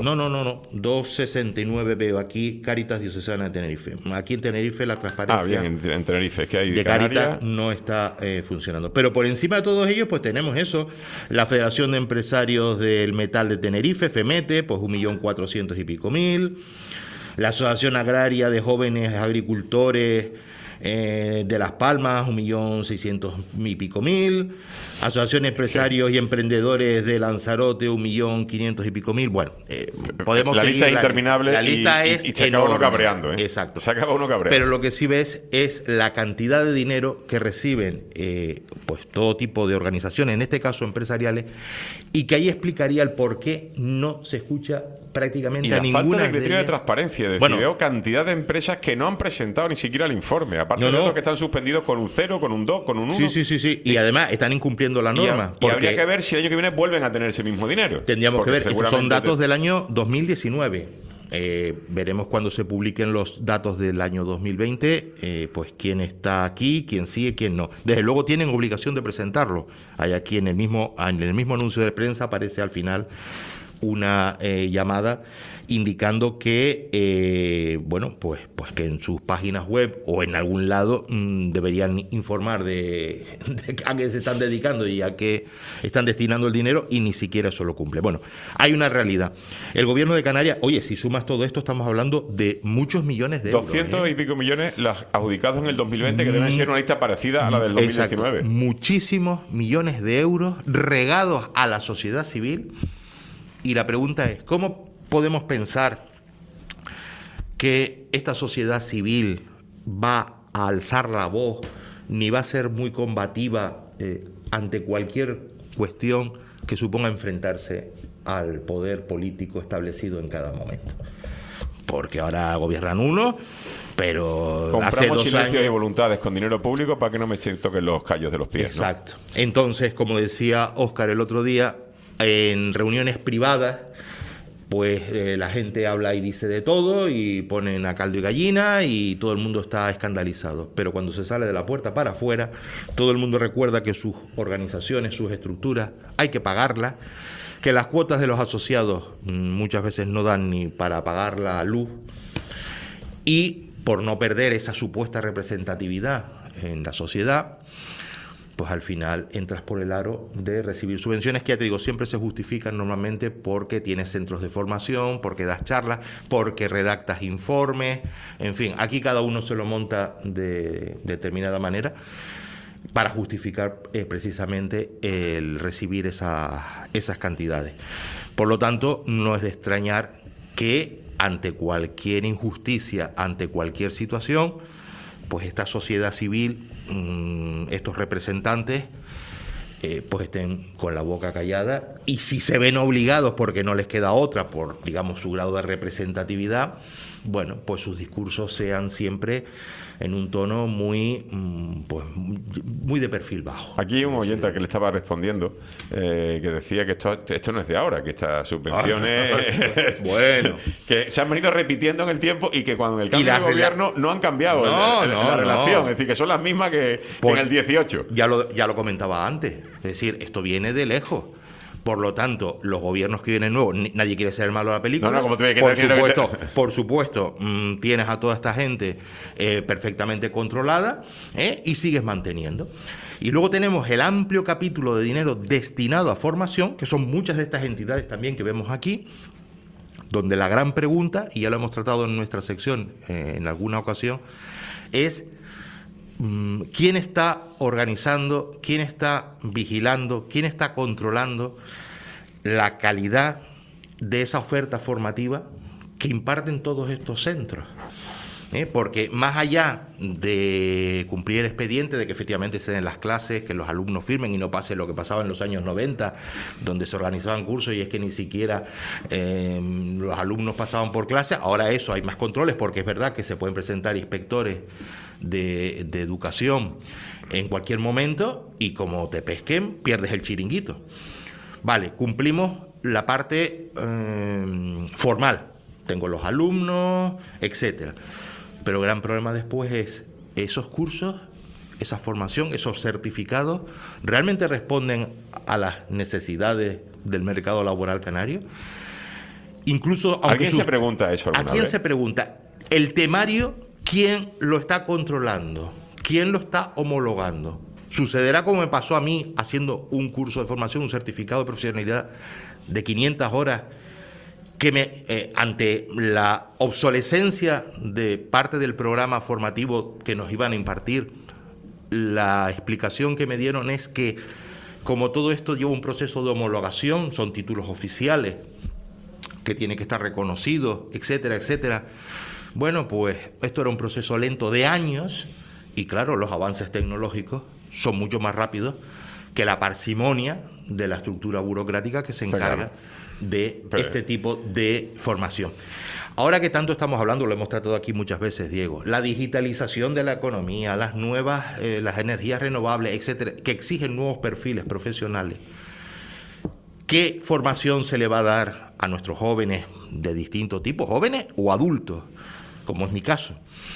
2,69 veo aquí, Cáritas Diocesana de Tenerife. Aquí en Tenerife la transparencia Bien, en Tenerife, es que hay de Canarias. Cáritas no está funcionando. Pero por encima de todos ellos, pues tenemos eso, la Federación de Empresarios del Metal de Tenerife, FEMETE, pues 1.400.000 y pico, la Asociación Agraria de Jóvenes Agricultores de Las Palmas, 1.600.000 y pico, Asociación de Empresarios y Emprendedores de Lanzarote, 1.500.000 y pico. Bueno, podemos La seguir. lista es interminable la lista y es se acaba uno enorme. cabreando. Exacto. Se acaba uno cabreando. Pero lo que sí ves es la cantidad de dinero que reciben pues todo tipo de organizaciones, en este caso empresariales, y que ahí explicaría el por qué no se escucha prácticamente Y a la ninguna falta de criterio de ellas. transparencia. Es decir, Bueno. veo cantidad de empresas que no han presentado ni siquiera el informe. Aparte No, de no. otros que están suspendidos con un 0, con un 2, con un 1. Sí. Y además están incumpliendo la norma. Y porque habría que ver si el año que viene vuelven a tener ese mismo dinero. tendríamos Porque que ver. Estos son seguramente datos del año 2019. Veremos cuando se publiquen los datos del año 2020, pues quién está aquí, quién sigue, quién no. Desde luego tienen obligación de presentarlo. Hay aquí en el mismo anuncio de prensa aparece al final una llamada indicando que pues que en sus páginas web o en algún lado deberían informar de a qué se están dedicando y a qué están destinando el dinero, y ni siquiera eso lo cumple. Bueno, hay una realidad. El gobierno de Canarias, oye, si sumas todo esto, estamos hablando de muchos millones de euros. 200 y pico millones los adjudicados en el 2020, que deben ser una lista parecida a la del 2019. Exacto. Muchísimos millones de euros regados a la sociedad civil. Y la pregunta es, ¿cómo podemos pensar que esta sociedad civil va a alzar la voz ni va a ser muy combativa ante cualquier cuestión que suponga enfrentarse al poder político establecido en cada momento? Porque ahora gobiernan uno, pero hace Compramos 2 silencios y años... voluntades con dinero público para que no me toquen los callos de los pies. ¿no? Exacto. Entonces, como decía Óscar el otro día, en reuniones privadas, pues la gente habla y dice de todo y ponen a caldo y gallina y todo el mundo está escandalizado. Pero cuando se sale de la puerta para afuera, todo el mundo recuerda que sus organizaciones, sus estructuras, hay que pagarlas, que las cuotas de los asociados muchas veces no dan ni para pagar la luz, y por no perder esa supuesta representatividad en la sociedad, pues al final entras por el aro de recibir subvenciones que, ya te digo, siempre se justifican normalmente porque tienes centros de formación, porque das charlas, porque redactas informes, en fin, aquí cada uno se lo monta de determinada manera para justificar precisamente el recibir esas cantidades. Por lo tanto, no es de extrañar que ante cualquier injusticia, ante cualquier situación, pues esta sociedad civil, estos representantes, pues estén con la boca callada, y si se ven obligados porque no les queda otra por, digamos, su grado de representatividad, bueno, pues sus discursos sean siempre en un tono muy muy de perfil bajo. Aquí hay un oyente que le estaba respondiendo que decía que esto no es de ahora, que estas subvenciones bueno, que se han venido repitiendo en el tiempo y que cuando el cambio de las gobierno no han cambiado la relación, es decir, que son las mismas que en el 18. Ya lo comentaba antes, es decir, esto viene de lejos. Por lo tanto, los gobiernos que vienen nuevos, nadie quiere ser el malo de la película. No, como te voy a por supuesto, tienes a toda esta gente perfectamente controlada, y sigues manteniendo. Y luego tenemos el amplio capítulo de dinero destinado a formación, que son muchas de estas entidades también que vemos aquí, donde la gran pregunta, y ya lo hemos tratado en nuestra sección en alguna ocasión, es quién está organizando, quién está vigilando, quién está controlando la calidad de esa oferta formativa que imparten todos estos centros. Porque más allá de cumplir el expediente, de que efectivamente se den las clases, que los alumnos firmen y no pase lo que pasaba en los años 90, donde se organizaban cursos y es que ni siquiera los alumnos pasaban por clase, ahora eso, hay más controles, porque es verdad que se pueden presentar inspectores de educación en cualquier momento y como te pesquen, pierdes el chiringuito. Vale, cumplimos la parte formal, tengo los alumnos, etcétera. Pero el gran problema después es esos cursos, esa formación, esos certificados, ¿realmente responden a las necesidades del mercado laboral canario? Incluso ¿Alguien se pregunta eso alguna ¿A quién vez? se pregunta? El temario, ¿quién lo está controlando? ¿Quién lo está homologando? Sucederá como me pasó a mí haciendo un curso de formación, un certificado de profesionalidad de 500 horas, que ante la obsolescencia de parte del programa formativo que nos iban a impartir, la explicación que me dieron es que como todo esto lleva un proceso de homologación, son títulos oficiales que tienen que estar reconocidos, etcétera, etcétera. Bueno, pues esto era un proceso lento de años y claro, los avances tecnológicos son mucho más rápidos que la parsimonia de la estructura burocrática que se encarga de este tipo de formación. Ahora que tanto estamos hablando, lo hemos tratado aquí muchas veces, Diego, la digitalización de la economía, las nuevas, las energías renovables, etcétera, que exigen nuevos perfiles profesionales. ¿Qué formación se le va a dar a nuestros jóvenes de distinto tipo, jóvenes o adultos, como es mi caso?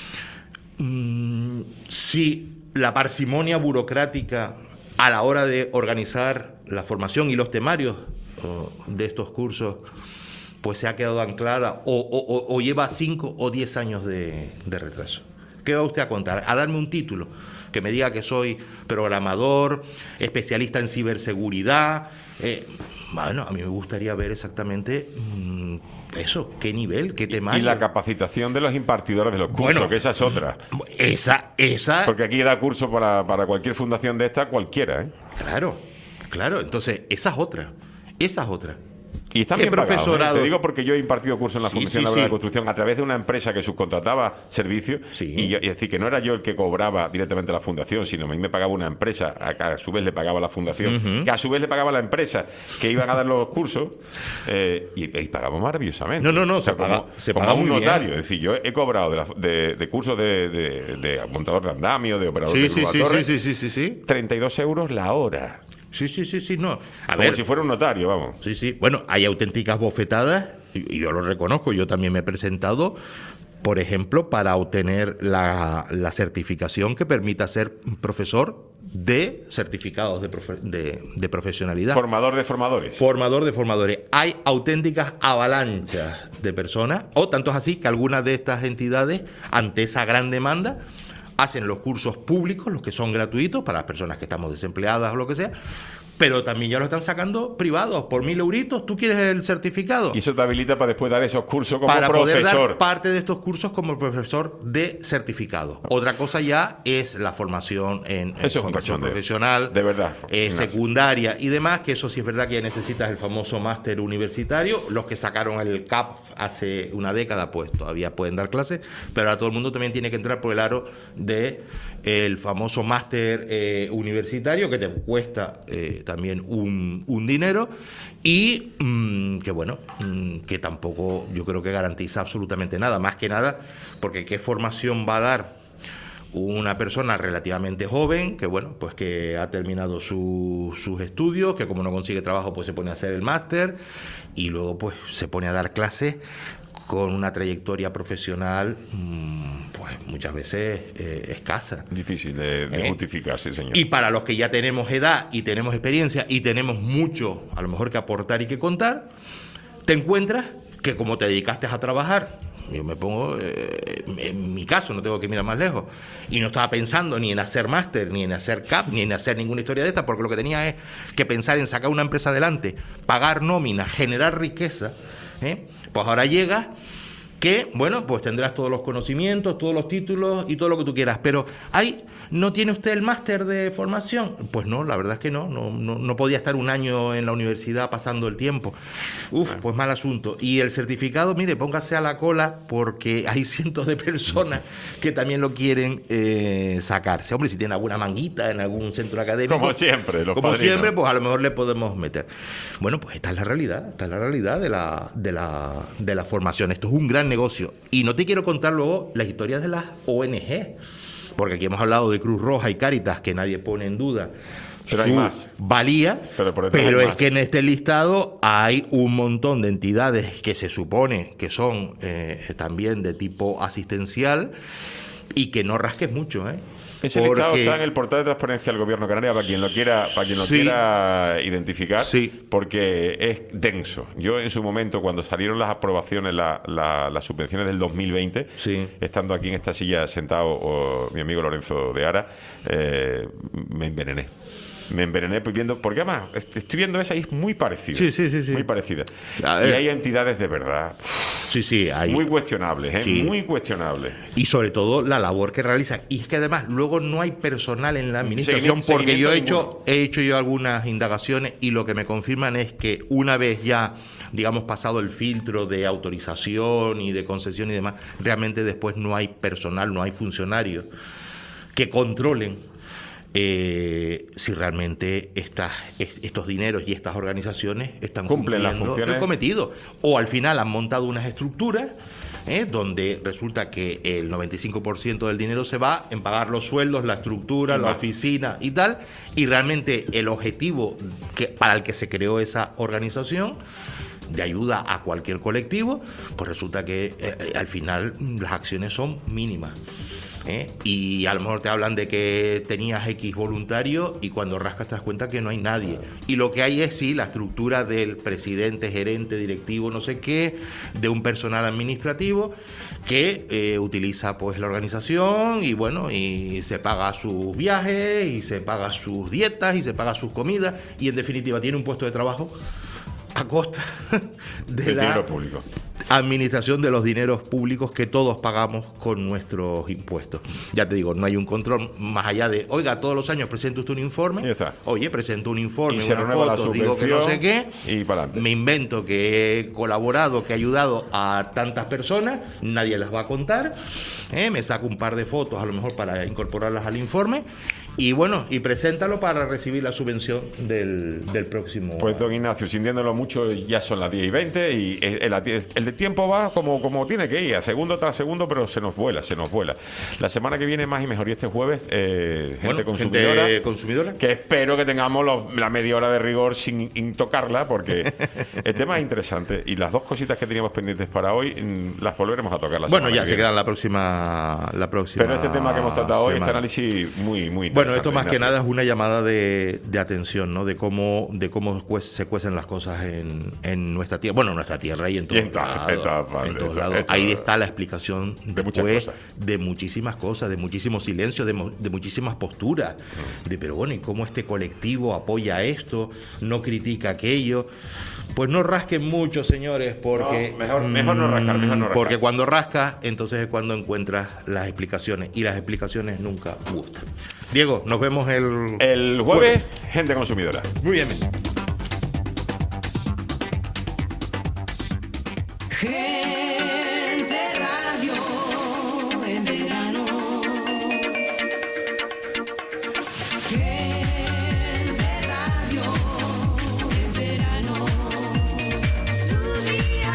Si la parsimonia burocrática a la hora de organizar la formación y los temarios de estos cursos pues se ha quedado anclada o lleva 5 o 10 años de retraso. ¿Qué va usted a contar? A darme un título que me diga que soy programador, especialista en ciberseguridad. Bueno, a mí me gustaría ver exactamente eso, qué nivel, qué temario. Y la capacitación de los impartidores de los cursos, Bueno, que esa es otra. Esa. Porque aquí da curso para cualquier fundación de esta, cualquiera, ¿eh? Claro. Entonces, esa es otra. Y están ¿Qué bien pagados, ¿eh? profesorado? Te digo porque yo he impartido cursos en la Sí, Fundación sí, Laboral sí. de Construcción a través de una empresa que subcontrataba servicios. Sí. Y es decir, que no era yo el que cobraba directamente a la Fundación, sino a mí me pagaba una empresa, que a su vez le pagaba la Fundación, que a su vez le pagaba la empresa que iban a dar los cursos, y pagamos maravillosamente. No, O sea, se como paga un muy notario. bien. Es decir, yo he cobrado de cursos de montador de andamio, de operador de grúa torre, sí. 32 euros la hora. Sí, no. Como si fuera un notario, vamos. Sí. Bueno, hay auténticas bofetadas, y yo lo reconozco, yo también me he presentado, por ejemplo, para obtener la certificación que permita ser profesor de certificados de profesionalidad. Formador de formadores. Formador de formadores. Hay auténticas avalanchas de personas, o tanto es así que algunas de estas entidades, ante esa gran demanda, hacen los cursos públicos, los que son gratuitos para las personas que estamos desempleadas o lo que sea, pero también ya lo están sacando privados por 1.000 euritos. ¿Tú quieres el certificado? Y eso te habilita para después dar esos cursos como Para poder profesor. dar parte de estos cursos como profesor de certificado. Otra cosa ya es la formación en Eso es un formación cachondeo. profesional, De verdad, Ignacio. secundaria y demás, que eso sí es verdad que ya necesitas el famoso máster universitario. Los que sacaron el CAP hace una década, pues todavía pueden dar clases, pero ahora todo el mundo también tiene que entrar por el aro de el famoso máster universitario, que te cuesta también un dinero, y que tampoco yo creo que garantiza absolutamente nada, más que nada porque qué formación va a dar una persona relativamente joven que ha terminado sus estudios, que como no consigue trabajo pues se pone a hacer el máster y luego pues se pone a dar clases con una trayectoria profesional pues muchas veces escasa. Difícil de justificar, sí, señor. Y para los que ya tenemos edad y tenemos experiencia y tenemos mucho a lo mejor que aportar y que contar, te encuentras que como te dedicaste a trabajar, yo me pongo en mi caso, no tengo que mirar más lejos, y no estaba pensando ni en hacer máster, ni en hacer CAP, ni en hacer ninguna historia de esta, porque lo que tenía es que pensar en sacar una empresa adelante, pagar nómina, generar riqueza, pues ahora llegas que, bueno, pues tendrás todos los conocimientos, todos los títulos y todo lo que tú quieras, pero ¿no tiene usted el máster de formación? Pues no, la verdad es que no podía estar un año en la universidad pasando el tiempo. Pues mal asunto. Y el certificado, mire, póngase a la cola porque hay cientos de personas que también lo quieren sacarse. Hombre, si tiene alguna manguita en algún centro académico, Como siempre, los como padrinos. siempre, pues a lo mejor le podemos meter. Bueno, pues esta es la realidad de la formación. Esto es un gran negocio. Y no te quiero contar luego las historias de las ONG, porque aquí hemos hablado de Cruz Roja y Cáritas, que nadie pone en duda Pero hay su más. valía, Pero por detrás pero hay es más. que en este listado hay un montón de entidades que se supone que son también de tipo asistencial y que no rasques mucho, ¿eh? Ese listado Porque- está en el portal de transparencia del Gobierno canario para quien lo quiera, Sí. quiera identificar, Sí. porque es denso. Yo en su momento, cuando salieron las aprobaciones, las subvenciones del 2020, Sí. estando aquí en esta silla sentado mi amigo Lorenzo de Ara, me envenené. Me envenené porque además estoy viendo esa y es muy parecida. Sí. Muy parecida. A Y ver. hay entidades de verdad Sí, hay. muy cuestionables, ¿eh? Sí. Muy cuestionables. Y sobre todo la labor que realizan. Y es que además luego no hay personal en la administración, porque yo Seguimiento he hecho yo algunas indagaciones y lo que me confirman es que una vez ya, digamos, pasado el filtro de autorización y de concesión y demás, realmente después no hay personal, no hay funcionarios que controlen si realmente estos dineros y estas organizaciones están Cumplen las cumpliendo funciones. el cometido. O al final han montado unas estructuras donde resulta que el 95% del dinero se va en pagar los sueldos, la estructura, la oficina y tal, y realmente el objetivo para el que se creó esa organización de ayuda a cualquier colectivo, pues resulta que al final las acciones son mínimas. Y a lo mejor te hablan de que tenías X voluntario y cuando rascas te das cuenta que no hay nadie. Y lo que hay es sí la estructura del presidente, gerente, directivo, no sé qué, de un personal administrativo que utiliza pues la organización y bueno, y se paga sus viajes y se paga sus dietas y se paga sus comidas y en definitiva tiene un puesto de trabajo a costa de El la dinero público. administración de los dineros públicos que todos pagamos con nuestros impuestos. Ya te digo, no hay un control más allá de, oiga, todos los años presenta usted un informe. Y ya está. Oye, presento un informe, Y se una renueva la foto, digo que no sé qué. y para adelante. Me invento que he colaborado, que he ayudado a tantas personas, nadie las va a contar. Me saco un par de fotos, a lo mejor para incorporarlas al informe. Y bueno, y preséntalo para recibir la subvención del próximo. Pues don Ignacio, sintiéndolo mucho, ya son las 10:20 y el de tiempo va como tiene que ir, a segundo tras segundo, pero se nos vuela. La semana que viene más y mejor, y este jueves, gente consumidora, que espero que tengamos la media hora de rigor sin tocarla, porque el tema es interesante y las dos cositas que teníamos pendientes para hoy las volveremos a tocar la semana Bueno, ya que se viene. quedan la próxima. Pero este tema que hemos tratado hoy, este semana. análisis muy interesante. Bueno, esto más que Ignacio. nada es una llamada de atención, ¿no? De cómo se cuecen las cosas en nuestra tierra. Bueno, en nuestra tierra y en todos lados. Ahí está la explicación De muchas después cosas. de muchísimas cosas, de muchísimo silencio, de muchísimas posturas. Pero bueno, ¿y cómo este colectivo apoya esto? ¿No critica aquello? Pues no rasquen mucho, señores, porque... No, mejor no rascar, mejor no rascar. Porque cuando rascas, entonces es cuando encuentras las explicaciones. Y las explicaciones nunca gustan. Diego, nos vemos El jueves, gente consumidora. Muy bien. Gente Radio en verano. Gente Radio en verano. Tu día.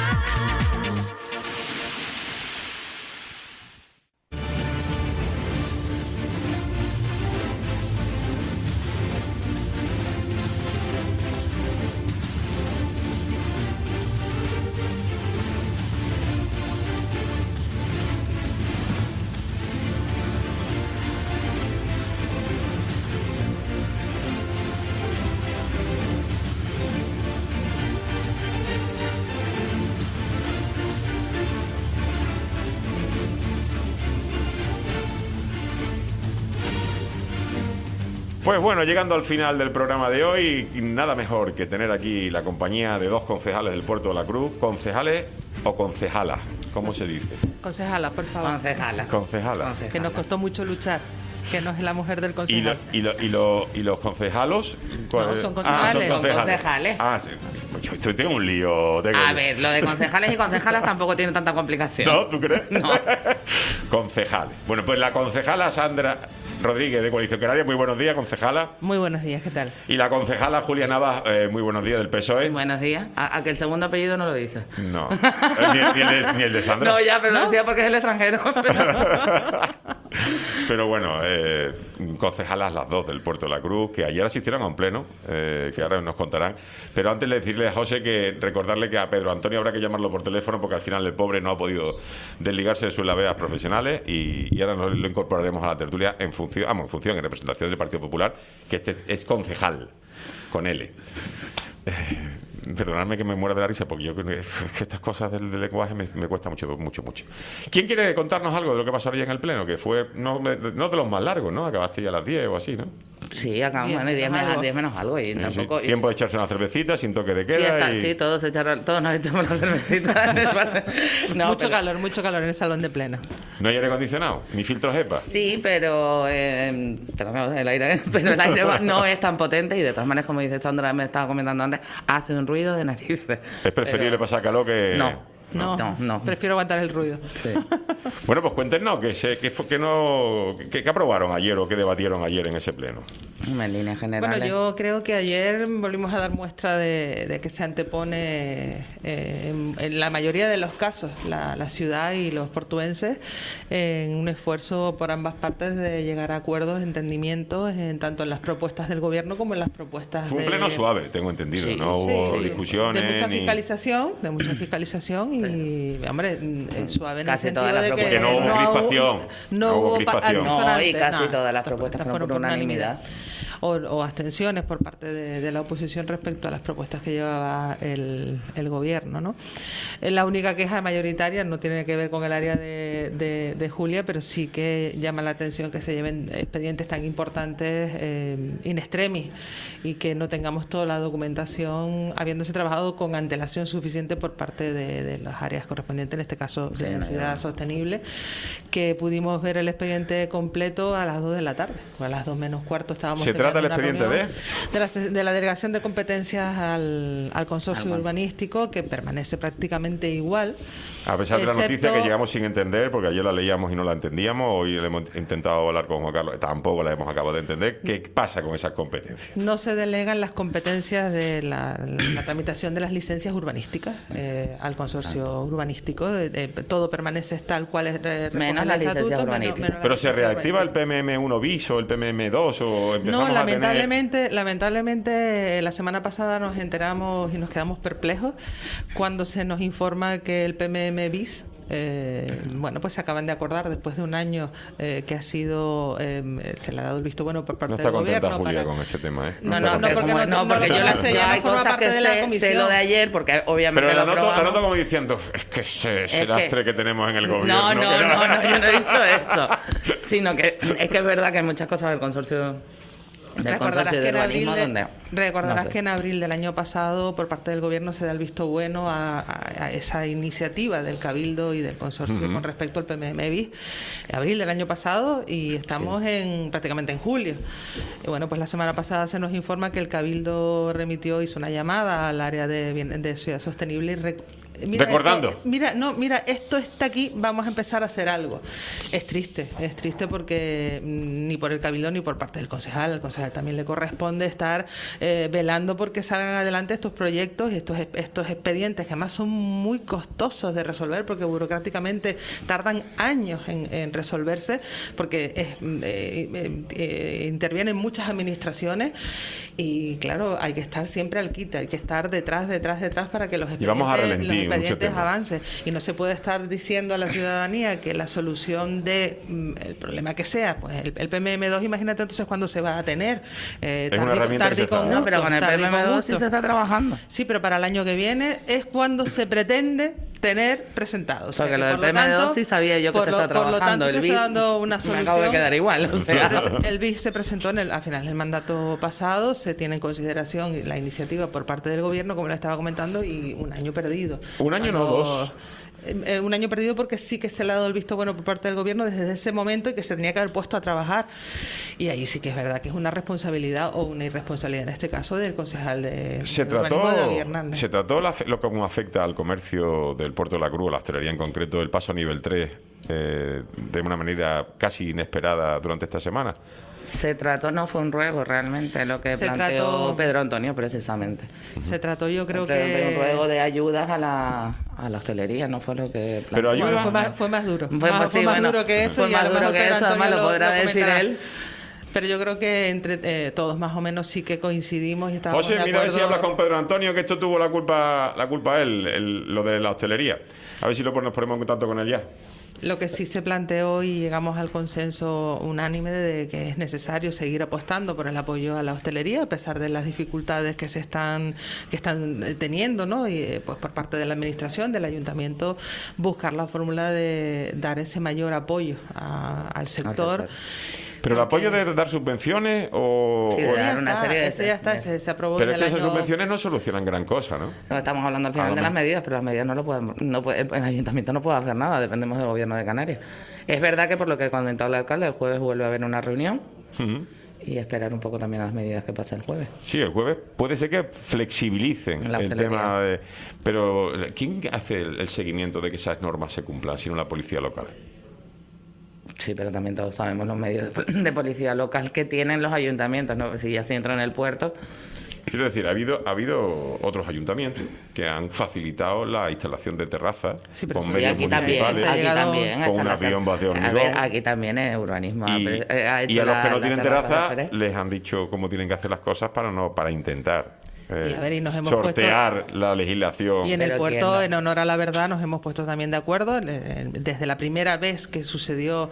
Pues bueno, llegando al final del programa de hoy, nada mejor que tener aquí la compañía de dos concejales del Puerto de la Cruz, concejales o concejalas. ¿Cómo se dice? Concejala, por favor. Concejala. Que nos costó mucho luchar. Que no es la mujer del ¿Y, concejal. y los concejalos? No, son concejales. Son concejales. Sí. Yo tengo un lío. A ver, lo de concejales y concejalas tampoco tiene tanta complicación. ¿No? ¿Tú crees? No. Concejales. Bueno, pues la concejala Sandra Rodríguez de Coalición Canaria, muy buenos días, concejala. Muy buenos días, ¿qué tal? Y la concejala Julia Navas, muy buenos días, del PSOE. Buenos días. ¿A que el segundo apellido no lo dices? No. Ni el de Sandra. No, ya, pero lo decía porque es el extranjero. Pero bueno, concejalas las dos del Puerto de la Cruz, que ayer asistieron a un pleno, que ahora nos contarán. Pero antes de decirle a José que recordarle que a Pedro Antonio habrá que llamarlo por teléfono, porque al final el pobre no ha podido desligarse de sus laveas profesionales, y ahora lo incorporaremos a la tertulia en representación del Partido Popular, que este es concejal, con L. Perdonadme que me muera de la risa, porque yo creo que estas cosas del lenguaje me cuesta mucho. ¿Quién quiere contarnos algo de lo que pasó ayer en el pleno? Que fue no de los más largos, ¿no? Acabaste ya a las 10 o así, ¿no? Sí, acabamos, 10 menos algo. Y tampoco, sí. Tiempo de echarse una cervecita sin toque de queda. Sí, todos nos echamos la cervecita. Mucho calor en el salón de pleno. ¿No hay aire acondicionado? ¿Ni filtros HEPA? Sí, pero el aire no es tan potente, y de todas maneras, como dice Sandra, me estaba comentando antes, hace un ruido de narices. Es preferible pasar calor que... No. Prefiero aguantar el ruido. Sí. Bueno, pues cuéntenos qué aprobaron ayer o qué debatieron ayer en ese pleno. En líneas generales. Bueno, yo creo que ayer volvimos a dar muestra de que se antepone en la mayoría de los casos la ciudad y los portuenses en un esfuerzo por ambas partes de llegar a acuerdos, entendimientos, tanto en las propuestas del gobierno como en las propuestas Fue un pleno suave, tengo entendido, sí, no hubo discusiones. De mucha fiscalización y, hombre, suave en casi el sentido todas las de que propuestas. No hubo crispación. No hubo crispación. No, y casi todas las propuestas fueron por unanimidad. O abstenciones por parte de la oposición respecto a las propuestas que llevaba el gobierno, ¿no? La única queja mayoritaria no tiene que ver con el área de Julia, pero sí que llama la atención que se lleven expedientes tan importantes in extremis y que no tengamos toda la documentación habiéndose trabajado con antelación suficiente por parte de las áreas correspondientes, en este caso de la Ciudad Sostenible, que pudimos ver el expediente completo a las 2 de la tarde, a las 2 menos cuarto estábamos. ¿Se trata el expediente de la Delegación de Competencias al Consorcio Urbanístico, que permanece prácticamente igual. A pesar de la noticia que llegamos sin entender, porque ayer la leíamos y no la entendíamos, hoy le hemos intentado hablar con Juan Carlos, tampoco la hemos acabado de entender. ¿Qué pasa con esas competencias? No se delegan las competencias de la tramitación de las licencias urbanísticas al Consorcio Urbanístico. Todo permanece tal cual es menos la licencia urbanística. ¿Pero se reactiva el PMM1 bis o el PMM2 o empezamos No, lamentablemente la semana pasada nos enteramos y nos quedamos perplejos cuando se nos informa que el PMM bis pues se acaban de acordar después de un año que ha sido se le ha dado el visto bueno por parte del gobierno. No está contenta Julia con este tema, ¿eh? Porque yo hay cosas que sé lo de ayer, porque obviamente pero la noto como diciendo, es que ese lastre que tenemos en el gobierno. No, yo no he dicho eso, sino que es que es verdad que hay muchas cosas del consorcio. Recordarás que en abril del año pasado por parte del gobierno se da el visto bueno a esa iniciativa del Cabildo y del consorcio con respecto al PMM-BIS, abril del año pasado, y estamos prácticamente en julio. Y bueno, pues la semana pasada se nos informa que el Cabildo hizo una llamada al área de Ciudad Sostenible y recordando. Esto está aquí, vamos a empezar a hacer algo. Es triste porque ni por el Cabildo ni por parte del concejal, al concejal también le corresponde estar velando porque salgan adelante estos proyectos y estos expedientes que además son muy costosos de resolver porque burocráticamente tardan años en resolverse porque intervienen muchas administraciones y claro, hay que estar siempre al quite, hay que estar detrás para que los expedientes avancen y no se puede estar diciendo a la ciudadanía que la solución el problema que sea, pues el PMM2, imagínate entonces cuándo se va a tener. Es una herramienta que se está... No, pero con el PMM2 sí se está trabajando. Sí, pero para el año que viene es cuando se pretende tener presentado. Porque lo del PMM2 sí sabía yo que se está trabajando. Por lo tanto, se está dando una solución. Me acabo de quedar igual. El BIS se presentó a final del mandato pasado, se tiene en consideración la iniciativa por parte del gobierno, como le estaba comentando, y un año perdido. ¿Un año no dos? un año perdido porque sí que se le ha dado el visto bueno por parte del gobierno desde ese momento y que se tenía que haber puesto a trabajar. Y ahí sí que es verdad que es una responsabilidad o una irresponsabilidad en este caso del concejal de urbanismo, de David Hernández. Se trató lo que afecta al comercio del Puerto de la Cruz, a la hostelería en concreto, el paso a nivel 3 de una manera casi inesperada durante esta semana. Se trató, no fue un ruego realmente lo que planteó Pedro Antonio precisamente. Se trató, yo creo un que... un ruego de ayudas a la hostelería, no fue lo que planteó. Pero ayuda... Fue más duro. Fue más duro que eso. Fue y a más lo duro mejor que Pedro eso, además Antonio lo podrá decir comentará. él. Pero yo creo que entre todos más o menos sí que coincidimos y estábamos José, de mira a ver si acuerdo. hablas con Pedro Antonio, que esto tuvo la culpa él, lo de la hostelería. A ver si nos ponemos en contacto con él ya. Lo que sí se planteó y llegamos al consenso unánime de que es necesario seguir apostando por el apoyo a la hostelería a pesar de las dificultades que están teniendo, ¿no? Y pues por parte de la administración, del ayuntamiento, buscar la fórmula de dar ese mayor apoyo al sector. ¿Pero el apoyo de dar subvenciones o...? Sí, o- dar una serie de... Eso ya está, se aprobó Pero en es el que esas año... subvenciones no solucionan gran cosa, ¿no? No, estamos hablando al final de las medidas, pero las medidas el ayuntamiento no puede hacer nada, dependemos del gobierno de Canarias. Es verdad que por lo que comentó el alcalde, el jueves vuelve a haber una reunión y esperar un poco también a las medidas que pasen el jueves. Sí, el jueves puede ser que flexibilicen La el hostelería. tema de... Pero ¿quién hace el seguimiento de que esas normas se cumplan, sino la policía local? Sí, pero también todos sabemos los medios de policía local que tienen los ayuntamientos, ¿no? Si ya se entra en el puerto... Quiero decir, ha habido otros ayuntamientos que han facilitado la instalación de terrazas pero con sí, medios aquí también, municipales, con unas biombas de hormigón. A ver, aquí también es urbanismo. Ha hecho Y a los que no la tienen terraza terraza Pérez. les han dicho cómo tienen que hacer las cosas para intentar Y a ver, y nos hemos sortear la legislación. Y en el Pero puerto, ¿quién no? en honor a la verdad, nos hemos puesto también de acuerdo. Desde la primera vez que sucedió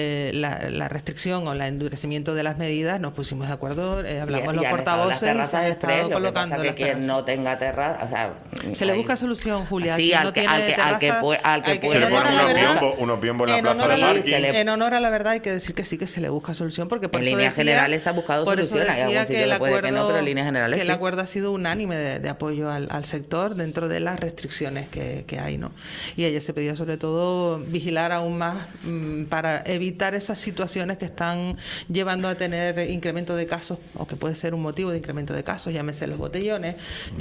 la restricción o el endurecimiento de las medidas, nos pusimos de acuerdo, hablamos los han estado las portavoces y se terrazas han express, estado lo que colocando pasa que las quien terrazas. no tenga terraza, o sea, Se le hay- busca solución, Julia. Sí, Quien al no que- tiene al que- al que terraza, puede- al que hay puede Se le en honor ponen a la unos verdad- biombos en la en plaza honor de a la- parking. En honor a la verdad hay que decir que sí que se le busca solución porque por En eso líneas decía- generales se ha buscado por eso solución. Hay decía algún sitio que el que puede que no, pero en líneas generales que el sí. acuerdo ha sido unánime de apoyo al sector dentro de las restricciones que hay, ¿no? Y ella se pedía sobre todo vigilar aún más para evitar esas situaciones que están llevando a tener incremento de casos o que puede ser un motivo de incremento de casos, llámese los botellones,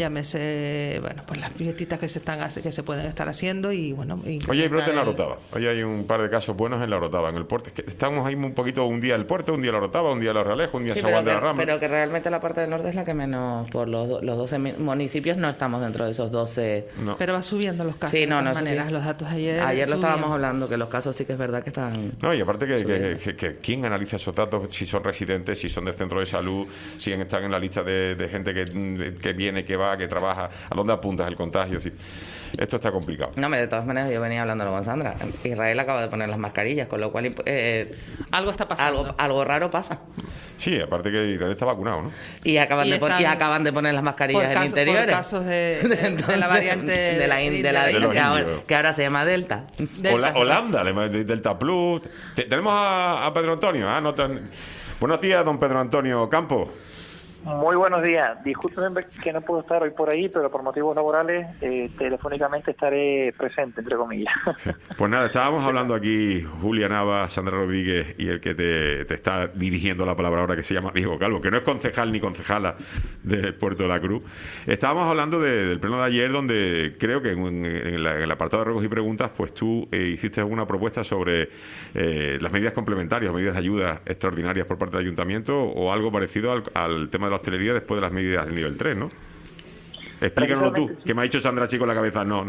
llámese, bueno, pues las fiestitas que se pueden estar haciendo y bueno. Oye, hay brote en la incrementar Orotava. Hoy hay un par de casos buenos en la Orotava, en el puerto. Es que estamos ahí un poquito, un día el puerto, un día la Orotava, un día la Realejo, un día Sí, San Juan de la pero, Rambla. pero que realmente la parte del norte es la que menos, por los 12 municipios no estamos dentro de esos 12. No. Pero va subiendo los casos Sí, de no, todas no, eso maneras. sí. Los datos ayer Ayer lo subían. estábamos hablando, que los casos sí que es verdad que están... No, y aparte que quién analiza esos datos, si son residentes, si son del centro de salud, si están en la lista de gente que viene, que va, que trabaja, a dónde apuntas el contagio. Sí. Esto está complicado. No, hombre, de todas maneras yo venía hablándolo con Sandra. Israel acaba de poner las mascarillas, con lo cual algo está pasando. Algo raro pasa. Sí, aparte que Israel está vacunado, ¿no? Y acaban, Y y acaban de poner las mascarillas por en caso- interiores. por casos de la variante de la de los que, indios. que ahora se llama Delta. Holanda, Delta Plus. Tenemos a Pedro Antonio. Buenos días, don Pedro Antonio Campos. Muy buenos días. Discúlpenme que no puedo estar hoy por ahí, pero por motivos laborales telefónicamente estaré presente, entre comillas. Pues nada, estábamos hablando aquí Julia Nava, Sandra Rodríguez y el que te está dirigiendo la palabra ahora, que se llama Diego Calvo, que no es concejal ni concejala del Puerto de la Cruz. Estábamos hablando del pleno de ayer, donde creo que en el apartado de ruegos y preguntas, pues tú hiciste una propuesta sobre las medidas complementarias, medidas de ayuda extraordinarias por parte del ayuntamiento o algo parecido al tema de la hostelería después de las medidas del nivel 3, ¿no? Explícanoslo tú, que me ha dicho Sandra Chico en la cabeza. No.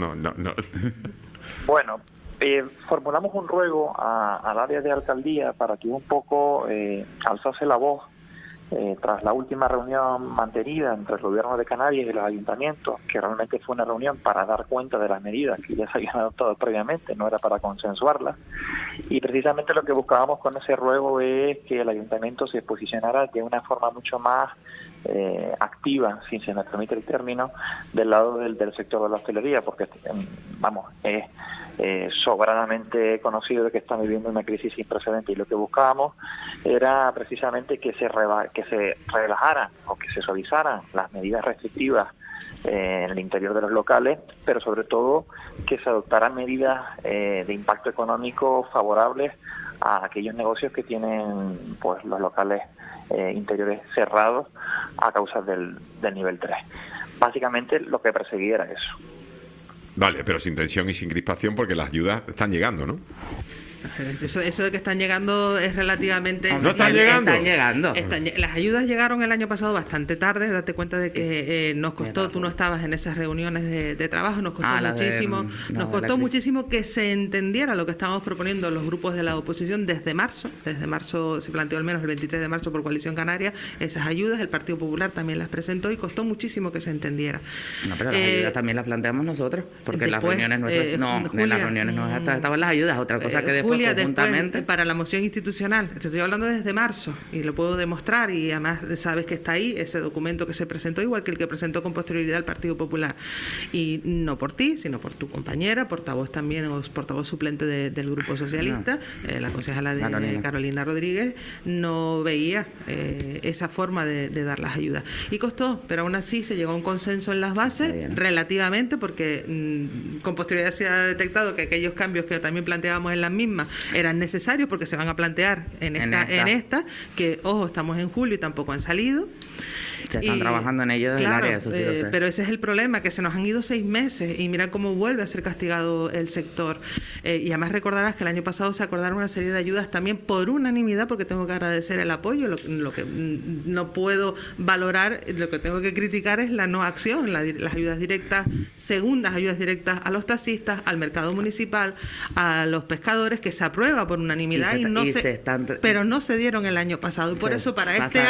Bueno, formulamos un ruego al área de alcaldía para que un poco alzase la voz tras la última reunión mantenida entre el gobierno de Canarias y los ayuntamientos, que realmente fue una reunión para dar cuenta de las medidas que ya se habían adoptado previamente, no era para consensuarlas. Y precisamente lo que buscábamos con ese ruego es que el ayuntamiento se posicionara de una forma mucho más activa, si se me permite el término, del lado del sector de la hostelería, porque es sobradamente conocido de que están viviendo una crisis sin precedentes, y lo que buscábamos era precisamente que se relajaran o que se suavizaran las medidas restrictivas en el interior de los locales, pero sobre todo que se adoptaran medidas de impacto económico favorables a aquellos negocios que tienen pues los locales interiores cerrados a causa del nivel 3. Básicamente lo que perseguía era eso. Vale, pero sin tensión y sin crispación porque las ayudas están llegando, ¿no? Eso de que están llegando es relativamente... ¿No están llegando? Están llegando. Las ayudas llegaron el año pasado bastante tarde. Date cuenta de que nos costó, tú no estabas en esas reuniones de trabajo, nos costó muchísimo que se entendiera lo que estábamos proponiendo los grupos de la oposición desde marzo. Desde marzo se planteó al menos el 23 de marzo por Coalición Canaria esas ayudas. El Partido Popular también las presentó y costó muchísimo que se entendiera. No, pero las ayudas también las planteamos nosotros, porque en las reuniones nuestras en las reuniones nuestras estaban las ayudas. Otra cosa que después Julia, conjuntamente... después, para la moción institucional, te estoy hablando desde marzo y lo puedo demostrar y además sabes que está ahí ese documento que se presentó, igual que el que presentó con posterioridad el Partido Popular. Y no por ti, sino por tu compañera, portavoz también, o portavoz suplente del Grupo Socialista, la concejala de Carolina Rodríguez, no veía esa forma de dar las ayudas. Y costó, pero aún así se llegó a un consenso en las bases, relativamente, porque con posterioridad se ha detectado que aquellos cambios que también planteábamos en las mismas eran necesarios porque se van a plantear en esta que, ojo, estamos en julio y tampoco han salido. Se están trabajando en ello desde el área, eso sí lo sé. Pero ese es el problema, que se nos han ido 6 meses y mira cómo vuelve a ser castigado el sector. Y además recordarás que el año pasado se acordaron una serie de ayudas también por unanimidad, porque tengo que agradecer el apoyo. Lo que no puedo valorar, lo que tengo que criticar es la no acción, las ayudas directas, segundas ayudas directas a los taxistas, al mercado municipal, a los pescadores, que se aprueba por unanimidad pero no se dieron el año pasado. Y por eso para este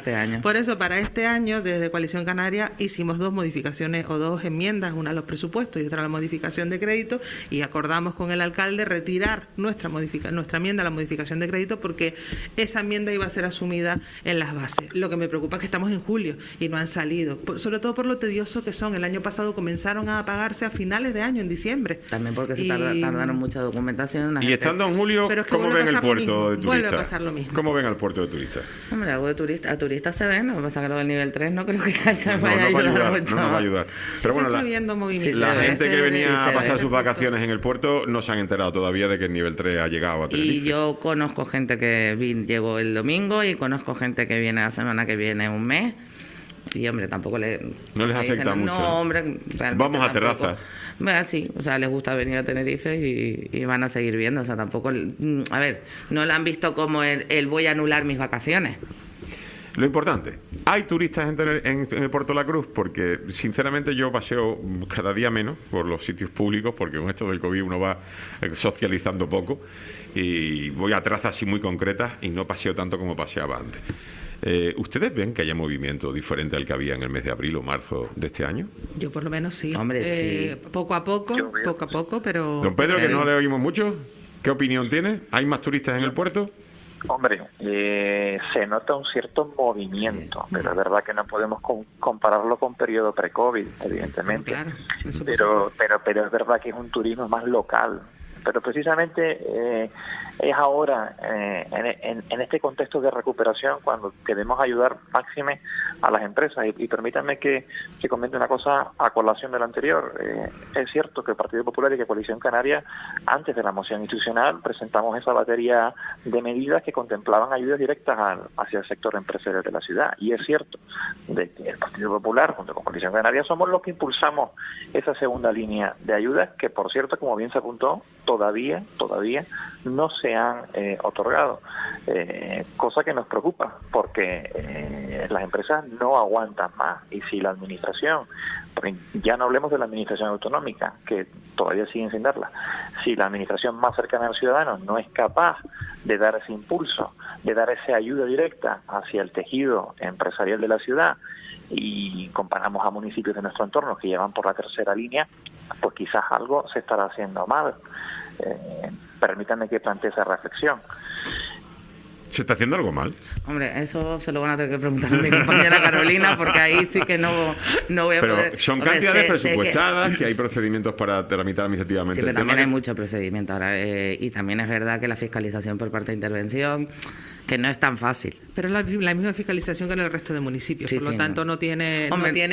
año, desde Coalición Canaria, hicimos 2 modificaciones o 2 enmiendas, una a los presupuestos y otra a la modificación de crédito, y acordamos con el alcalde retirar nuestra enmienda a la modificación de crédito, porque esa enmienda iba a ser asumida en las bases. Lo que me preocupa es que estamos en julio y no han salido, sobre todo por lo tedioso que son. El año pasado comenzaron a pagarse a finales de año, en diciembre. También porque se tardaron mucha documentación. Y estando en julio, ¿cómo ven el puerto de turistas? Vuelve a pasar lo mismo. ¿Cómo ven al puerto de turistas? Hombre, algo de turistas, a turistas se ven, lo que pasa es que lo del nivel 3 no creo que vaya No a ayudar nos mucho. va a ayudar. Pero bueno, la gente que venía a pasar sus vacaciones en el puerto no se han enterado todavía de que el nivel 3 ha llegado a Tenerife. Y yo conozco gente que llegó el domingo y conozco gente que viene la semana que viene, un mes. Y hombre, tampoco no les afecta mucho. No, hombre, realmente vamos a terrazas. Bueno, sí, o sea, les gusta venir a Tenerife y van a seguir viendo. O sea, tampoco, a ver, no lo han visto como el voy a anular mis vacaciones. Lo importante, ¿hay turistas en el Puerto de la Cruz? Porque sinceramente yo paseo cada día menos por los sitios públicos, porque con esto del COVID uno va socializando poco, y voy a trazas así muy concretas y no paseo tanto como paseaba antes. ¿Ustedes ven que haya movimiento diferente al que había en el mes de abril o marzo de este año? Yo por lo menos sí. Hombre, sí. Poco a poco, pero... Don Pedro, que no le oímos mucho, ¿qué opinión tiene? ¿Hay más turistas en el puerto? Hombre, se nota un cierto movimiento, pero es verdad que no podemos compararlo con periodo pre-COVID, evidentemente. Claro, pero es verdad que es un turismo más local. Pero precisamente es ahora, en este contexto de recuperación, cuando queremos ayudar máxime a las empresas. Y permítanme que comente una cosa a colación de lo anterior. Es cierto que el Partido Popular y que Coalición Canaria, antes de la moción institucional, presentamos esa batería de medidas que contemplaban ayudas directas hacia el sector empresarial de la ciudad. Y es cierto de que el Partido Popular, junto con Coalición Canaria, somos los que impulsamos esa segunda línea de ayudas, que por cierto, como bien se apuntó, todavía no se han otorgado, cosa que nos preocupa, porque las empresas no aguantan más. Y si la administración, porque ya no hablemos de la administración autonómica, que todavía siguen sin darla, si la administración más cercana al ciudadano no es capaz de dar ese impulso, de dar esa ayuda directa hacia el tejido empresarial de la ciudad, y comparamos a municipios de nuestro entorno que llevan por la tercera línea, pues quizás algo se estará haciendo mal. Permítanme que plantee esa reflexión. ¿Se está haciendo algo mal? Hombre, eso se lo van a tener que preguntar a mi compañera Carolina, porque ahí sí que no voy a poder... Pero son cantidades presupuestadas, que hay procedimientos para tramitar administrativamente. Sí, pero también hay muchos procedimientos ahora. Y también es verdad que la fiscalización por parte de intervención que no es tan fácil. Pero es la misma fiscalización que en el resto de municipios, Sí, por lo sí, tanto no tiene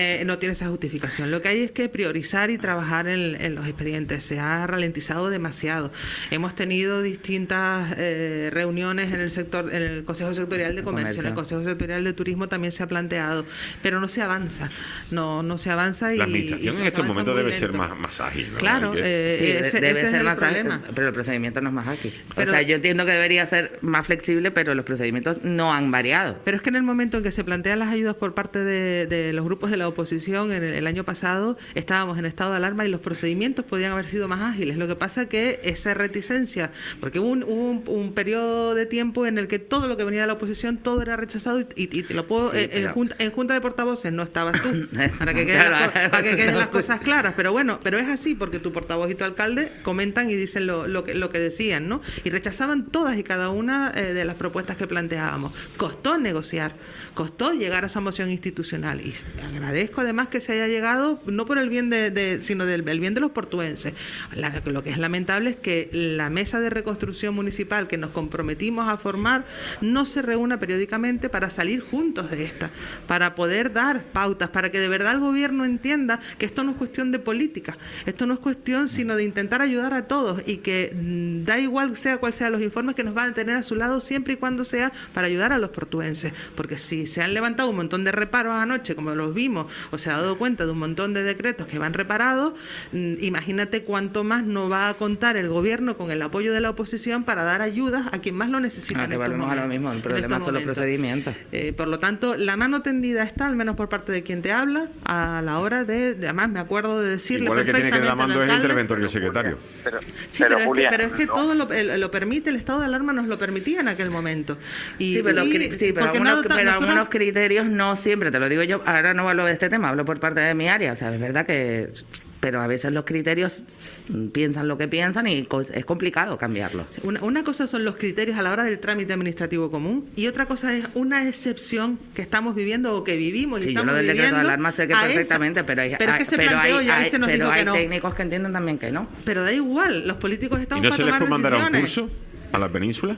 esa justificación. Lo que hay es que priorizar y trabajar en los expedientes. Se ha ralentizado demasiado. Hemos tenido distintas reuniones en el sector, en el Consejo Sectorial de Comercio, en el Consejo Sectorial de Turismo también se ha planteado, pero no se avanza. No se avanza y la administración en estos momentos debe ser más ágil, ¿no? Claro, debe ser más ágil, pero el procedimiento no es más ágil. O sea, yo entiendo que debería ser más flexible, pero los procedimientos no han variado. Pero es que en el momento en que se plantean las ayudas por parte de los grupos de la oposición en el año pasado, estábamos en estado de alarma y los procedimientos podían haber sido más ágiles. Lo que pasa es que esa reticencia, porque hubo un periodo de tiempo en el que todo lo que venía de la oposición, todo era rechazado y te lo puedo... en junta de portavoces no estabas tú, para que queden las cosas claras. Pero bueno, pero es así, porque tu portavoz y tu alcalde comentan y dicen lo que decían, ¿no? Y rechazaban todas y cada una de las propuestas que planteábamos. Costó negociar, costó llegar a esa moción institucional y agradezco además que se haya llegado no por el bien sino del el bien de los portuenses. Lo que es lamentable es que la mesa de reconstrucción municipal que nos comprometimos a formar no se reúna periódicamente para salir juntos de esta, para poder dar pautas, para que de verdad el gobierno entienda que esto no es cuestión de política, esto no es cuestión sino de intentar ayudar a todos y que da igual sea cual sea los informes que nos van a tener a su lado siempre y cuando sea para ayudar a los portuenses, porque si se han levantado un montón de reparos anoche, como los vimos, o se ha dado cuenta de un montón de decretos que van reparados, imagínate cuánto más no va a contar el gobierno con el apoyo de la oposición para dar ayudas a quien más lo necesita en estos momentos. A lo mismo, el problema son los procedimientos. Por lo tanto, la mano tendida está, al menos por parte de quien te habla, a la hora además me acuerdo de decirle igual el que tiene que dar la mando es el interventor y el secretario. Pero es que todo lo permite, el estado de alarma nos lo permitía en aquel momento. Pero algunos criterios no siempre, te lo digo yo, ahora no hablo de este tema, hablo por parte de mi área, o sea, es verdad que... Pero a veces los criterios piensan lo que piensan y es complicado cambiarlo. Una cosa son los criterios a la hora del trámite administrativo común y otra cosa es una excepción que estamos viviendo o que vivimos y estamos yo lo del decreto de alarma sé que perfectamente, pero es que se planteó ya y se nos dijo que no. Hay técnicos que entienden también que no. Pero da igual, los políticos estamos ¿Y no para se les tomar puede mandar a un decisiones. curso a la península?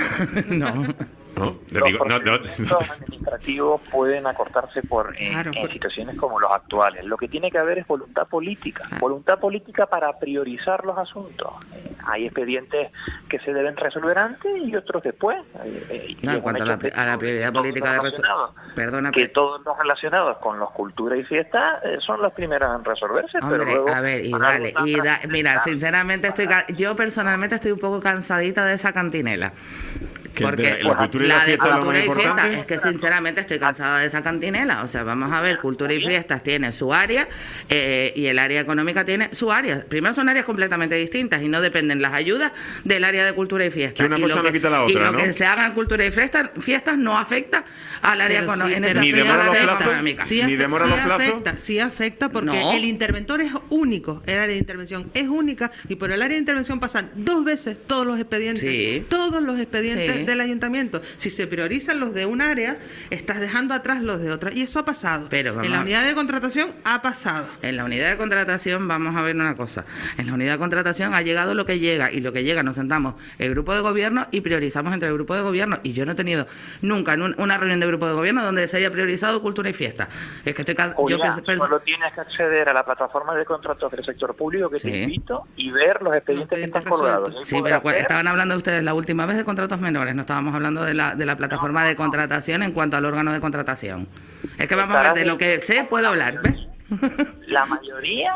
No. No, los administrativos pueden acortarse en situaciones como los actuales. Lo que tiene que haber es voluntad política para priorizar los asuntos. Hay expedientes que se deben resolver antes y otros después. En cuanto a la prioridad política de resolver, que todos los relacionados con los cultura y fiesta son los primeros en resolverse. Hombre, pero luego, a ver, mira, sinceramente yo personalmente estoy un poco cansadita de esa cantinela. Porque la cultura y la fiesta es lo más importante. Es que sinceramente estoy cansada de esa cantinela. O sea, vamos a ver, cultura y fiestas tiene su área y el área económica tiene su área. Primero son áreas completamente distintas y no dependen las ayudas del área de cultura y fiestas. Que una cosa no quita la otra, y lo ¿no? que se haga en cultura y fiestas no afecta al área económica. Ni demora los plazos. Ni demora los plazos. Sí afecta porque el interventor es único. El área de intervención es única y por el área de intervención pasan 2 veces todos los expedientes. Sí. Todos los expedientes Sí. del ayuntamiento. Si se priorizan los de un área, estás dejando atrás los de otra. Y eso ha pasado. Pero en la unidad de contratación ha pasado. En la unidad de contratación, vamos a ver una cosa. En la unidad de contratación ha llegado lo que llega y lo que llega nos sentamos el grupo de gobierno y priorizamos entre el grupo de gobierno. Y yo no he tenido nunca en una reunión de grupo de gobierno donde se haya priorizado cultura y fiesta. Es que estoy solo tienes que acceder a la plataforma de contratos del sector público que te invito y ver los expedientes que están colgados. Sí, pero estaban hablando ustedes la última vez de contratos menores, no estábamos hablando de la plataforma de contratación en cuanto al órgano de contratación. Es que vamos a ver, de lo que sé puedo hablar, ¿ves? La mayoría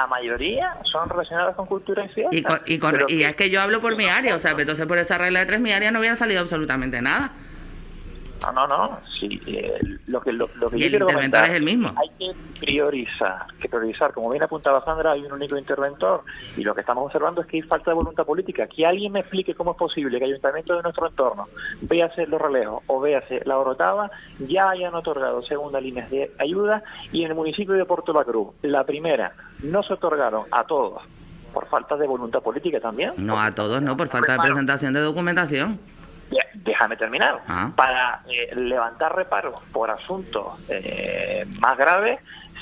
son relacionadas con cultura y fiesta. Y es que yo hablo por mi área, o sea, entonces por esa regla de 3 mi área no hubiera salido absolutamente nada. No. Sí, lo que y yo el quiero interventor comentar, es el mismo. Hay que priorizar. Como bien apuntaba Sandra, hay un único interventor y lo que estamos observando es que hay falta de voluntad política. Que alguien me explique cómo es posible que ayuntamientos de nuestro entorno, véase Los Relejos o véase La Orotava, ya hayan otorgado segundas líneas de ayuda y en el municipio de Puerto La Cruz, la primera, no se otorgaron a todos por falta de voluntad política también. No, a todos no, por falta de presentación de documentación. Déjame terminar. Para levantar reparos por asuntos más graves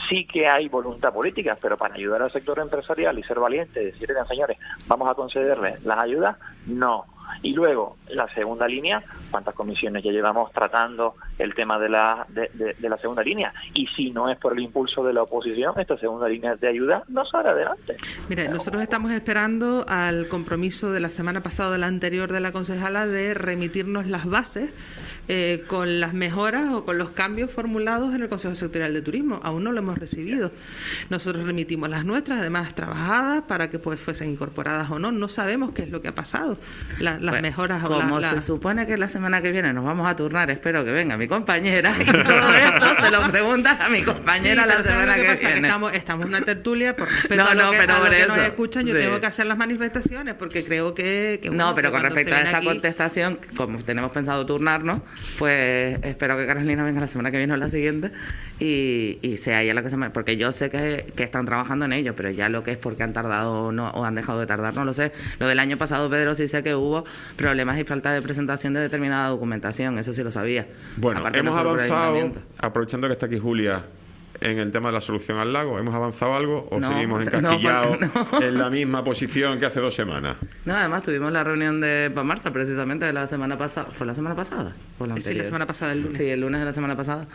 sí que hay voluntad política, pero para ayudar al sector empresarial y ser valiente, decir, "Oigan, señores, vamos a concederles las ayudas", no. Y luego, la segunda línea, ¿cuántas comisiones ya llevamos tratando el tema de la segunda línea? Y si no es por el impulso de la oposición, esta segunda línea de ayuda no sale adelante. Mira, nosotros estamos esperando al compromiso de la semana pasada o de la anterior de la concejala de remitirnos las bases con las mejoras o con los cambios formulados en el Consejo Sectorial de Turismo. Aún no lo hemos recibido. Nosotros remitimos las nuestras, además trabajadas, para que pues fuesen incorporadas o no. No sabemos qué es lo que ha pasado. Las Pues, mejoras o como se supone que la semana que viene nos vamos a turnar, espero que venga mi compañera y todo esto se lo preguntan a mi compañera Sí, la pero ¿sabes semana lo que que pasa? viene. Estamos en una tertulia por respeto No, a lo no, que, pero a lo por que nos eso, escuchan. Yo sí. tengo que hacer las manifestaciones porque creo que No, bueno, pero que con cuando respecto se a ven esa aquí- contestación, como tenemos pensado turnarnos, pues espero que Carolina venga la semana que viene o la siguiente y sea ella la que porque yo sé que están trabajando en ello, pero ya lo que es porque han tardado o han dejado de tardar, no lo sé. Lo del año pasado, Pedro, sí sé que hubo problemas y falta de presentación de determinada documentación, eso sí lo sabía. Bueno, Aparte, hemos no solo por el avanzado, ayuntamiento. aprovechando que está aquí Julia, en el tema de la solución al lago. ¿Hemos avanzado algo o No, seguimos no, encasquillados porque no. en la misma posición que hace 2 semanas? No, además tuvimos la reunión de Pamarsa precisamente de la semana pasada. ¿Fue la semana pasada? ¿O la Sí, anterior? la semana pasada, el lunes. Sí, el lunes de la semana pasada.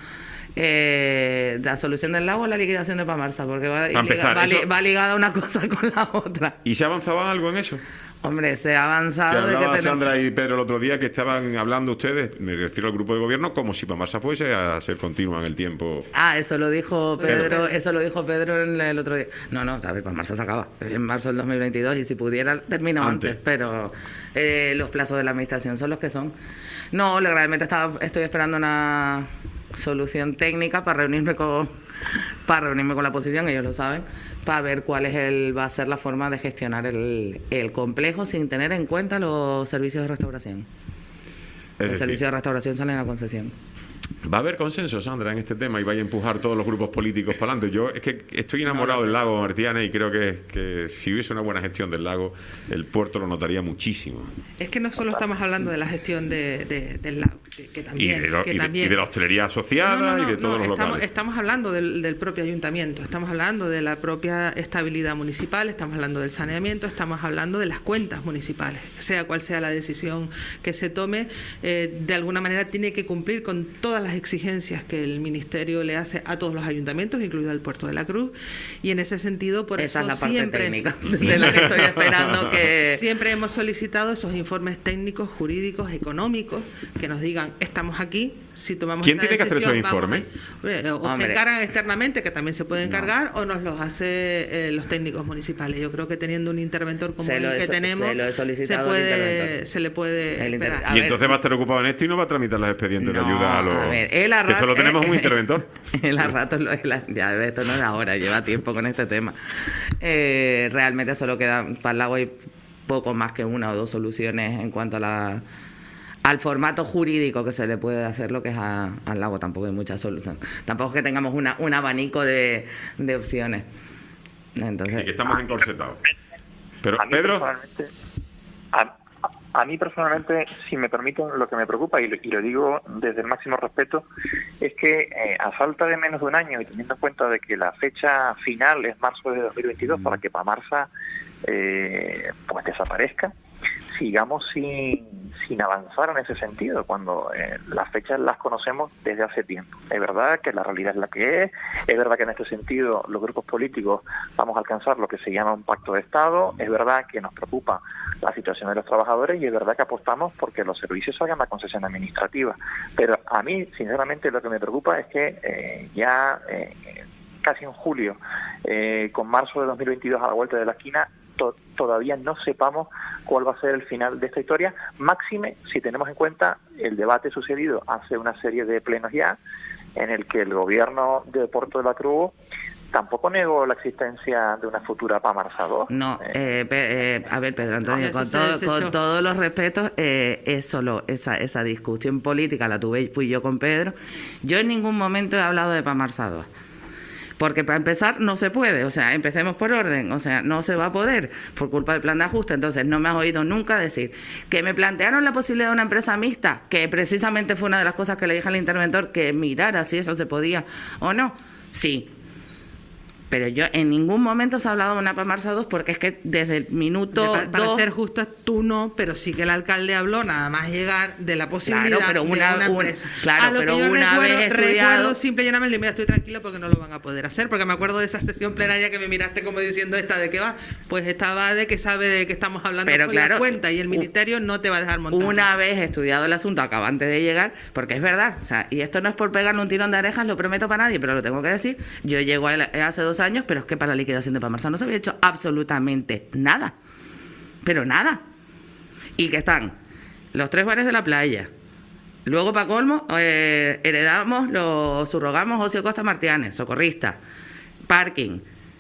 La solución del lago o la liquidación de Pamarsa, porque Para empezar, eso- va ligada una cosa con la otra. ¿Y se ha avanzado algo en eso? Hombre, se ha Que avanzado de que hablaba tenemos... Sandra y Pedro el otro día que estaban hablando ustedes, me refiero al grupo de gobierno, como si Pamarsa fuese a ser continua en el tiempo. Ah, eso lo dijo Pedro en el otro día. No, a ver, Pamarsa se acaba en marzo del 2022 y si pudiera termino antes, pero los plazos de la administración son los que son. No, realmente estoy esperando una solución técnica para reunirme con la oposición, ellos lo saben, para ver cuál va a ser la forma de gestionar el complejo sin tener en cuenta los servicios de restauración. Los servicios de restauración salen a concesión. ¿Va a haber consenso, Sandra, en este tema y vaya a empujar todos los grupos políticos para adelante? Yo es que estoy enamorado del lago, Martiana, y creo que si hubiese una buena gestión del lago, el puerto lo notaría muchísimo. Es que no solo estamos hablando de la gestión del lago, que también... Y de la hostelería asociada y de todos los locales. Estamos hablando del propio ayuntamiento, estamos hablando de la propia estabilidad municipal, estamos hablando del saneamiento, estamos hablando de las cuentas municipales. Sea cual sea la decisión que se tome, de alguna manera tiene que cumplir con todas las exigencias que el Ministerio le hace a todos los ayuntamientos, incluido el Puerto de la Cruz, y en ese sentido, por Esa eso es la parte siempre... técnica de la que estoy esperando que... Siempre hemos solicitado esos informes técnicos, jurídicos, económicos, que nos digan, estamos aquí, si tomamos ¿Quién esta tiene que hacer esos decisión, vamos informes? o se Hombre. encargan externamente, que también se puede encargar, o nos los hace los técnicos municipales. Yo creo que teniendo un interventor como el que tenemos, se lo he solicitado al interventor. se le puede esperar. A Y ver, entonces va a estar ocupado en esto y no va a tramitar los expedientes de No, ayuda a los... a ver, él a que solo rato- tenemos un interventor. Él a ratos ya esto no es ahora, lleva tiempo con este tema. Realmente solo queda para el lago hay poco más que 1 o 2 soluciones en cuanto a al formato jurídico que se le puede hacer lo que es al lago. Tampoco hay muchas soluciones. Tampoco es que tengamos un abanico de opciones. Entonces, Así que estamos encorsetados. Pero, A mí Pedro, personalmente- a mí personalmente, si me permiten, lo que me preocupa, y lo digo desde el máximo respeto, es que a falta de menos de un año y teniendo en cuenta de que la fecha final es marzo de 2022 para que Pamarsa pues desaparezca, sigamos sin avanzar en ese sentido, cuando las fechas las conocemos desde hace tiempo. Es verdad que la realidad es la que es verdad que en este sentido los grupos políticos vamos a alcanzar lo que se llama un pacto de Estado, es verdad que nos preocupa la situación de los trabajadores y es verdad que apostamos porque los servicios salgan a concesión administrativa. Pero a mí, sinceramente, lo que me preocupa es que casi en julio, con marzo de 2022 a la vuelta de la esquina, todavía no sepamos cuál va a ser el final de esta historia, máxime si tenemos en cuenta el debate sucedido hace una serie de plenos ya, en el que el gobierno de Puerto de la Cruz tampoco negó la existencia de una futura Pamarsa 2. No, a ver, Pedro Antonio, Eso con, se desechó. con todos los respetos, es solo esa discusión política la fui yo con Pedro. Yo en ningún momento he hablado de Pamarsa 2. Porque para empezar no se puede, o sea, empecemos por orden, o sea, no se va a poder por culpa del plan de ajuste. Entonces no me has oído nunca decir que me plantearon la posibilidad de una empresa mixta, que precisamente fue una de las cosas que le dije al interventor, que mirara si eso se podía o no. Sí, Pero yo en ningún momento se ha hablado de una Pamarsa 2 porque es que desde el minuto Para 2... ser justo, tú no, pero sí que el alcalde habló nada más llegar de la posibilidad pero de una- una empresa. claro, A lo pero que yo una vez estudiado- recuerdo simple y llanamente, mira, estoy tranquilo porque no lo van a poder hacer, porque me acuerdo de esa sesión plenaria que me miraste como diciendo ¿esta de qué va? Pues estaba de que sabe de qué estamos hablando Pero con claro, la cuenta y el ministerio no te va a dejar montar. Una vez estudiado el asunto, acaba antes de llegar, porque es verdad, o sea, y esto no es por pegarle un tirón de orejas, lo prometo para nadie, pero lo tengo que decir, yo llego hace 2 años, pero es que para la liquidación de Pamarsa no se había hecho absolutamente nada, pero nada, y que están los 3 bares de la playa, luego para colmo, subrogamos Ocio Costa Martianes, socorrista, parking,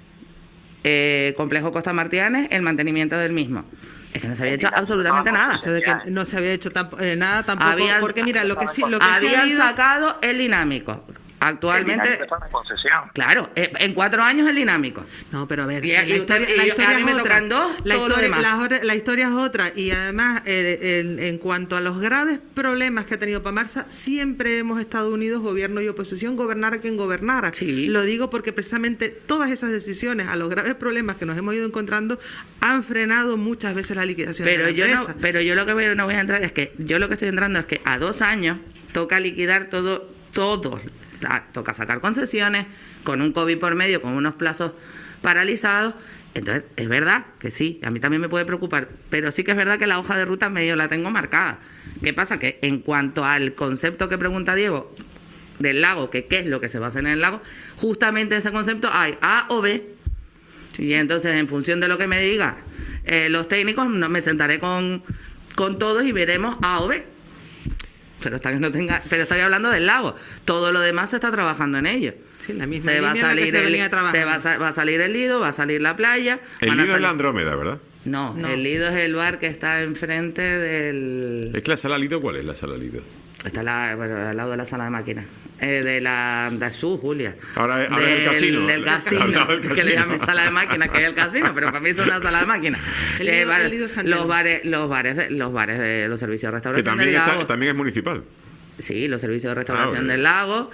complejo Costa Martianes, el mantenimiento del mismo. Es que no se había hecho absolutamente nada. Eso de que no se había hecho nada tampoco, porque mira, lo que sí se habían ha ido- sacado el dinámico. Actualmente, claro, en 4 años el dinámico. No, pero a ver, Y la a mí historia me es otra. tocan 2, La todo lo historia, demás. la historia es otra. Y además, en cuanto a los graves problemas que ha tenido Pamarsa, siempre hemos estado unidos, gobierno y oposición, gobernara quien gobernara. Lo digo porque precisamente todas esas decisiones a los graves problemas que nos hemos ido encontrando han frenado muchas veces la liquidación de Pero la yo empresa. lo que no voy a entrar es que yo lo que estoy entrando es que a 2 años toca liquidar todo. Toca sacar concesiones con un COVID por medio, con unos plazos paralizados. Entonces, es verdad que sí, a mí también me puede preocupar, pero sí que es verdad que la hoja de ruta medio la tengo marcada. ¿Qué pasa? Que en cuanto al concepto que pregunta Diego del lago, que qué es lo que se va a hacer en el lago, justamente ese concepto hay A o B. Y entonces, en función de lo que me diga los técnicos, me sentaré con todos y veremos A o B. Pero estoy hablando del lago. Todo lo demás se está trabajando en ello. Sí, la misma Se va a línea en la que salir se venía trabajando. va a salir el Lido, va a salir la playa. El van a Lido es salir- la Andrómeda, ¿verdad? No, el Lido es el bar que está enfrente del... ¿Es que la sala Lido cuál es la sala Lido? Está al lado de la sala de máquinas. De Julia. Ahora es el casino. Del casino, Al lado del que le casino. llamen sala de máquinas, que es el casino, pero para mí es una sala de máquinas. El Lido Santelmo. Los bares de los servicios de Que restauración también, del lago. también es municipal. Sí, los servicios de restauración bueno. del lago,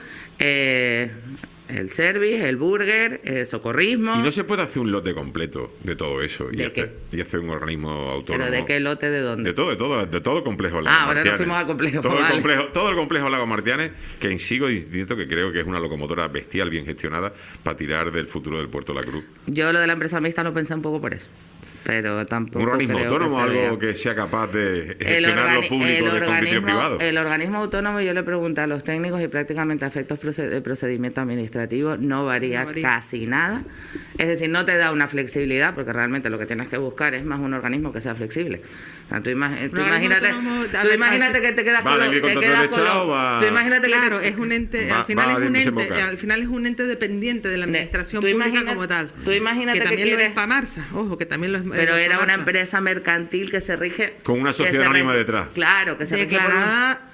el service, el burger, socorrismo. Y no se puede hacer un lote completo de todo eso y hacer un organismo autónomo. ¿Pero de qué lote, de dónde? De todo el complejo Lago Ahora Martianes. nos fuimos al complejo. Todo, vale. todo el complejo Lago Martianes, que sigo diciendo que creo que es una locomotora bestial, bien gestionada, para tirar del futuro del Puerto de la Cruz. Yo lo de la empresa mixta lo pensé un poco por eso. Pero tampoco Un organismo creo autónomo, que se vea. algo que sea capaz de gestionar lo público de competitivo privado. El organismo autónomo, yo le pregunté a los técnicos y prácticamente a efectos de procedimiento administrativo no varía casi nada. Es decir, no te da una flexibilidad, porque realmente lo que tienes que buscar es más un organismo que sea flexible. O sea, tú imagínate que te quedas con Claro, tú imagínate claro, que es un ente, va- al final va es a un ente, desembocar. al final es un ente dependiente de la administración tú pública imagina- como tal. tú imagínate que que también lo quieres- es Pamarsa, ojo, que también lo es. Pero lo es era una Pamarsa. empresa mercantil que se rige... Con una que sociedad se anónima rige- detrás. Claro, que se rige por un- Declarada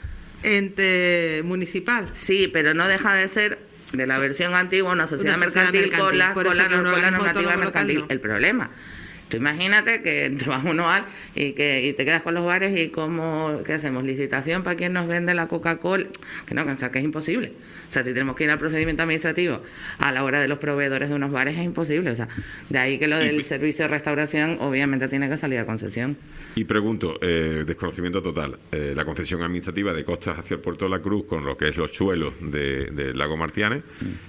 ente municipal. Sí, pero no deja de ser de la versión antigua una sociedad Una sociedad mercantil con la mercantil, por eso que un organismo normativa autónomo local mercantil. no. El problema, tú imagínate que te vas uno al y te quedas con los bares y ¿qué hacemos? ¿Licitación para quién nos vende la Coca-Cola? Que no, o sea, que es imposible. O sea, si tenemos que ir al procedimiento administrativo a la hora de los proveedores de unos bares es imposible. O sea, de ahí que lo del servicio de restauración obviamente tiene que salir a concesión. Y pregunto, desconocimiento total, la concesión administrativa de costas hacia el Puerto de la Cruz, con lo que es los suelos del Lago Martianes,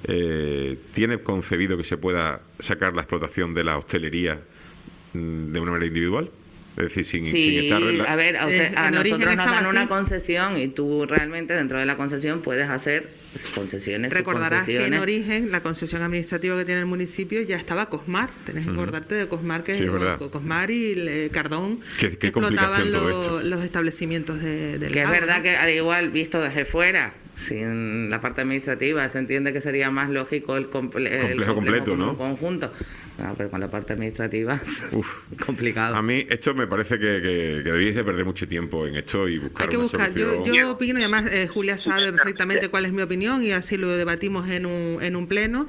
¿tiene concebido que se pueda sacar la explotación de la hostelería de una manera individual? Es decir, sin estar... A ver, a En origen nosotros nos estaba dan una así. concesión y tú realmente dentro de la concesión puedes hacer concesiones, Recordarás que en subconcesiones. origen la concesión administrativa que tiene el municipio ya estaba Cosmar. Tenés que acordarte de Cosmar, que Sí, es verdad. Cosmar y Cardón Qué que explotaban complicación todo esto. los establecimientos del Que es lago, verdad ¿no? que al igual visto desde fuera, sin la parte administrativa, se entiende que sería más lógico el complejo completo, como ¿no? un conjunto. No, pero con la parte administrativa es complicado. A mí esto me parece que debéis de perder mucho tiempo en esto y buscar Hay que una buscar. solución. Yo opino, y además Julia sabe perfectamente cuál es mi opinión y así lo debatimos en un pleno.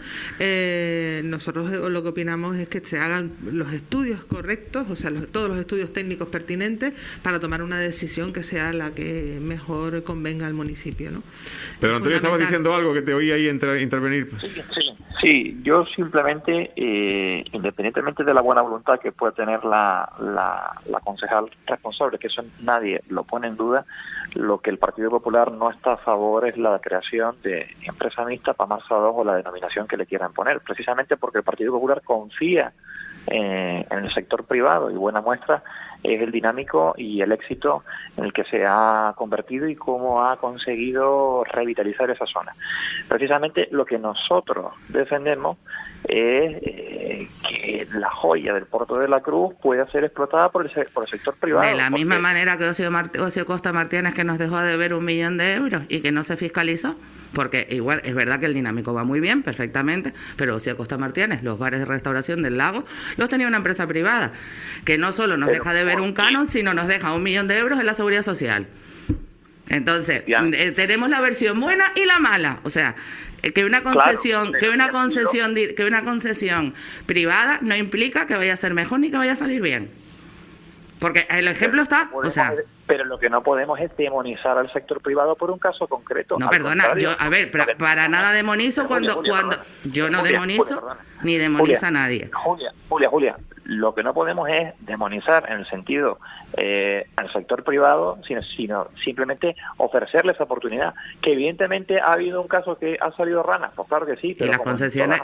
Nosotros lo que opinamos es que se hagan los estudios correctos, o sea, todos los estudios técnicos pertinentes para tomar una decisión que sea la que mejor convenga al municipio, ¿no? Pedro Antonio, estabas Fundamental. diciendo algo que te oí ahí intervenir. Sí, Sí, yo simplemente, independientemente de la buena voluntad que pueda tener la concejal responsable, que eso nadie lo pone en duda, lo que el Partido Popular no está a favor es la creación de empresa mixta para Marsa 2 o la denominación que le quieran poner, precisamente porque el Partido Popular confía en el sector privado, y buena muestra es el dinámico y el éxito en el que se ha convertido y cómo ha conseguido revitalizar esa zona. Precisamente lo que nosotros defendemos es que la joya del Puerto de la Cruz pueda ser explotada por el sector privado. De la misma manera que Ocio Costa Martínez, que nos dejó de ver 1 millón de euros y que no se fiscalizó. Porque igual es verdad que el dinámico va muy bien, perfectamente, pero Ocio Costa Martínez, los bares de restauración del lago, los tenía una empresa privada, que no solo nos deja de ver un canon, sino nos deja 1 millón de euros en la seguridad social. Entonces, tenemos la versión buena y la mala. O sea, que una concesión, que una concesión privada no implica que vaya a ser mejor ni que vaya a salir bien. Porque el ejemplo está, o sea... Pero lo que no podemos es demonizar al sector privado por un caso concreto. No, perdona, para nada demonizo cuando yo no demonizo ni demoniza a nadie. Julia, lo que no podemos es demonizar en el sentido al sector privado, sino simplemente ofrecerle esa oportunidad. Que evidentemente ha habido un caso que ha salido rana, pues claro que sí. Y las concesiones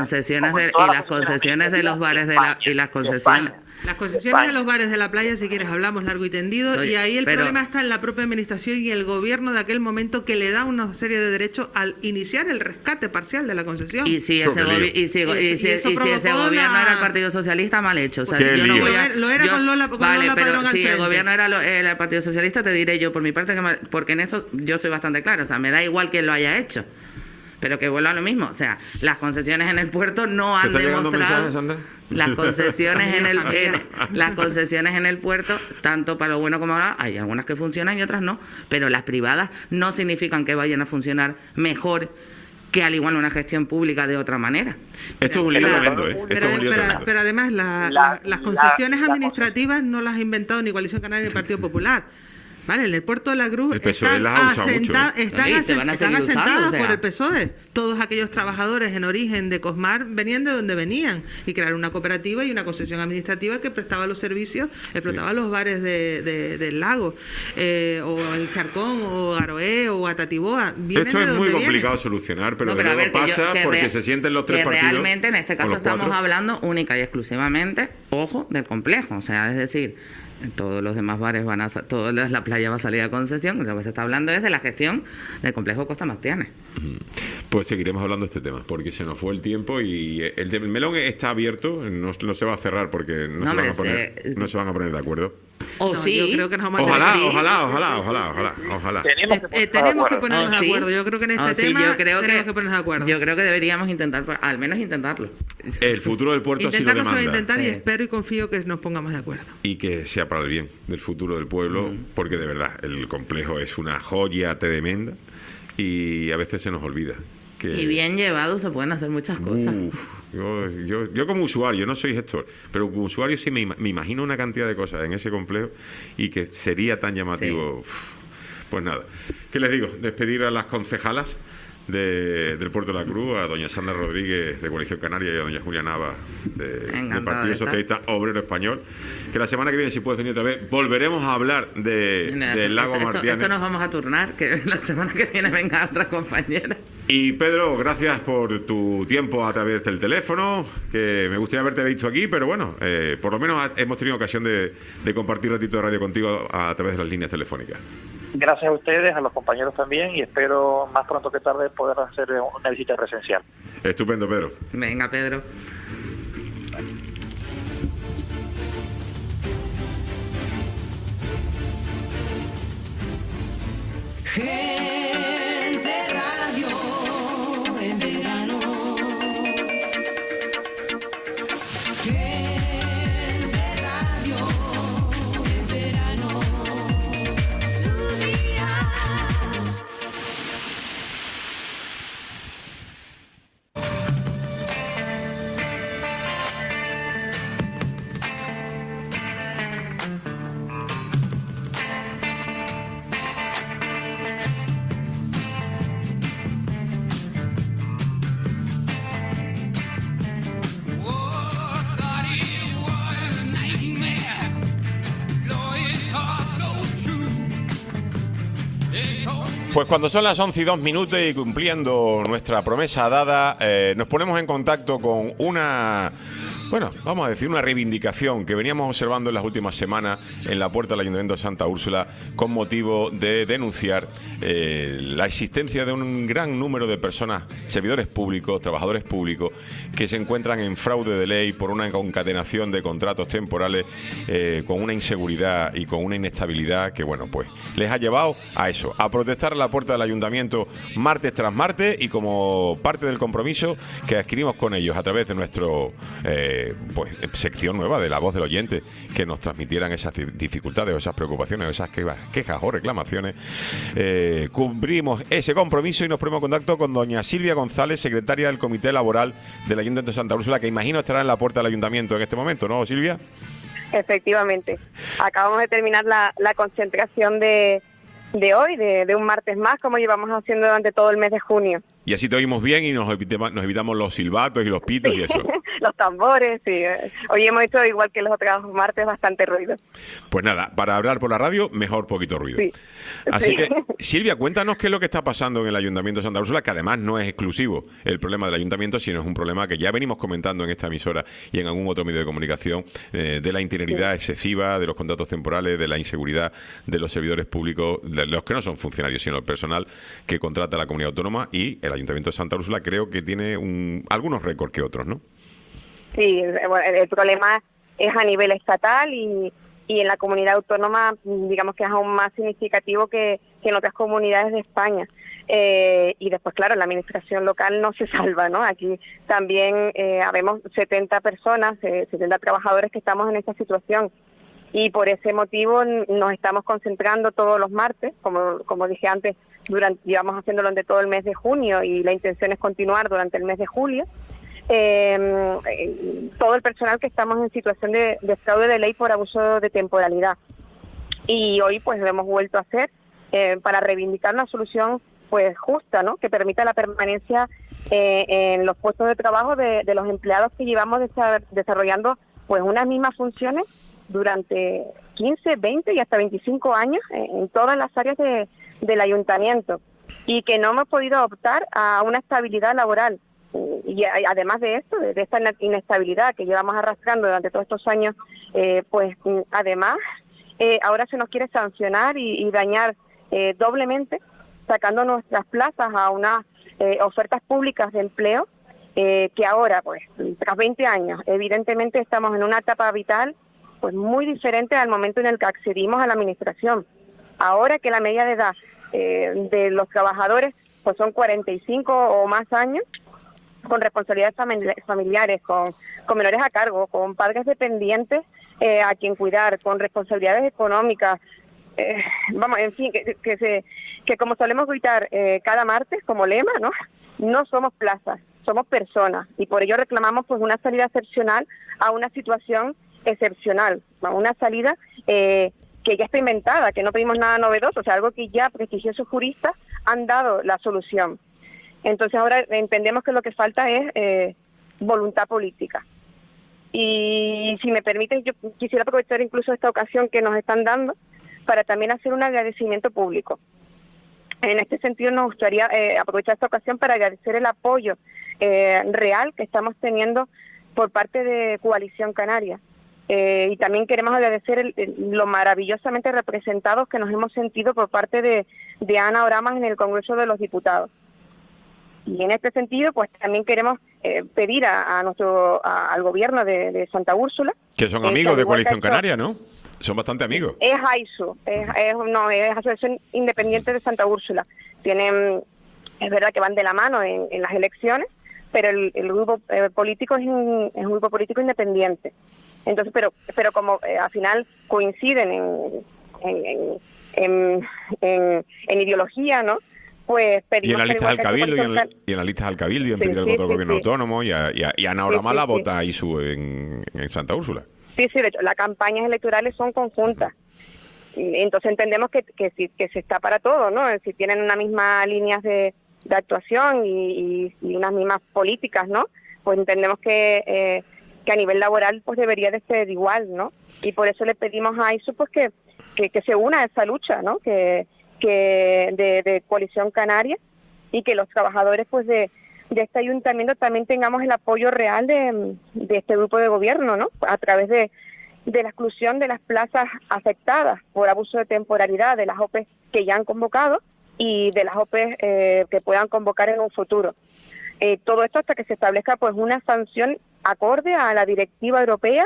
de los bares de la y las concesiones. Las concesiones de los bares de la playa, si quieres, hablamos largo y tendido, y ahí el problema está en la propia administración y el gobierno de aquel momento, que le da una serie de derechos al iniciar el rescate parcial de la concesión. Y si ese gobierno era el Partido Socialista, mal hecho. O sea, yo no voy a, lo era con Lola Padrón pero si el gobierno era el Partido Socialista, te diré yo por mi parte, porque en eso yo soy bastante claro. O sea, me da igual quién lo haya hecho, pero que vuelva a lo mismo. O sea, las concesiones en el puerto no han demostrado... Las concesiones en el puerto, tanto para lo bueno como para lo malo, hay algunas que funcionan y otras no, pero las privadas no significan que vayan a funcionar mejor que al igual una gestión pública de otra manera. Esto es un lío tremendo, ¿eh? Pero además las concesiones administrativas no las ha inventado ni Coalición Canaria ni el Partido Popular. Vale, en el Puerto de la Cruz están asentadas por el PSOE. Todos aquellos trabajadores en origen de Cosmar venían de donde venían, y crearon una cooperativa y una concesión administrativa que prestaba los servicios, explotaba los bares del lago, o el Charcón, o Garoé, o Atatiboa. Esto es muy complicado de solucionar, pero luego pasa porque se sienten los tres partidos. Realmente en este caso estamos hablando única y exclusivamente, ojo, del complejo. O sea, es decir, todos los demás bares toda la playa va a salir a concesión. Lo que se está hablando es de la gestión del complejo Costa Martínez. Pues seguiremos hablando de este tema, porque se nos fue el tiempo y el melón está abierto, no se va a cerrar porque no se van a poner de acuerdo. Yo creo que nos vamos ojalá. Tenemos que ponernos de acuerdo. Yo creo que en este tema tenemos que ponernos de acuerdo. Yo creo que deberíamos intentar, al menos intentarlo. El futuro del puerto sí lo demanda. Se va a intentar, y espero y confío que nos pongamos de acuerdo. Y que sea para el bien del futuro del pueblo, porque de verdad el complejo es una joya tremenda y a veces se nos olvida. Y bien llevado se pueden hacer muchas cosas. Yo como usuario, no soy gestor, pero como usuario sí me imagino una cantidad de cosas en ese complejo y que sería tan llamativo. Sí. Pues nada, ¿qué les digo? Despedir a las concejalas del Puerto de la Cruz, a doña Sandra Rodríguez de Coalición Canaria y a doña Julia Nava del Partido Socialista Obrero Español, que la semana que viene, si puedes venir otra vez, volveremos a hablar del lago Martínez. Esto nos vamos a turnar, que la semana que viene venga otra compañera. Y Pedro, gracias por tu tiempo a través del teléfono, que me gustaría haberte visto aquí, pero bueno, por lo menos hemos tenido ocasión de compartir un ratito de radio contigo a través de las líneas telefónicas. Gracias a ustedes, a los compañeros también, y espero más pronto que tarde poder hacer una visita presencial. Estupendo, Pedro. Venga, Pedro. Gente Radio en verano. Gente Radio en verano. Tu día. Pues cuando son las 11:02 y cumpliendo nuestra promesa dada, nos ponemos en contacto con una... Bueno, vamos a decir una reivindicación que veníamos observando en las últimas semanas en la puerta del Ayuntamiento de Santa Úrsula con motivo de denunciar la existencia de un gran número de personas, servidores públicos, trabajadores públicos, que se encuentran en fraude de ley por una concatenación de contratos temporales con una inseguridad y con una inestabilidad que, bueno, pues les ha llevado a eso, a protestar a la puerta del Ayuntamiento martes tras martes y como parte del compromiso que adquirimos con ellos a través de nuestro... pues sección nueva de La Voz del Oyente, que nos transmitieran esas dificultades o esas preocupaciones o esas quejas o reclamaciones. Cumplimos ese compromiso y nos ponemos en contacto con doña Silvia González, secretaria del Comité Laboral del Ayuntamiento de Santa Úrsula, que imagino estará en la puerta del Ayuntamiento en este momento, ¿no, Silvia? Efectivamente. Acabamos de terminar la concentración de hoy, de un martes más, como llevamos haciendo durante todo el mes de junio. Y así te oímos bien y nos evitamos los silbatos y los pitos y eso. Los tambores, sí. Hoy hemos hecho, igual que los otros martes, bastante ruido. Pues nada, para hablar por la radio, mejor poquito ruido. Sí. Así que, Silvia, cuéntanos qué es lo que está pasando en el Ayuntamiento de Santa Úrsula, que además no es exclusivo el problema del Ayuntamiento, sino es un problema que ya venimos comentando en esta emisora y en algún otro medio de comunicación, de la interinidad excesiva, de los contratos temporales, de la inseguridad de los servidores públicos, de los que no son funcionarios, sino el personal que contrata la comunidad autónoma, y el Ayuntamiento de Santa Úrsula creo que tiene algunos récords que otros, ¿no? Sí, el problema es a nivel estatal y en la comunidad autónoma, digamos que es aún más significativo que en otras comunidades de España. Y después, claro, la administración local no se salva, ¿no? Aquí también habemos 70 personas, 70 trabajadores que estamos en esta situación. Y por ese motivo nos estamos concentrando todos los martes, como dije antes, llevamos haciéndolo durante todo el mes de junio y la intención es continuar durante el mes de julio. Todo el personal que estamos en situación de fraude de ley por abuso de temporalidad. Y hoy pues lo hemos vuelto a hacer para reivindicar una solución pues justa, ¿no? Que permita la permanencia en los puestos de trabajo de los empleados que llevamos desarrollando pues unas mismas funciones durante 15, 20 y hasta 25 años en todas las áreas del ayuntamiento, y que no hemos podido optar a una estabilidad laboral. Y además de esto, de esta inestabilidad que llevamos arrastrando durante todos estos años, pues además ahora se nos quiere sancionar y dañar doblemente, sacando nuestras plazas a unas ofertas públicas de empleo, que ahora, pues tras 20 años, evidentemente estamos en una etapa vital pues muy diferente al momento en el que accedimos a la administración. Ahora que la media de edad de los trabajadores pues son 45 o más años, con responsabilidades familiares, con menores a cargo, con padres dependientes a quien cuidar, con responsabilidades económicas, vamos, en fin, que como solemos gritar cada martes como lema, no somos plazas, somos personas, y por ello reclamamos pues una salida excepcional a una situación excepcional, una salida que ya está inventada, que no pedimos nada novedoso, o sea, algo que ya prestigiosos juristas han dado la solución. Entonces ahora entendemos que lo que falta es voluntad política. Y si me permiten, yo quisiera aprovechar incluso esta ocasión que nos están dando para también hacer un agradecimiento público. En este sentido nos gustaría aprovechar esta ocasión para agradecer el apoyo real que estamos teniendo por parte de Coalición Canaria. Y también queremos agradecer lo maravillosamente representados que nos hemos sentido por parte de Ana Oramas en el Congreso de los Diputados. Y en este sentido, pues también queremos pedir al gobierno de Santa Úrsula... Que son amigos de Coalición Canaria, ¿no? Son bastante amigos. Es AISU, es Asociación Independiente de Santa Úrsula. Tienen, es verdad que van de la mano en las elecciones, pero el grupo político es un grupo político independiente. Entonces, pero como al final coinciden en ideología, ¿no? Pues pedimos... Y en las listas del Cabildo, y en las listas del Cabildo, y en pedir el voto del gobierno autónomo, y Ana Oramas la vota ISU en Santa Úrsula. Sí, de hecho, las campañas electorales son conjuntas. Entonces entendemos que se está para todo, ¿no? Si tienen unas mismas líneas de actuación y unas mismas políticas, ¿no? Pues entendemos que a nivel laboral pues debería de ser igual, ¿no? Y por eso le pedimos a ISU pues que se una a esa lucha, ¿no? Que de Coalición Canaria, y que los trabajadores pues de este ayuntamiento también tengamos el apoyo real de este grupo de gobierno, ¿no? A través de la exclusión de las plazas afectadas por abuso de temporalidad, de las OPE que ya han convocado y de las OPE que puedan convocar en un futuro. Todo esto hasta que se establezca pues una sanción acorde a la directiva europea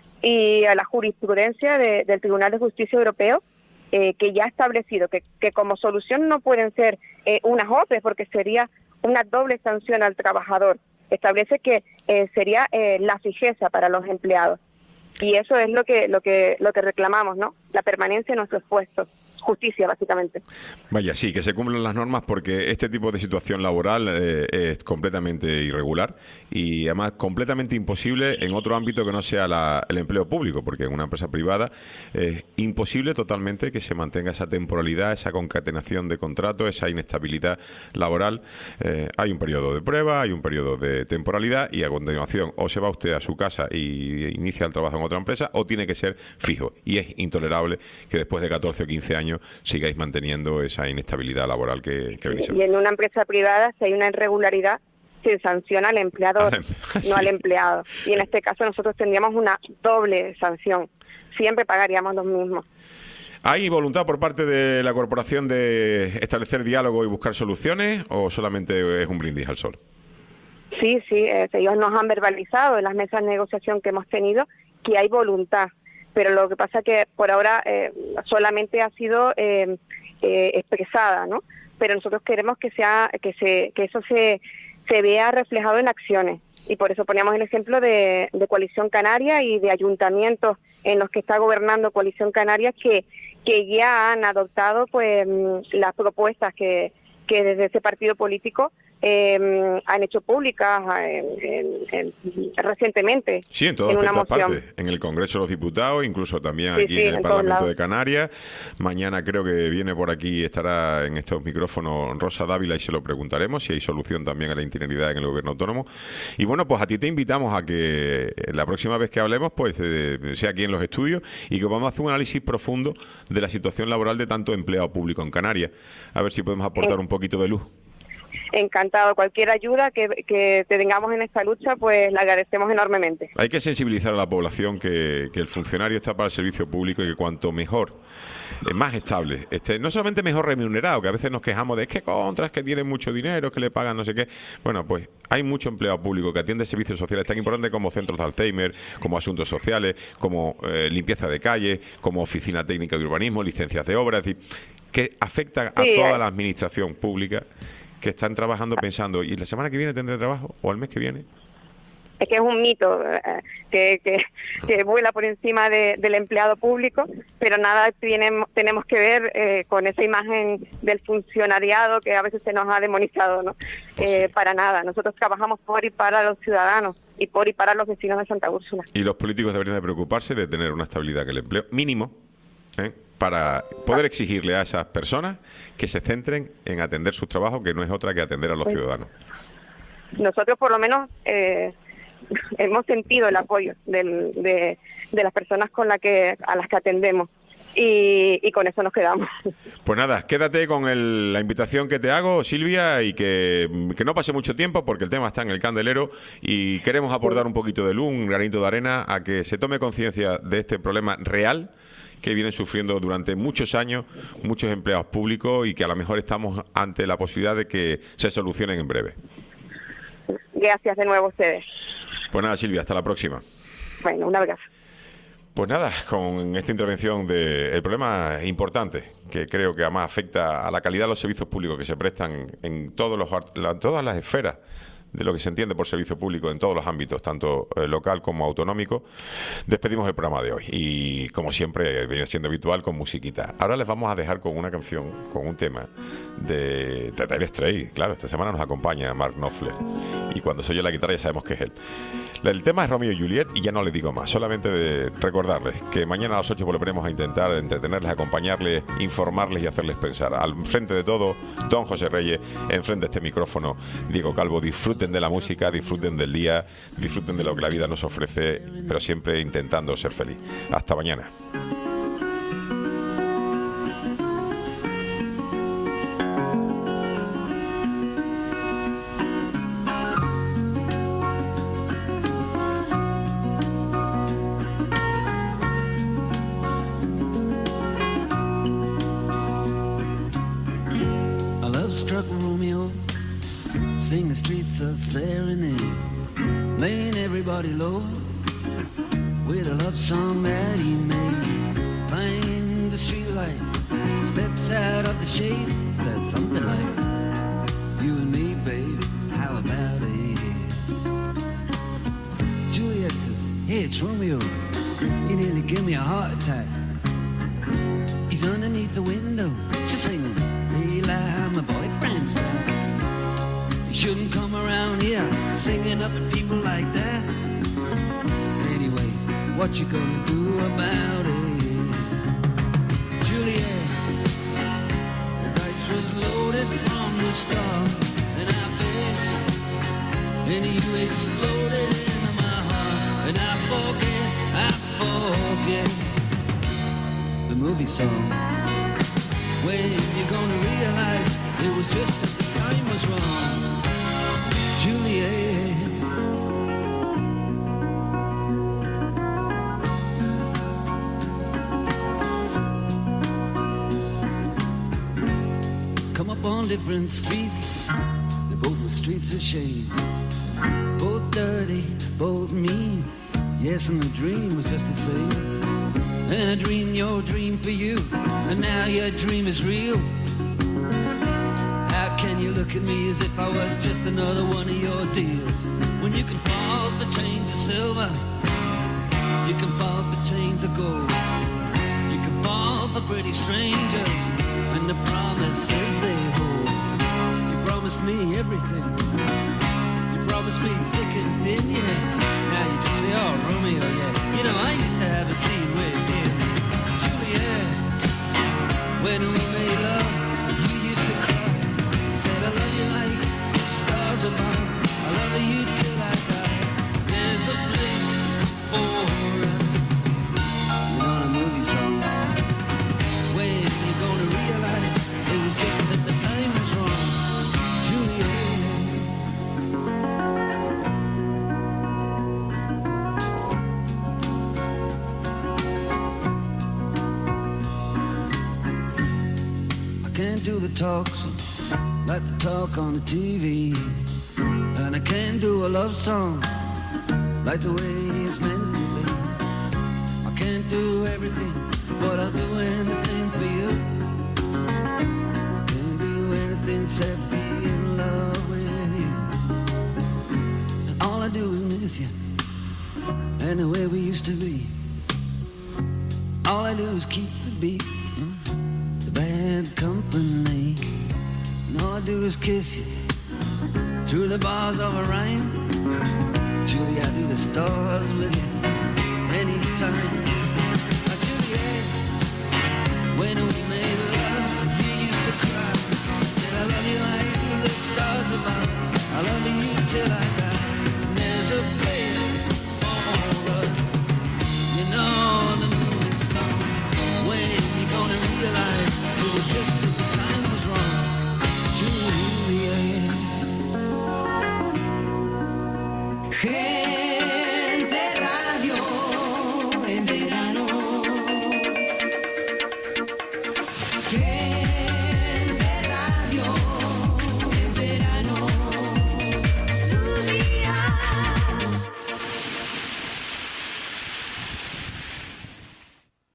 y a la jurisprudencia del Tribunal de Justicia Europeo, que ya ha establecido que como solución no pueden ser unas OPE, porque sería una doble sanción al trabajador. Establece que sería la fijeza para los empleados. Y eso es lo que reclamamos, ¿no? La permanencia en nuestros puestos. Justicia, básicamente. Vaya, sí, que se cumplan las normas, porque este tipo de situación laboral es completamente irregular y además completamente imposible en otro ámbito que no sea el empleo público, porque en una empresa privada es imposible totalmente que se mantenga esa temporalidad, esa concatenación de contratos, esa inestabilidad laboral. Hay un periodo de prueba, hay un periodo de temporalidad y a continuación o se va usted a su casa y inicia el trabajo en otra empresa o tiene que ser fijo. Y es intolerable que después de 14 o 15 años sigáis manteniendo esa inestabilidad laboral que venís. Y en una empresa privada, si hay una irregularidad, se sanciona al empleador, no al empleado. Y en este caso nosotros tendríamos una doble sanción. Siempre pagaríamos los mismos. ¿Hay voluntad por parte de la corporación de establecer diálogo y buscar soluciones o solamente es un brindis al sol? Sí, ellos nos han verbalizado en las mesas de negociación que hemos tenido que hay voluntad. Pero lo que pasa que por ahora solamente ha sido expresada, ¿no? Pero nosotros queremos que eso se vea reflejado en acciones, y por eso poníamos el ejemplo de Coalición Canaria y de ayuntamientos en los que está gobernando Coalición Canaria que ya han adoptado pues las propuestas que desde ese partido político han hecho públicas recientemente. Sí, en todas partes, en el Congreso de los Diputados, incluso también aquí en el Parlamento de Canarias. Mañana creo que viene por aquí, estará en estos micrófonos Rosa Dávila y se lo preguntaremos si hay solución también a la interinidad en el gobierno autónomo. Y bueno, pues a ti te invitamos a que la próxima vez que hablemos pues sea aquí en los estudios y que vamos a hacer un análisis profundo de la situación laboral de tanto empleado público en Canarias, a ver si podemos aportar un poquito de luz. Encantado. Cualquier ayuda que tengamos en esta lucha, pues la agradecemos enormemente. Hay que sensibilizar a la población que el funcionario está para el servicio público y que cuanto mejor, más estable, no solamente mejor remunerado, que a veces nos quejamos de es que tienen mucho dinero, que le pagan no sé qué. Bueno, pues hay mucho empleado público que atiende servicios sociales tan importantes como centros de Alzheimer, como asuntos sociales, como limpieza de calle, como oficina técnica de urbanismo, licencias de obra, es decir, que afecta a toda la administración pública, que están trabajando pensando, ¿y la semana que viene tendré trabajo? ¿O el mes que viene? Es que es un mito que vuela por encima del empleado público, pero nada tenemos que ver con esa imagen del funcionariado que a veces se nos ha demonizado, ¿no? Para nada. Nosotros trabajamos por y para los ciudadanos y por y para los vecinos de Santa Úrsula. Y los políticos deberían de preocuparse de tener una estabilidad que el empleo mínimo, para poder exigirle a esas personas que se centren en atender sus trabajos, que no es otra que atender a los ciudadanos. Nosotros por lo menos hemos sentido el apoyo de las personas a las que atendemos y con eso nos quedamos. Pues nada, quédate con la invitación que te hago, Silvia, y que no pase mucho tiempo porque el tema está en el candelero y queremos aportar un poquito de luz, un granito de arena a que se tome conciencia de este problema real que vienen sufriendo durante muchos años muchos empleados públicos y que a lo mejor estamos ante la posibilidad de que se solucionen en breve. Gracias de nuevo a ustedes. Pues nada, Silvia, hasta la próxima. Bueno, un abrazo. Pues nada, con esta intervención el problema importante, que creo que además afecta a la calidad de los servicios públicos que se prestan en todas las esferas de lo que se entiende por servicio público en todos los ámbitos, tanto local como autonómico, despedimos el programa de hoy. Y como siempre, viene siendo habitual, con musiquita. Ahora les vamos a dejar con una canción, con un tema de Dire Straits. Claro, esta semana nos acompaña Mark Knopfler. Y cuando se oye la guitarra ya sabemos que es él. El tema es Romeo y Juliet y ya no les digo más. Solamente de recordarles que mañana a las 8 volveremos a intentar entretenerles, acompañarles, informarles y hacerles pensar. Al frente de todo, don José Reyes, enfrente de este micrófono, Diego Calvo. Disfruten de la música, disfruten del día, disfruten de lo que la vida nos ofrece, pero siempre intentando ser feliz. Hasta mañana. star-struck Romeo, sing the streets a serenade, laying everybody low with a love song that he made. Find the streetlight, steps out of the shade, says something like, you and me, babe, how about it? Juliet says, hey, it's Romeo, he nearly gave me a heart attack. He's underneath the window, she's singing, Eli, my boyfriend's back. You shouldn't come around here singing up at people like that. Anyway, what you gonna do about it? Juliet, the dice was loaded from the start, and I bet, and you exploded into my heart, and I forget the movie song. When you're gonna realize it was just that the time was wrong, Juliet. Come up on different streets, they both were streets of shame, both dirty, both mean. Yes, and the dream was just the same. And I dreamed your dream for you, and now your dream is real. How can you look at me as if I was just another one of your deals? When you can fall for chains of silver, you can fall for chains of gold, you can fall for pretty strangers, and the promises they hold. You promised me everything, you promised me thick and thin, yeah. Now you just say, oh, Romeo, yeah. You know, I used to have a scene with him. Juliet, when we made love, you used to cry. You said, I love you like stars above. I love you till I die. There's a place for us. You know the movie song. When you're gonna realize it was just that the time was wrong. Juliet. Can't do the talks like the talk on the TV, and I can't do a love song like the way it's meant to be. I can't do everything, but I'll do anything for you. Can't do anything except be in love with you. And all I do is miss you, and the way we used to be. All I do is keep the beat, bad company, and all I do is kiss you through the bars of a rhyme. Julie, I do the stars with you.